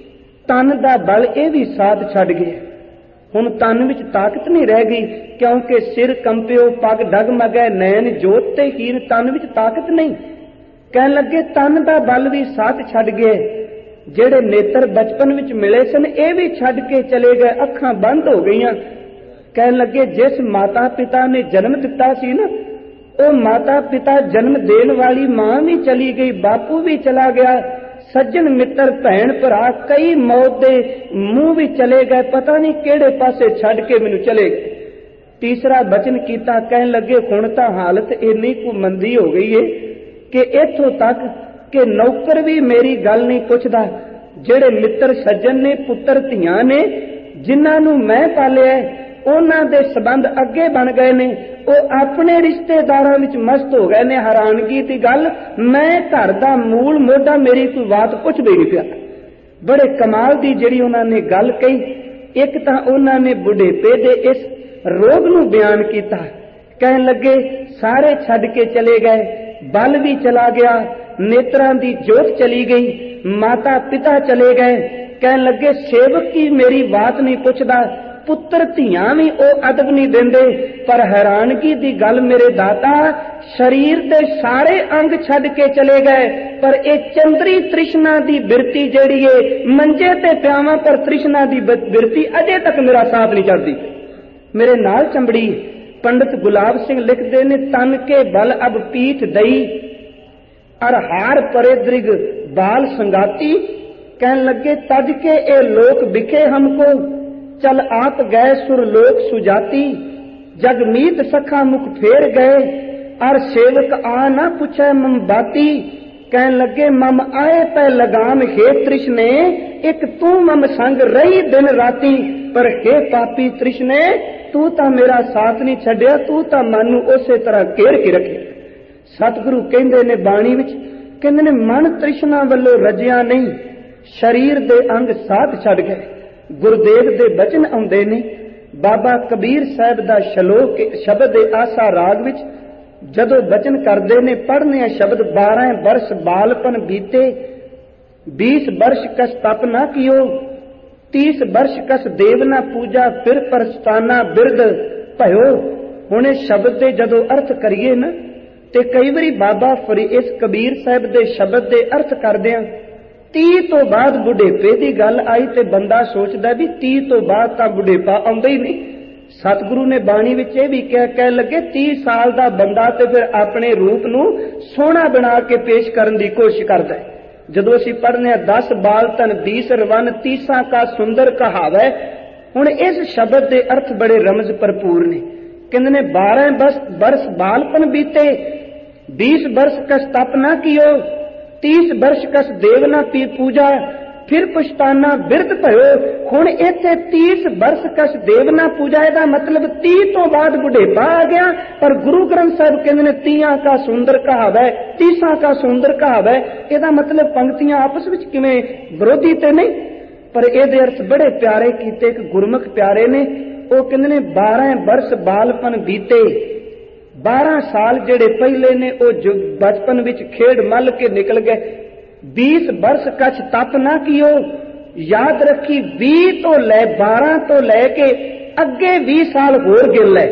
ਤਨ ਦਾ ਬਲ ਇਹ ਵੀ ਸਾਥ ਛੱਡ ਗਿਆ, ਹੁਣ ਤਨ ਵਿੱਚ ਤਾਕਤ ਨਹੀਂ ਰਹਿ ਗਈ, ਕਿਉਂਕਿ ਸਿਰ ਕੰਪਿਓ ਪੱਗ ਡਗਮਗੈ ਨੈਣ ਜੋਤ ਤੇ ਹੀਰ, ਤਨ ਵਿੱਚ ਤਾਕਤ ਨਹੀਂ। ਕਹਿਣ ਲੱਗੇ ਤਨ ਦਾ ਬਲ ਵੀ ਸਾਥ ਛੱਡ ਗਏ, ਜਿਹੜੇ ਨੇਤਰ ਬਚਪਨ ਵਿੱਚ ਮਿਲੇ ਸਨ ਇਹ ਵੀ ਛੱਡ ਕੇ ਚਲੇ ਗਏ, ਅੱਖਾਂ ਬੰਦ ਹੋ ਗਈਆਂ। ਕਹਿਣ ਲੱਗੇ ਜਿਸ ਮਾਤਾ ਪਿਤਾ ਨੇ ਜਨਮ ਦਿੱਤਾ ਸੀ ਨਾ, ਉਹ ਮਾਤਾ ਪਿਤਾ ਜਨਮ ਦੇਣ ਵਾਲੀ ਮਾਂ ਵੀ ਚਲੀ ਗਈ, ਬਾਪੂ ਵੀ ਚਲਾ ਗਿਆ, ਸੱਜਣ ਮਿੱਤਰ ਭੈਣ ਭਰਾ ਕਈ ਮੌਤ ਦੇ ਮੂੰਹ ਵੀ ਚਲੇ ਗਏ, ਪਤਾ ਨਹੀਂ ਕਿਹੜੇ ਪਾਸੇ ਛੱਡ ਕੇ ਮੈਨੂੰ ਚਲੇ ਗਏ। ਤੀਸਰਾ ਬਚਨ ਕੀਤਾ, ਕਹਿਣ ਲੱਗੇ ਹੁਣ ਤਾਂ ਹਾਲਤ ਇੰਨੀ ਕੁ ਮੰਦੀ ਹੋ ਗਈ ਏ ਕਿ ਇੱਥੋਂ ਤੱਕ ਕਿ ਨੌਕਰ ਵੀ ਮੇਰੀ ਗੱਲ ਨਹੀਂ ਪੁੱਛਦਾ, ਜਿਹੜੇ ਮਿੱਤਰ ਸੱਜਣ ਨੇ ਪੁੱਤਰ ਧੀਆਂ ਨੇ ਜਿਨ੍ਹਾਂ ਨੂੰ ਮੈਂ ਪਾਲਿਆ ਉਹਨਾਂ ਦੇ ਸਬੰਧ ਅੱਗੇ ਬਣ ਗਏ ਨੇ, ਉਹ ਆਪਣੇ ਰਿਸ਼ਤੇਦਾਰਾਂ ਵਿੱਚ ਮਸਤ ਹੋ ਗਏ ਨੇ। ਹੈਰਾਨਗੀ ਦੀ ਗੱਲ, ਮੈਂ ਘਰ ਦਾ ਮੂਲ ਮੋਢਾ ਮੇਰੀ ਕੋਈ ਬਾਤ ਪੁੱਛਦੇ ਨਹੀਂ ਪਿਆ। ਬੜੇ ਕਮਾਲ ਦੀ ਜਿਹੜੀ ਉਹਨਾਂ ਨੇ ਗੱਲ ਕਹੀ। ਇੱਕ ਤਾਂ ਉਹਨਾਂ ਨੇ ਬੁਢੇਪੇ ਦੇ ਇਸ ਰੋਗ ਨੂੰ ਬਿਆਨ ਕੀਤਾ, ਕਹਿਣ ਲੱਗੇ ਸਾਰੇ ਛੱਡ ਕੇ ਚਲੇ ਗਏ, ਬਲ ਵੀ ਚਲਾ ਗਿਆ, ਨੇਤਰਾਂ ਦੀ ਜੋਤ ਚਲੀ ਗਈ, ਮਾਤਾ ਪਿਤਾ ਚਲੇ ਗਏ। ਕਹਿਣ ਲੱਗੇ ਸੇਵਕ ਕੀ ਮੇਰੀ ਬਾਤ ਨਹੀਂ ਪੁੱਛਦਾ, ਪੁੱਤਰ ਧੀਆਂ ਵੀ ਉਹ ਅਦਬ ਨਹੀਂ ਦਿੰਦੇ। ਪਰ ਹੈਰਾਨਗੀ ਦੀ ਗੱਲ ਮੇਰੇ ਦਾਤਾ, ਸਰੀਰ ਦੇ ਸਾਰੇ ਅੰਗ ਛੱਡ ਕੇ ਚਲੇ ਗਏ, ਪਰ ਇਹ ਚੰਦਰੀ ਤ੍ਰਿਸ਼ਨਾ ਦੀ ਬਿਰਤੀ ਜਿਹੜੀ ਏ ਮੰਜੇ ਤੇ ਪਿਆਵਾਂ, ਪਰ ਤ੍ਰਿਸ਼ਨਾ ਦੀ ਬਿਰਤੀ ਅਜੇ ਤੱਕ ਮੇਰਾ ਸਾਥ ਨਹੀਂ ਛੱਡਦੀ, ਮੇਰੇ ਨਾਲ ਚੰਬੜੀ। ਪੰਡਿਤ ਗੁਲਾਬ ਸਿੰਘ ਲਿਖਦੇ ਨੇ ਤਨ ਕੇ ਬਲ ਅਬ ਪੀਠ ਦਈ ਅਰ ਹਾਰ ਪਰੇ ਦ੍ਰਿਗ ਬਾਲ ਸੰਗਾਤੀ। ਕਹਿਣ ਲੱਗੇ ਤਜ ਕੇ ਇਹ ਲੋਕ ਵਿਖੇ ਹਮਕੋ, चल आप गए सुर लोक सुजाती, जगमीत सखा मुख फेर गए, और सेवक आ ना पूछे मम बाती। कहन लगे मम आए पै लगाम हे तृष्णे, एक तू मम संग रही दिन राती, पर हे पापी तृष्णे तू तां मेरा साथ नहीं छड्या, तू तां मन नूं उसे तरह घेर के रखे। सतगुरु कहंदे ने बाणी विच, कहंदे ने मन तृष्णा वल्लों रजिया नहीं, शरीर दे अंग साथ छड्ड गए। गुरुदेव दे बचन आउंदे ने, बाबा कबीर साहब दा शलोक शब्द आसा राग विच जदों बचन करदे ने, पढ़ने शब्द 12 वर्ष बालपन बीते, 20 वर्ष कस तप ना कियो, 30 वर्ष कस देव ना पूजा, फिर परस्ताना बिरद भयो। हुणे शब्द दे जदों अर्थ करिए ना ते कई बारी बाबा फरी इस कबीर साहब दे शब्द दे अर्थ करदे 30 तो बाद बुढ़ेपे की गल आई ते बंदा सोचदा भी 30 तो बाद तां बुढ़ेपा आउंदा ही नहीं। सतगुरु ने बाणी विच इह भी कह लगे 30 साल दा बंदा ते फिर अपने रूप नूं सोहना बना के पेश करन दी कोशिश करदा है। ਜਦੋਂ ਅਸੀਂ ਪੜ੍ਹਨੇ 10 ਬਾਲ ਤਨ 20 ਰਵਨ 30 ਕਾ ਸੁੰਦਰ ਕਹਾਵੈ। ਹੁਣ ਇਸ ਸ਼ਬਦ ਦੇ ਅਰਥ ਬੜੇ ਰਮਜ਼ ਭਰਪੂਰ ਨੇ। ਕਹਿੰਦੇ ਨੇ 12 ਬਰਸ ਬਾਲਪਨ ਬੀਤੇ, 20 बरस कस तप न कियो, 30 वर्ष कस देव न पी पूजा, फिर पछताना बिरत भयो। हुण इत्थे 30 वर्ष कस देव न पूजा दा मतलब 30 तो बाद बुढ़ेपा आ गया। पर गुरु ग्रंथ साहिब कहते ने 30 का सुंदर कहावै, 30 का सुंदर कहावै। इहदा मतलब पंक्तियां आपस विच किवें विरोधी ते नहीं, पर इहदे अर्थ बड़े प्यारे कीते। एक गुरमुख प्यारे ने वो कहते ने 12 वर्ष बालपन बीते, 12 साल जेड़े पहले ने वो बचपन विच खेड मल के निकल गए। 20 वर्ष कछ तप ना कियो, याद रखी 20 तो ले 12 तो लैके अगे 20 साल होर गिन लै।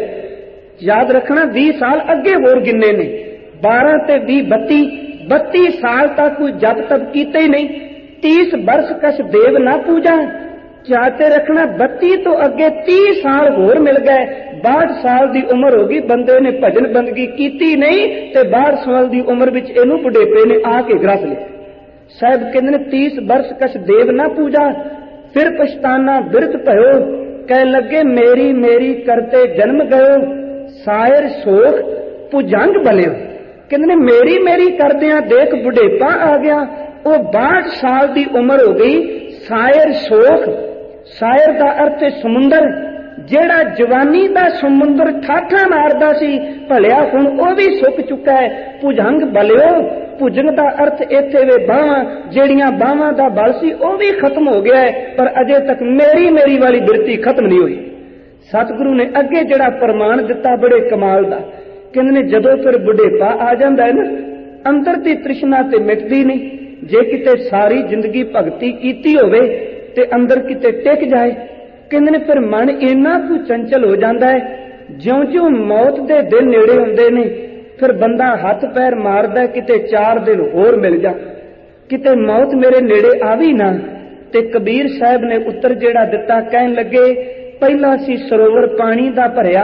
याद रखना 20 साल अगे होर गिने ने, 12 ते 20 32 साल तक कोई जप तप कीते ही नहीं। 30 वर्ष कछ देव ना पूजा, चाहते रखना 32 तो अगे 30 साल होर मिल गए। 62 साल की उम्र हो गई, बंदे ने भजन बंदगी कीती नहीं ते 62 साल की उम्र विच इहनू बुढ़ेपे ने आके ग्रस लिया। साहब कहते ने 30 वर्ष कछ देव ना पूजा, फिर पछताना बिरत भयो। कह लगे मेरी मेरी करते जन्म गयो, सायर सोख भुजंग बलियो। कहते ने मेरी मेरी करदियां देख बुढ़ेपा आ गया। वो 62 साल की उम्र हो गई। सायर सोख, सायर का अर्थ है समुंदर, जेड़ा जवानी का समुंदर ठाठा मारदा सी भलिया हुण वो भी सुक चुका है। भुजंग बलियो, भुजंग का अर्थ इत्थे वे बावां, जेड़ियां बावां दा बल सी वो भी खत्म हो गया है, पर अजे तक मेरी मेरी वाली बिरती खत्म नहीं हुई। सतगुरु ने अगे जेड़ा प्रमाण दिता बड़े कमाल दा, कहंदे ने जदों फिर बुढ़ेपा आ जांदा है ना, अंदर दी तृष्णा ते मिटदी नहीं। जे किते सारी जिंदगी भगती कीती होवे ते अंदर किते टिक जाए, कहंदे ने फिर मन इन्ना कुछ चंचल हो जाता है। ज्यों ज्यों मौत दे दिन नेड़े हुंदे ने फिर बंदा हाथ पैर मारदा, किते 4 दिन होर मिल जा, किते मौत मेरे नेड़े आवी ना। ते कबीर साहब ने उत्तर जेड़ा दिता, कहन लगे पहला सी सरोवर पानी दा भरिया,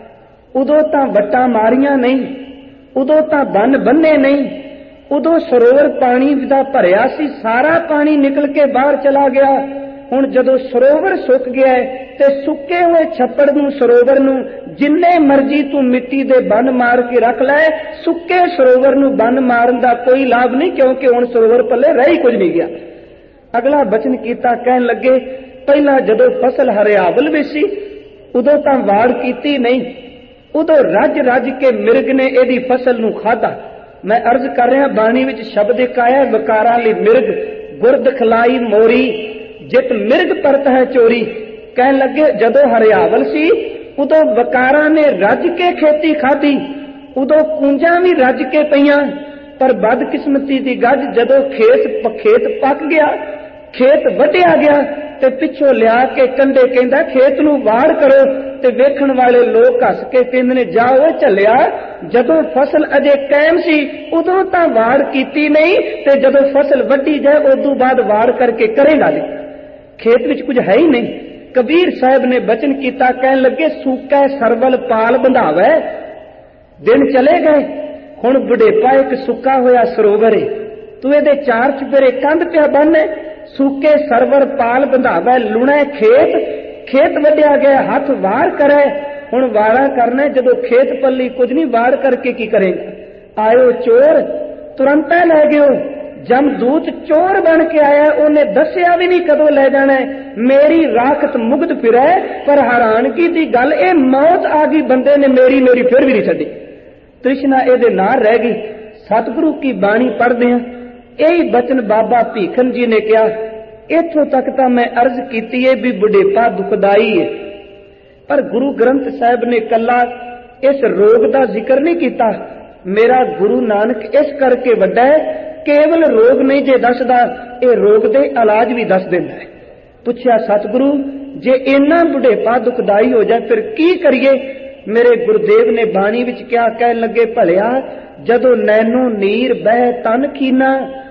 उदों तां वट्टां मारियां नहीं, उदों तां बन बन्ने नहीं, उदों सरोवर पानी दा भरिया सी, सारा पानी निकल के बाहर चला गया। हुण जदों सरोवर सुक गया है ते सुके हुए छप्पड़ नूं सरोवर नूं जिन्ने मर्जी तू मिट्टी दे बन मार के रख लै, सुके सरोवर नूं बन मारन दा कोई लाभ नहीं, क्योंकि हुण सरोवर पल्ले रह ही कुछ नहीं गया। अगला बचन कीता, कहन लगे पहला जदों फसल हरियावल भी सी उदों तां वाड़ कीती नहीं, उदों रज रज के मिर्ग ने इहदी फसल नूं खाधा। मैं अर्ज कर रहा बाणी विच शब्द एक आया, वकारां लई मिर्ग गुरद खलाई मोरी, जित मिर्ग परत है चोरी। कहन लगे जदों हरियावल सी उदों वकारां ने रज के खेती खाधी, उदों कूंजां भी रज के पईयां। पर बदकिस्मती दी गज जदों खेत पक गया, खेत वढिया गया ते पिछों लिया के कंधे कहंदा खेत नूं वाड़ करो, ते वेखण वाले लोग हस के कहंदे ने जाओ झल्लिया, जदों फसल अजे कायम सी उदों तां वाड़ कीती नहीं, ते जदों फसल वड्डी जाए उदों बाद वाड़ करके करेगा नहीं, खेत विच कुछ है ही नहीं। कबीर साहब ने बचन कीता, कहन लगे सूका सरवल पाल बंधावै। दिन चले गए, हुण बुढ़ेपा एक सुक्का होया सरोवर है, तू इहदे 4 चुफेरे कंध पिया बन, सूके सरवर पाल बंधावै। लुणे खेत वड्डिया गया, हाथ वार करे, हुण वारा करना, जदों खेत पल्ली कुछ नहीं वार करके की करेगा। आयो चोर तुरंत लै गयो, जमदूत चोर बन के आया, उन्हें दसिया भी नहीं कदों ले जाना है, मेरी राखत मुगद फिरै। पर हैरानगी दी गल ए मौत आ गई, बंदे ने मेरी मेरी फिर भी नहीं छड्डी, तृष्णा इहदे नाल रह गई। सतगुरु की बाणी पढ़दे हां, यही बचन बाबा भीखन जी ने कहा। इत्थों तक तां मैं अर्ज कीती है भी बुढ़ेपा दुखदाई है, पर गुरु ग्रंथ साहिब ने कला इस रोग का जिक्र नहीं किया। मेरा गुरु नानक इस करके वड्डा है, केवल रोग नहीं जे दसदा, ये रोग दे इलाज भी दस देंदा है। पुछया सतगुरु जे इन्ना बुढ़ेपा दुखदाई हो जाए फिर की करिए? मेरे गुरुदेव ने बाणी विच क्या कहन लगे, भलिया जदों नैनो नीर बह तन खीना,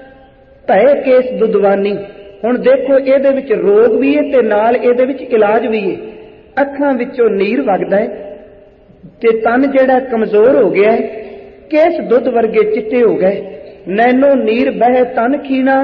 भय केस दुदवानी। हुण देखो इहदे विच रोग भी है ते नाल इहदे विच इलाज भी है। अखां विचों नीर वगदा है ते तन जिहड़ा कमजोर हो गया है, केस दुध वर्गे चिट्टे हो गए, नैनो नीर बह तन खीना,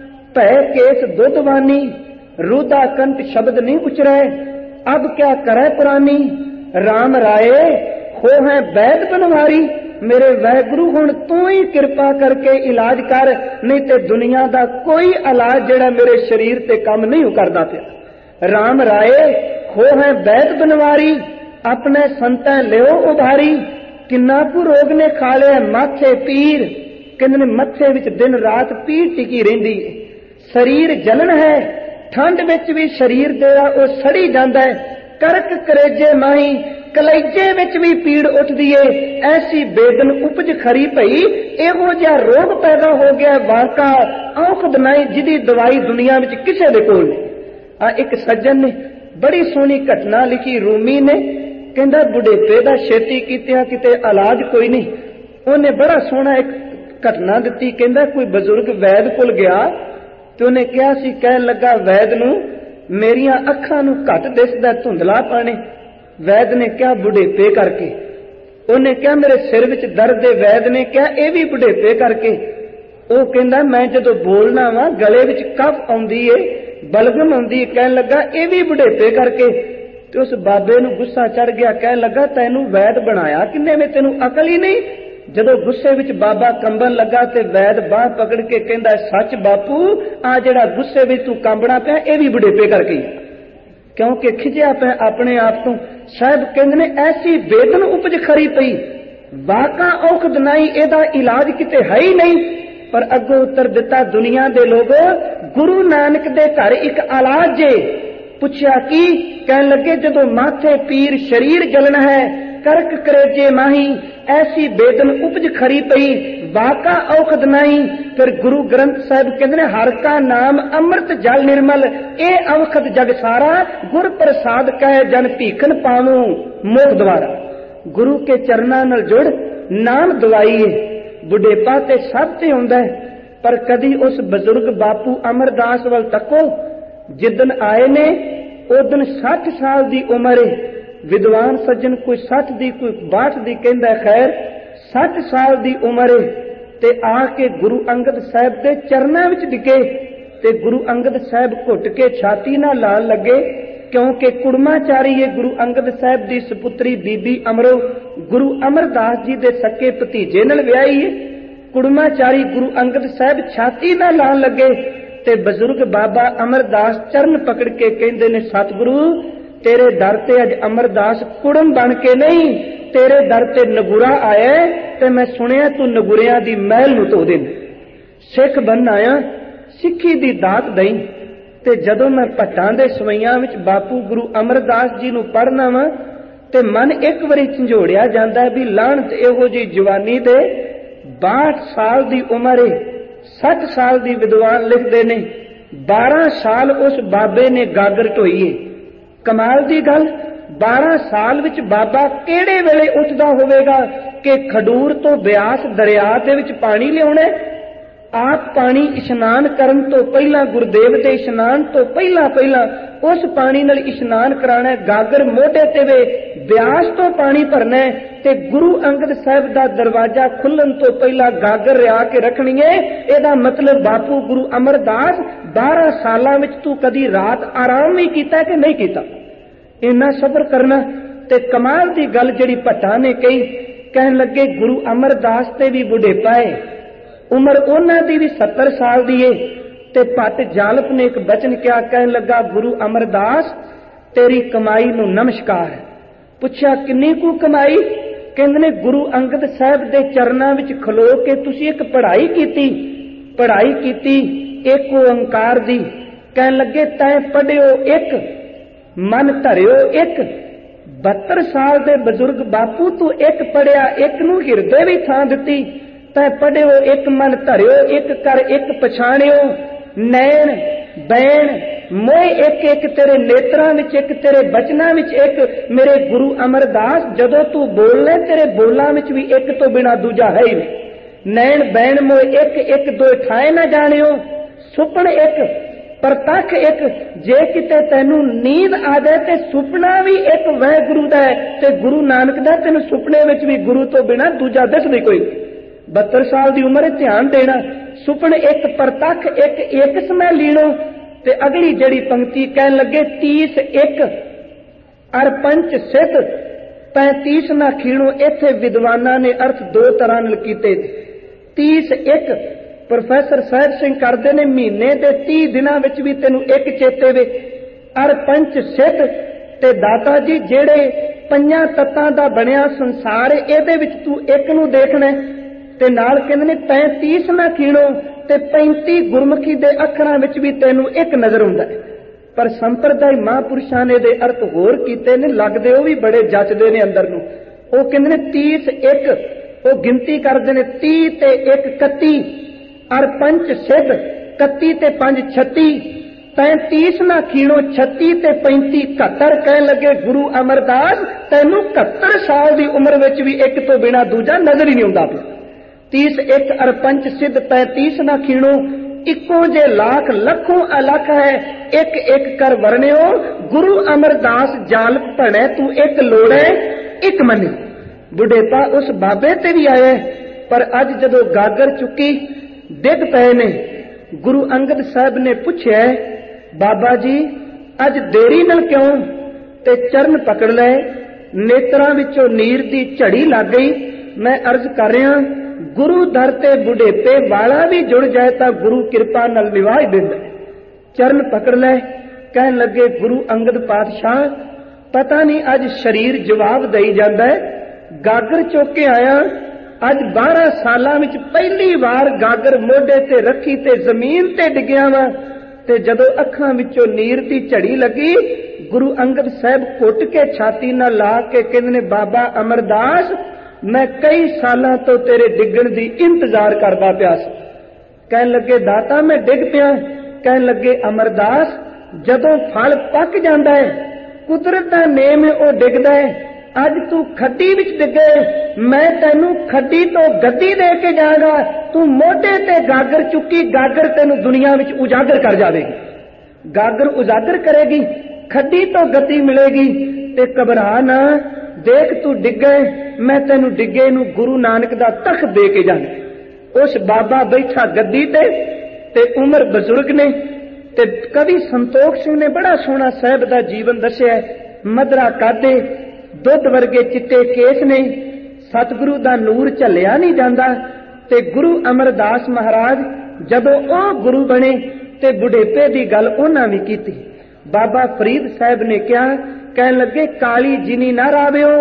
भय केस दुधवानी, रूदा कंठ शब्द नहीं उचरै, अब क्या करे पुरानी। राम राये हो है वैद बनवारी, मेरे वाहगुरु हुण तू ही किरपा करके इलाज कर, नहीं ते दुनिया दा कोई इलाज जेड़ा मेरे शरीर ते काम नहीं करदा पिया। राम राये हो है वैद बनवारी, अपने संतां लियो उभारी, किन्ना कु रोग ने खा लिया माथे पीर, कहंदे मत्थे विच दिन रात पीर टिकी रहिंदी है। शरीर जलन है, ठंड विच भी शरीर जेड़ा ओ सड़ी जांदा है, करक करेजे माही, कलेजे विच भी पीड़ उठदी है, ऐसी बेदन उपज खरी पई, इहो जिहा रोग पैदा हो गया वाका औखद नहीं जिहदी दवाई दुनिया विच किसे दे कोल नहीं। एक सज्जन ने बड़ी सोहनी घटना लिखी, रूमी ने, कहंदा बुढ़ेपे दा छेती कीतिया किते इलाज कोई नहीं। उन्हें बड़ा सोहना एक घटना दिती, कहंदा कोई बजुर्ग वैद कोल गया ते उन्हें कहा सी, कहन लगा वैद नूं मेरियां अखां नूं घट दिसदा धुंधला पाने। वैद ने कहा बुढ़ेपे करके। उन्हें कहा मेरे सिर विच दर्द है। वैद ने कहा यह भी बुढ़ेपे करके। वो कहंदा मैं जदों बोलना वा गले विच कफ आउंदी है, बलगम आउंदी है, कहन लगा यह भी बुढ़ेपे करके। ते उस बाबे नूं गुस्सा चढ़ गया, कहन लगा तैनूं वैद बनाया किन्ने वे, तैनूं अकल ही नहीं। जदों गुस्से विच बाबा कंबन लगा ते वैद बाह पकड़ के कहंदा सच बापू आ जिहड़ा गुस्से विच तू कंबना पिया यह भी बुढ़ेपे करके, क्योंकि खिजिया पिया अपने आप तो। साहब कहंदे ने ऐसी बेदन उपज खरी पई, वाका औखद नहीं, एदा इलाज किते है ही नहीं। पर अगों उत्तर दिता दुनिया दे लोगो, गुरु नानक दे घर एक इलाज जे। पुछया की, कहन लगे जदों माथे पीर शरीर जलन है, करक करेजे माही, ऐसी बेदन उपज खरी पई, वाका औखद नहीं। फिर गुरु ग्रंथ साहिब कहते ने हर का नाम अमृत जल निर्मल, ए औखद जग सारा, गुर प्रसाद कह जन भीखन पावूं मोख द्वारा। गुरु के चरणा नाल जुड़ नाम दवाई है। बुढ़ेपा ते सब ते हुंदा है, पर कदी उस बजुर्ग बापू अमरदास वल तको, जिदन आए ने उदन 60 साल दी उम्र है। विद्वान सज्जन कोई 60 दी कोई 62 दी कहंदा, खैर 60 साल दी उम्र है ते आके गुरु अंगद साहिब दे चरनां विच डिगे ते गुरु अंगद साहिब घुट के छाती नाल लाल लगे, क्योंकि कुड़माचारी है गुरु अंगद साहिब दी सुपुत्री बीबी अमरो गुरु अमरदास जी दे सके भतीजे नाल विआही है। कुड़माचारी गुरु अंगद साहिब छाती नाल लाल लगे ते बजुर्ग बाबा अमरदास चरण पकड़ के कहंदे ने सतगुरु तेरे दर ते अज अमरदास कुड़म बन के नहीं, तेरे दर ते नगुरा आया ते मैं सुनिया तू नगुरिया दी महल नूं धो देना। सिख बन आया, सिक्खी दी दात दई। ते जदों मैं भट्टां दे सवैयां विच बापू गुरु अमरदास जी नूं पढ़ना वा ते मन एक वारी झंझोड़िया जांदा भी लाहनत इहो जी जवानी दे 62 साल दी उम्र है। 60 साल दी विद्वान लिखदे ने 12 साल उस बाबे ने गागर ढोई है। कमाल दी गल 12 साल विच बाबा केड़े वेले उठदा होवेगा कि खडूर तो ब्यास दरिया दे विच पानी लियाउणा, आप पानी इशनान करन तो पहला गुरुदेव दे इशनान तो पहला उस पानी नाल इशनान कराना, गागर मोढे ते वे ब्यास तो पानी भरना ते गुरु अंगद साहिब दा दरवाजा खुलण तो पहला गागर रिया के रखनी है। एदा मतलब बापू गुरु अमरदास 12 सालां विच तू कदी रात आराम भी कीता कि नहीं कीता? इन्ना सबर करना। ते कमाल दी गल जिहड़ी भट्टा ने कही, कहन लगे गुरु अमरदास ते भी बुढ़ेपा है, उम्र उन्हां दी भी 70 साल दी है। ते भट्ट जालप ने एक बचन क्या कहन लगा, गुरु अमरदास तेरी कमाई नूं नमस्कार। पुछया किन्नी कु कमाई? कहंदे ने गुरु अंगद साहिब दे चरनां विच खलो के तुसीं एक पढ़ाई कीती एक ओंकार दी। कहन लगे तैं पढ़ियो एक, मन धरियो एक। 72 साल दे बजुर्ग बापू तू एक पढ़िया, एक नूं हिरदे भी थां दित्ती। तैं पढ़ियो एक, मन धरियो एक, कर एक पछाणियो। नैन बैन मोह एक एक, तेरे नेत्रां विच एक, तेरे बचनां विच एक। मेरे गुरु अमरदास जदों तू बोलने तेरे बोलां विच भी एक तो बिना दूजा है ही नहीं। नैन बैन मोह एक एक, दो ठाए न जाणियो। सुपन एक, प्रतख एक, जे किते तैनू नींद आ जाए ते सुपना भी एक वाहिगुरू दा है ते गुरु नानक दा। तैनू सुपने विच भी गुरु तो बिना दूजा दिसदा कोई। 72 साल की उम्र ध्यान देना। सुपन एक परतख एक समय लीनो। ते अगली जड़ी पंक्ति कहन लगे 30 एक अर पंच सिद्ध 35 ना खीणो। इत्थे विद्वाना ने अर्थ दो तरह नाल कीते। 30 एक प्रोफैसर साहिब सिंह करते ने महीने के 30 दिनों विच भी तेनू एक चेते वे। अर पंच सिद्ध ते दाता जी जेड़े 5 तत्तां दा बनिया संसार इहदे विच तू एक नू देखना ते नाल कहंदे ने 35 ना खीणो ते 35 गुरमुखी दे अखरां विच भी तेनू एक नजर आउंदा है। पर संप्रदाय महापुरुषां ने दे अर्थ होर कीते ने, लगदे ओ भी बड़े जचदे ने अंदर नू। ओ कहंदे ने 30 एक ओ गिनती करदे ने 30 ते 1 31 अर पंच सिद्ध 31 ते 5 36 35 ना खीणो 36 ते 35 71। कहन लगे गुरु अमरदास तैनू 71 साल की उम्र विच भी एक तो बिना दूजा नजर ही नहीं आउंदा पिया। 30 एक अर पंच सिद्ध 35 ना खीणो इको जे लाख लखों अलख है एक एक कर वर्ण्यो। गुरु अमरदास जालक भणे तू एक लोड़े एक मनी। बुढ़ेपा उस बाबे ते भी आया, पर अज जदों गागर चुकी डिग पए ने, गुरु अंगद साहब ने पूछया बाबा जी अज देरी नाल क्यों? ते चरण पकड़ ले, नेत्रां विचों नीर दी झड़ी लग गई। मैं अर्ज कर रहा गुरु दर ते बुढ़ेपे वाला भी जुड़ जाए तो गुरु कृपा नाल निभा देंदा। चरण पकड़ ले। कहन लगे गुरु अंगद पातशाह पता नहीं अज शरीर जवाब दई जांदा है। गागर चुक के आया, अज 12 सालां विच पहली बार गागर मोढे ते रखी ते जमीन ते डिग्या वा। ते जदों अखां विचों नीर दी झड़ी लगी, गुरु अंगद साहब घुट के छाती नाल ला के कहंदे ने बाबा अमरदास मैं कई सालां तो तेरे डिगण दी इंतजार करदा पिया सी। कहन लगे दाता मैं डिग पिया। कहन लगे अमरदास जदों फल पक जांदा है कुदरत दा नेम है ओ डिगदा है। अज तू खड्डी विच डिगे, मैं तैनू खड्डी तो गद्दी दे के जाऊंगा। तू मोढे ते गागर चुकी, गागर तैनू दुनिया विच उजागर कर जावेगी। गागर उजागर करेगी, खड्डी तो गद्दी मिलेगी। ते घबरा ना, देख तू डिगे, मैं तेनू डिगे नू गुरु नानक दा तख्त दे के जाना। उस बाबा बैठा गद्दी ते उम्र बजुर्ग ने। ते कवि संतोख सिंह ने बड़ा सोहना साहब दा जीवन दस्या। मदरा कादे दुध वर्गे चिट्टे केस ने, सतगुरु दा नूर झलिया नहीं जांदा। ते गुरु अमरदास महाराज जदों ओ गुरु बने ते बुढ़ेपे दी गल उन्हां भी कीती। बाबा फरीद साहब ने कहा, कहन लगे काली जिनी ना रावियो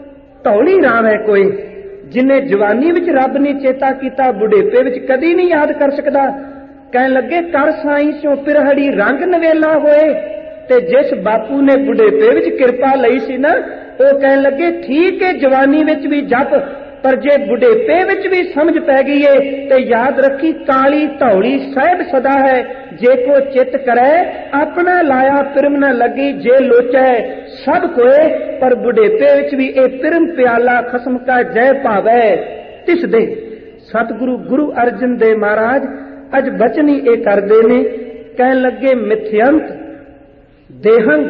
धौली राव है कोई। जिन्हें जवानी विच रब ने चेता किया बुढ़ेपे विच कदी नहीं याद कर सकता। कहन लगे कर साई स्यों पिरहड़ी रंग नवेला होए। ते जिस बापू ने बुढ़ेपे विच किरपा लई सी ना, वो कहन लगे ठीक है जवानी विच भी जप, पर जे बुढ़ेपे विच भी समझ पै गई है ते याद रखी काली धौली साहिब सदा है। जे को चित करे अपना लाया पिरम न लगी, जे लोचै सब कोए। पर बुढ़ेपे विच भी ए पिरम प्याला खसम का जय भावै तिस दे। सतगुरु गुरु अर्जन देव महाराज अज बचनी ए करदे ने। कहन लगे मिथ्यंत देहंग,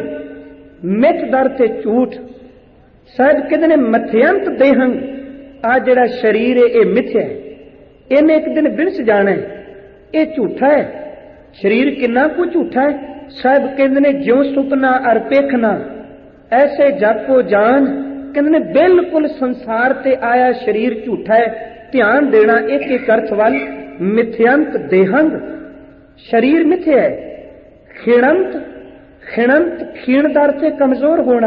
मिथ दर ते झूठ। साहब कहते ने मथ्यंत देहंग, आ जड़ा शरीर है ये मिथ्या है, इन्हें एक दिन बिनस जाना है, ये झूठा है। शरीर कितना कुछ झूठा है। साहब कहते ने ज्यों सुपना अर पेखना ऐसे जाको जान। कहते ने बिल्कुल संसार ते आया शरीर झूठा है। ध्यान देना एक एक अर्थ वाल। मिथ्यंत देहंग शरीर मिथ्या है। खिणंत, खिणंत खीण का अर्थ है कमजोर होना।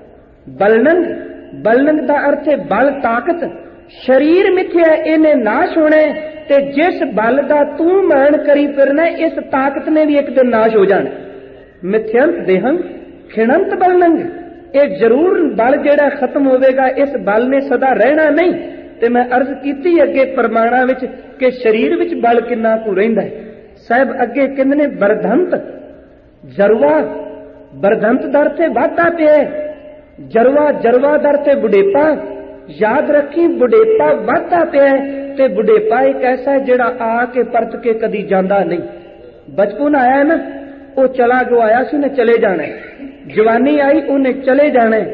बलनंग, बलनंग का अर्थ है बल ताकत। शरीर मिथ्या है, इन्हें नाश होना है। ते जिस बल का तू मान करी फिरना, इस ताकत ने भी एक दिन नाश हो जाना। मिथ्यंत देहंग खिणंत बलनंग, ये जरूर बल जेड़ा खत्म होवेगा, इस बल ने सदा रहना नहीं। ते मैं अर्ज कीती अगे प्रमाणा विच कि शरीर विच बल किन्ना कु रहिंदा है। साहब अगे कहंदे ने बरधंत जरवा, बरधंत दर ते वाधा पिया। जरवा, जरवा दर ते बुढ़ेपा। याद रखी बुढ़ेपा वाधा पिया ते बुढ़ेपा एक ऐसा है जिहड़ा आके परत के कदी जांदा नहीं। बचपन आया ना, वो चला गया सी, उन्हें चले जाना है। जवानी आई, उन्हें चले जाना है।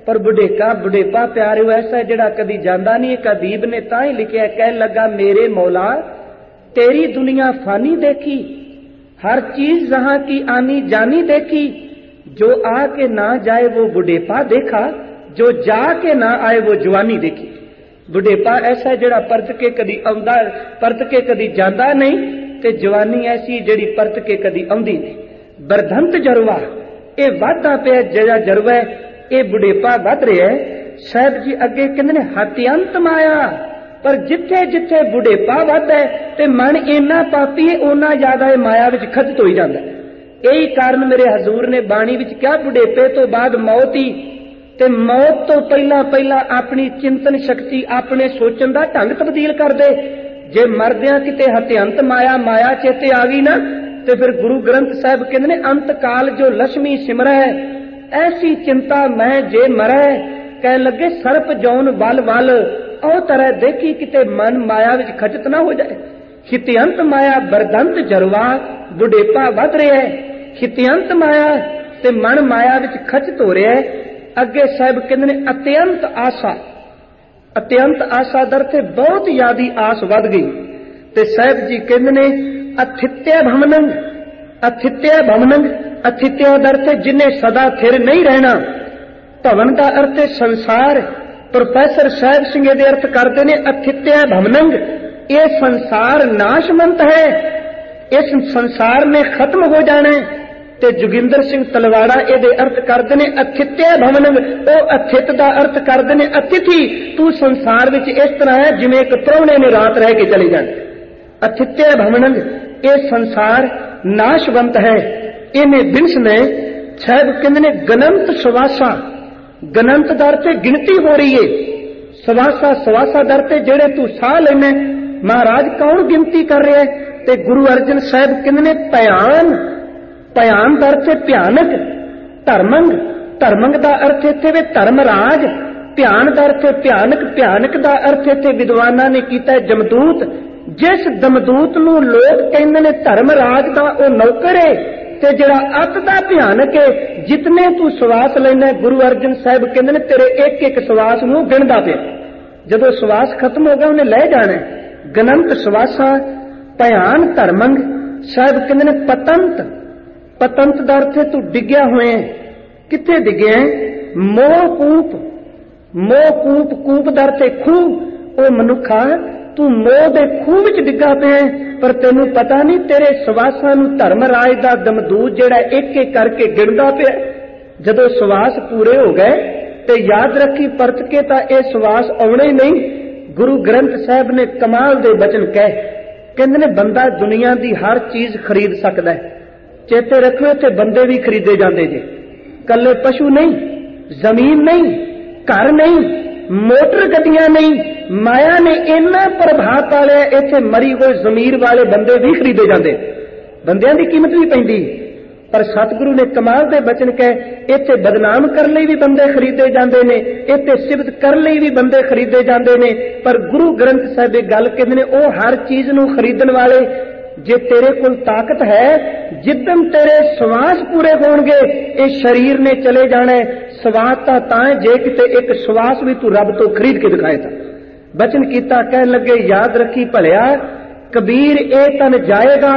पर बुढ़ेपा प्यारे ऐसा जिहड़ा कदी जांदा नहीं। एक अदीब ने तां ही लिखिया, कह लगा मेरे मौला तेरी दुनिया फानी देखी, हर चीज जहां की आनी जानी देखी, जो आके ना जाए वो बुढ़ेपा देखा, जो जाके ना आए वो जवानी देखी। बुढ़ेपा ऐसा जिहड़ा परत के कदी आउंदा, परत के कदी जांदा नहीं, ते जवानी ऐसी जिहड़ी परत के कदी आउंदी नहीं। बरधंत जरवा ये वाधा पिया, जिहड़ा जरवा ये बुढ़ेपा वध रहा है। साहब जी अगे कहंदे ने हत्यांत माया, पर जिथे जिथे बुढ़ेपा वधदा है ते मन इन्ना पापी है उन्ना ज्यादा माया विच खचत होई जांदा है। यही कारण मेरे हजूर ने बाणी विच क्या, बुढ़ेपे तो बाद मौत ही, ते मौत तो पहला पहला अपनी चिंतन शक्ति अपने सोचन दा ढंग तब्दील कर दे। जे मरदियां किते हत्यांत माया चेते आ गई ना, ते फिर गुरु ग्रंथ साहिब कहंदे ने अंत काल जो लक्ष्मी सिमरै, ऐसी चिंता मैं जे मरै, कह लगे सर्प जौन वल वल, ओ तरह देखी किते मन माया विच खचत ना हो जाए। हित्यंत माया बरदंत जरवा, बुढ़ेपा वध रहा है। हित्यंत माया ते मन माया विच खचत हो रहा है। अगे साहिब कहंदे ने अत्यंत आशा, अत्यंत आशा दर ते बहुत ज्यादा आस वध गई। ते साहिब जी कहंदे ने अथित्य भवनंग, अथित्य भवनंग, अथित्य दर ते जिन्हें सदा थिर नहीं रहना। भवन का अर्थ है संसार। प्रोफेसर साहिब सिंह दे अर्थ करते ने अथित्य भवनंग, ये संसार नाशवंत है, इस संसार ने खत्म हो जाना है। ते जोगिंदर सिंह तलवाड़ा ये अर्थ करते ने अथित्य भवनंग, वो अथित का अर्थ करते ने अतिथि। तू संसार विच इस तरह है जिवें एक प्राहुणे ने रात रह के चले जाए। अथित्य भवनंग, ये संसार नाशवंत है। इन्हें बिंस ने शायद कहते ने गनंत सवासा, गनंत दर से गिनती हो रही है। सवासा सवासा दर से जेड़े तू साह लेना, महाराज कौन गिनती कर रहे हैं? ते गुरु अर्जन साहब कहते ने भयान, भयान दर से भयानक। धर्मंग, धर्मंग का अर्थ इत्थे वे धर्मराज, भयान दर से भयानक, भयानक का अर्थ इत्थे विद्वाना ने कीता जमदूत। जिस दमदूत नूं लोग कहंदे ने धर्मराज दा ओ नौकर है, ते जिहड़ा अत दा भयानक है। जितने तू सवास लेना, गुरु अर्जन साहब कहंदे ने तेरे एक एक सवास नूं गिणदा पिया, जदों सवास खत्म हो गया उन्हें ले जाना। गनंत सवासा, भयान धर्मंग। साहब कहंदे ने पतंत, पतंत दा अर्थ तू डिग्या होए, किथे डिगे? मोह कूप, मोह कूप, कूप दा अर्थ खूह। ओ मनुखा तू मोह दे खूह विच डिग्गा पिया, पर तेनू पता नहीं तेरे सवासां नूं धर्मराज दा दमदूत जिहड़ा एक एक करके गिणदा पिया। जदों सवास पूरे हो गए ते याद रखी परत के तां इह सवास आउणे ही नहीं। गुरु ग्रंथ साहिब ने कमाल दे बचन कहंदे ने बंदा दुनिया दी हर चीज खरीद सकदा है। चेते रखो इत्थे बंदे भी खरीदे जांदे जे, कल्ले पशु नहीं, जमीन नहीं, घर नहीं, मोटर गड्डियां नहीं। माया ने इन्ना प्रभाव पा लिया, इत्थे मरी होई जमीर वाले बंदे भी खरीदे जाते, बंदियां दी कीमत भी पैंदी। पर सतगुरु ने कमाल दे बचन कहे, इत्थे बदनाम करने लई भी बंदे खरीदे जाते ने, इत्थे सिफत करने लई भी बंदे खरीदे जाते ने। पर गुरु ग्रंथ साहिब ये गल कहंदे ने ओ हर चीज नूं खरीदण वाले, जे तेरे कोल ताकत है, जिद्दन तेरे सवास पूरे होणगे इस शरीर ने चले जाना है। सवास तां जे किते एक सवास भी तू रब तो खरीद के दिखाए था। बचन कीता, कह लगे याद रखी भलिया कबीर ए तन जाएगा,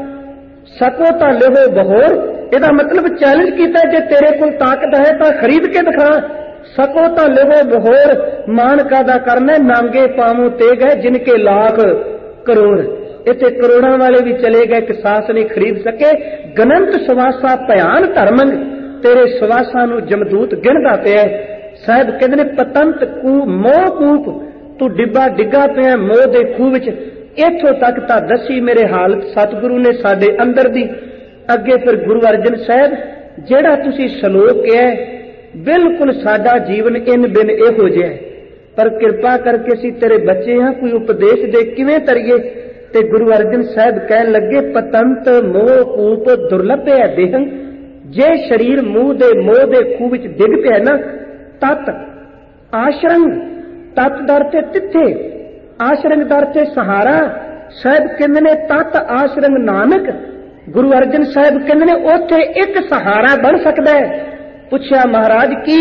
सको तां लेहो बहोर। ਇਹਦਾ मतलब चैलेंज किया, जे तेरे को ताकत है तो खरीद के दिखा, सको तो लेहो बहोर। मान कादा करना, नांगे पावों तेग है जिनके लाख करोड़। इतने करोड़ों वाले भी चले गए, कि सास नहीं खरीद सके। गनंत सवासा भयान धर्मंग, तेरे सवासा नूं जमदूत गिणदा पिया। साहिब कहंदे ने पतंत कू मोह कूप, तू डिब्बा डिग्गा पिया मोह दे खूह विच। इत्थों तक तां दसी मेरे हालत सतगुरु ने साडे अंदर दी। अगे फिर गुरु अर्जन साहब जेड़ा तुसी सलोक है, बिल्कुल साडा जीवन इन बिन इहो जिहा है, पर कृपा करके असीं तेरे बच्चे हां, कोई उपदेश दे किवें तरीए। ते गुरु अर्जन साहब कहन लगे, पतंत मोह कूप दुर्लभ है देहं। जे शरीर मूह दे मोह दे खूह विच डिग पिया ना, तत आश्रंग, तत दर ते तिथे, आश्रंग दर ते सहारा। साहब कहंदे ने तत आश्रंग नानक। गुरु अर्जन साहब कहंदे ने ओथे एक सहारा बन सकदा है। पुछया महाराज की?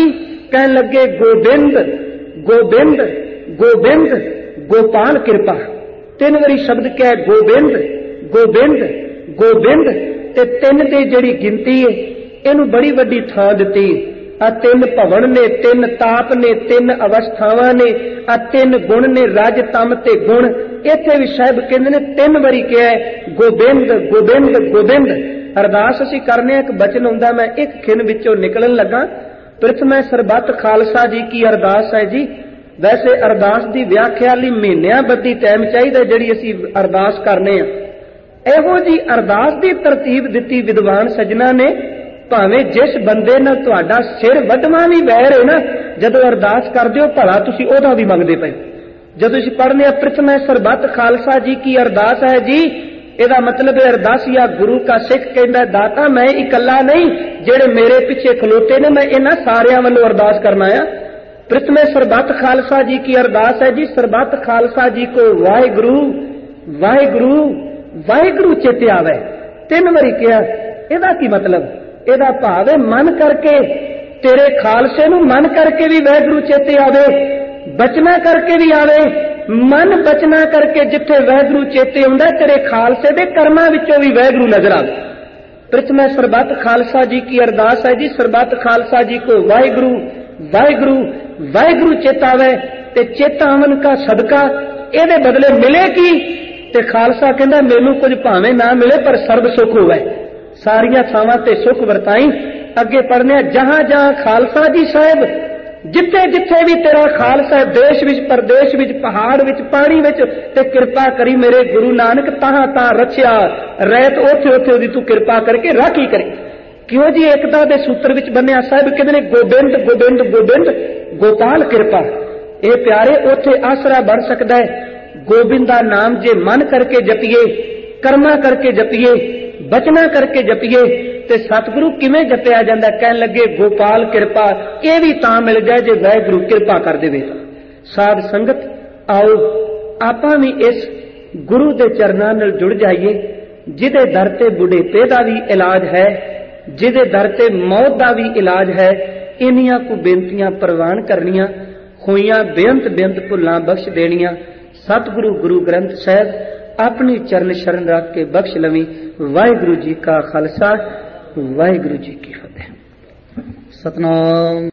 कहन लगे गोबिंद गोबिंद गोबिंद गोपाल कृपा। 3 वारी शब्द क्या गोबिंद गोबिंद गोबिंद ते 3 दी जिहड़ी गिनती है इहनूं बड़ी वड्डी थां दित्ती। आ 3 भवन ने 3 ताप ने 3 अवस्थावां ने आ 3 गुण ने रज तम ते गुण। इत्थे भी साहिब कहंदे ने 3 वारी क्या है गोबिंद गोबिंद गोबिंद। अरदास असीं करने एक बचन हुंदा मैं एक खिन विचों निकलण लगा। प्रथम सरबत खालसा जी की अरदास है जी। वैसे अरदास की व्याख्या लई महीनियां बद्धी टाइम चाहिए जिहड़ी असीं अरदास करने आ। इहो जी अरदास की तरतीब दित्ती विद्वान सज्जना ने। भावें जिस बंदे नाल तुहाडा सिर वड्डवां भी वैर है ना, जदों अरदास करदे हो भला तुसीं ओहदा भी मंगदे पए। जदों असीं पढ़ने प्रथम सरबत खालसा जी की अरदास है जी, ਇਹਦਾ मतलब है अरदासिया गुरु का सिख कहता दाता मैं इकला नहीं, जेड़े मेरे पिछे खलोते ने मैं इन्हां सारियां वालों अरदास करना है। प्रथम सरबत खालसा जी की अरदास है जी। सरबत खालसा जी को वाहिगुरु वाहिगुरु वाहिगुरु चेते आवे। 3 वारी कहा। ਇਹਦਾ की मतलब? ਇਹਦਾ भाव है मन करके तेरे खालसे नूं मन करके भी वाहिगुरु चेते आवे, बचना करके भी आवे। मन बचना करके जिथे वाहिगुरु चेते आउंदा तेरे खालसे दे कर्मां विचों भी वाहिगुरु नजर आवे। प्रथम सरबत खालसा जी की अरदास है जी। सरबत खालसा जी को वाहिगुरु वाहिगुरु वाहिगुरु चेतावे ते चेतावन का सदका ਇਹਦੇ बदले मिले की ते खालसा कहंदा मैनूं कुछ भावें ना मिले पर सर्व सुख होवे, सारियां थावां ते सुख वरताई। अगे पढ़ने जहां जहां खालसा जी साहिब जिथे जिथे भी तेरा खालसा देश विच परदेश विच पहाड़ विच पानी विच ते कृपा करी मेरे गुरु नानक ताहां तां रचिया रहत ओथे ओथे ओदी तू कृपा करके राखी करी। क्यों जी एकता दे सूत्र विच बन्निया साहिब कहंदे ने गोबिंद गोबिंद गोबिंद गोपाल कृपा। ये प्यारे ओथे आसरा बन सकदा है। गोबिंद दा नाम जे मन करके जपीए, कर्मा करके जपीए, बचना करके जपीए ते सतगुरु किवें जपिया जांदा? कहन लगे गोपाल कृपा। ये भी तां मिल जाए जे वाहिगुरु कृपा कर देवे। साध संगत आओ आपां भी इस गुरु दे चरनां नाल जुड़ जाइए, जिहदे दर ते बुढ़ेपे दा भी इलाज है, जिहदे दर ते मौत दा भी इलाज है। इन्नियां को बेनतियां प्रवान करनियां, होइयां बेअंत बेअंत भुल्लां बख्श देनियां। सतगुरु गुरु ग्रंथ साहिब अपनी चरण शरण रख के बख्श लवी। वाहिगुरु जी का खालसा वाहिगुरु जी की फतेह। सतनाम।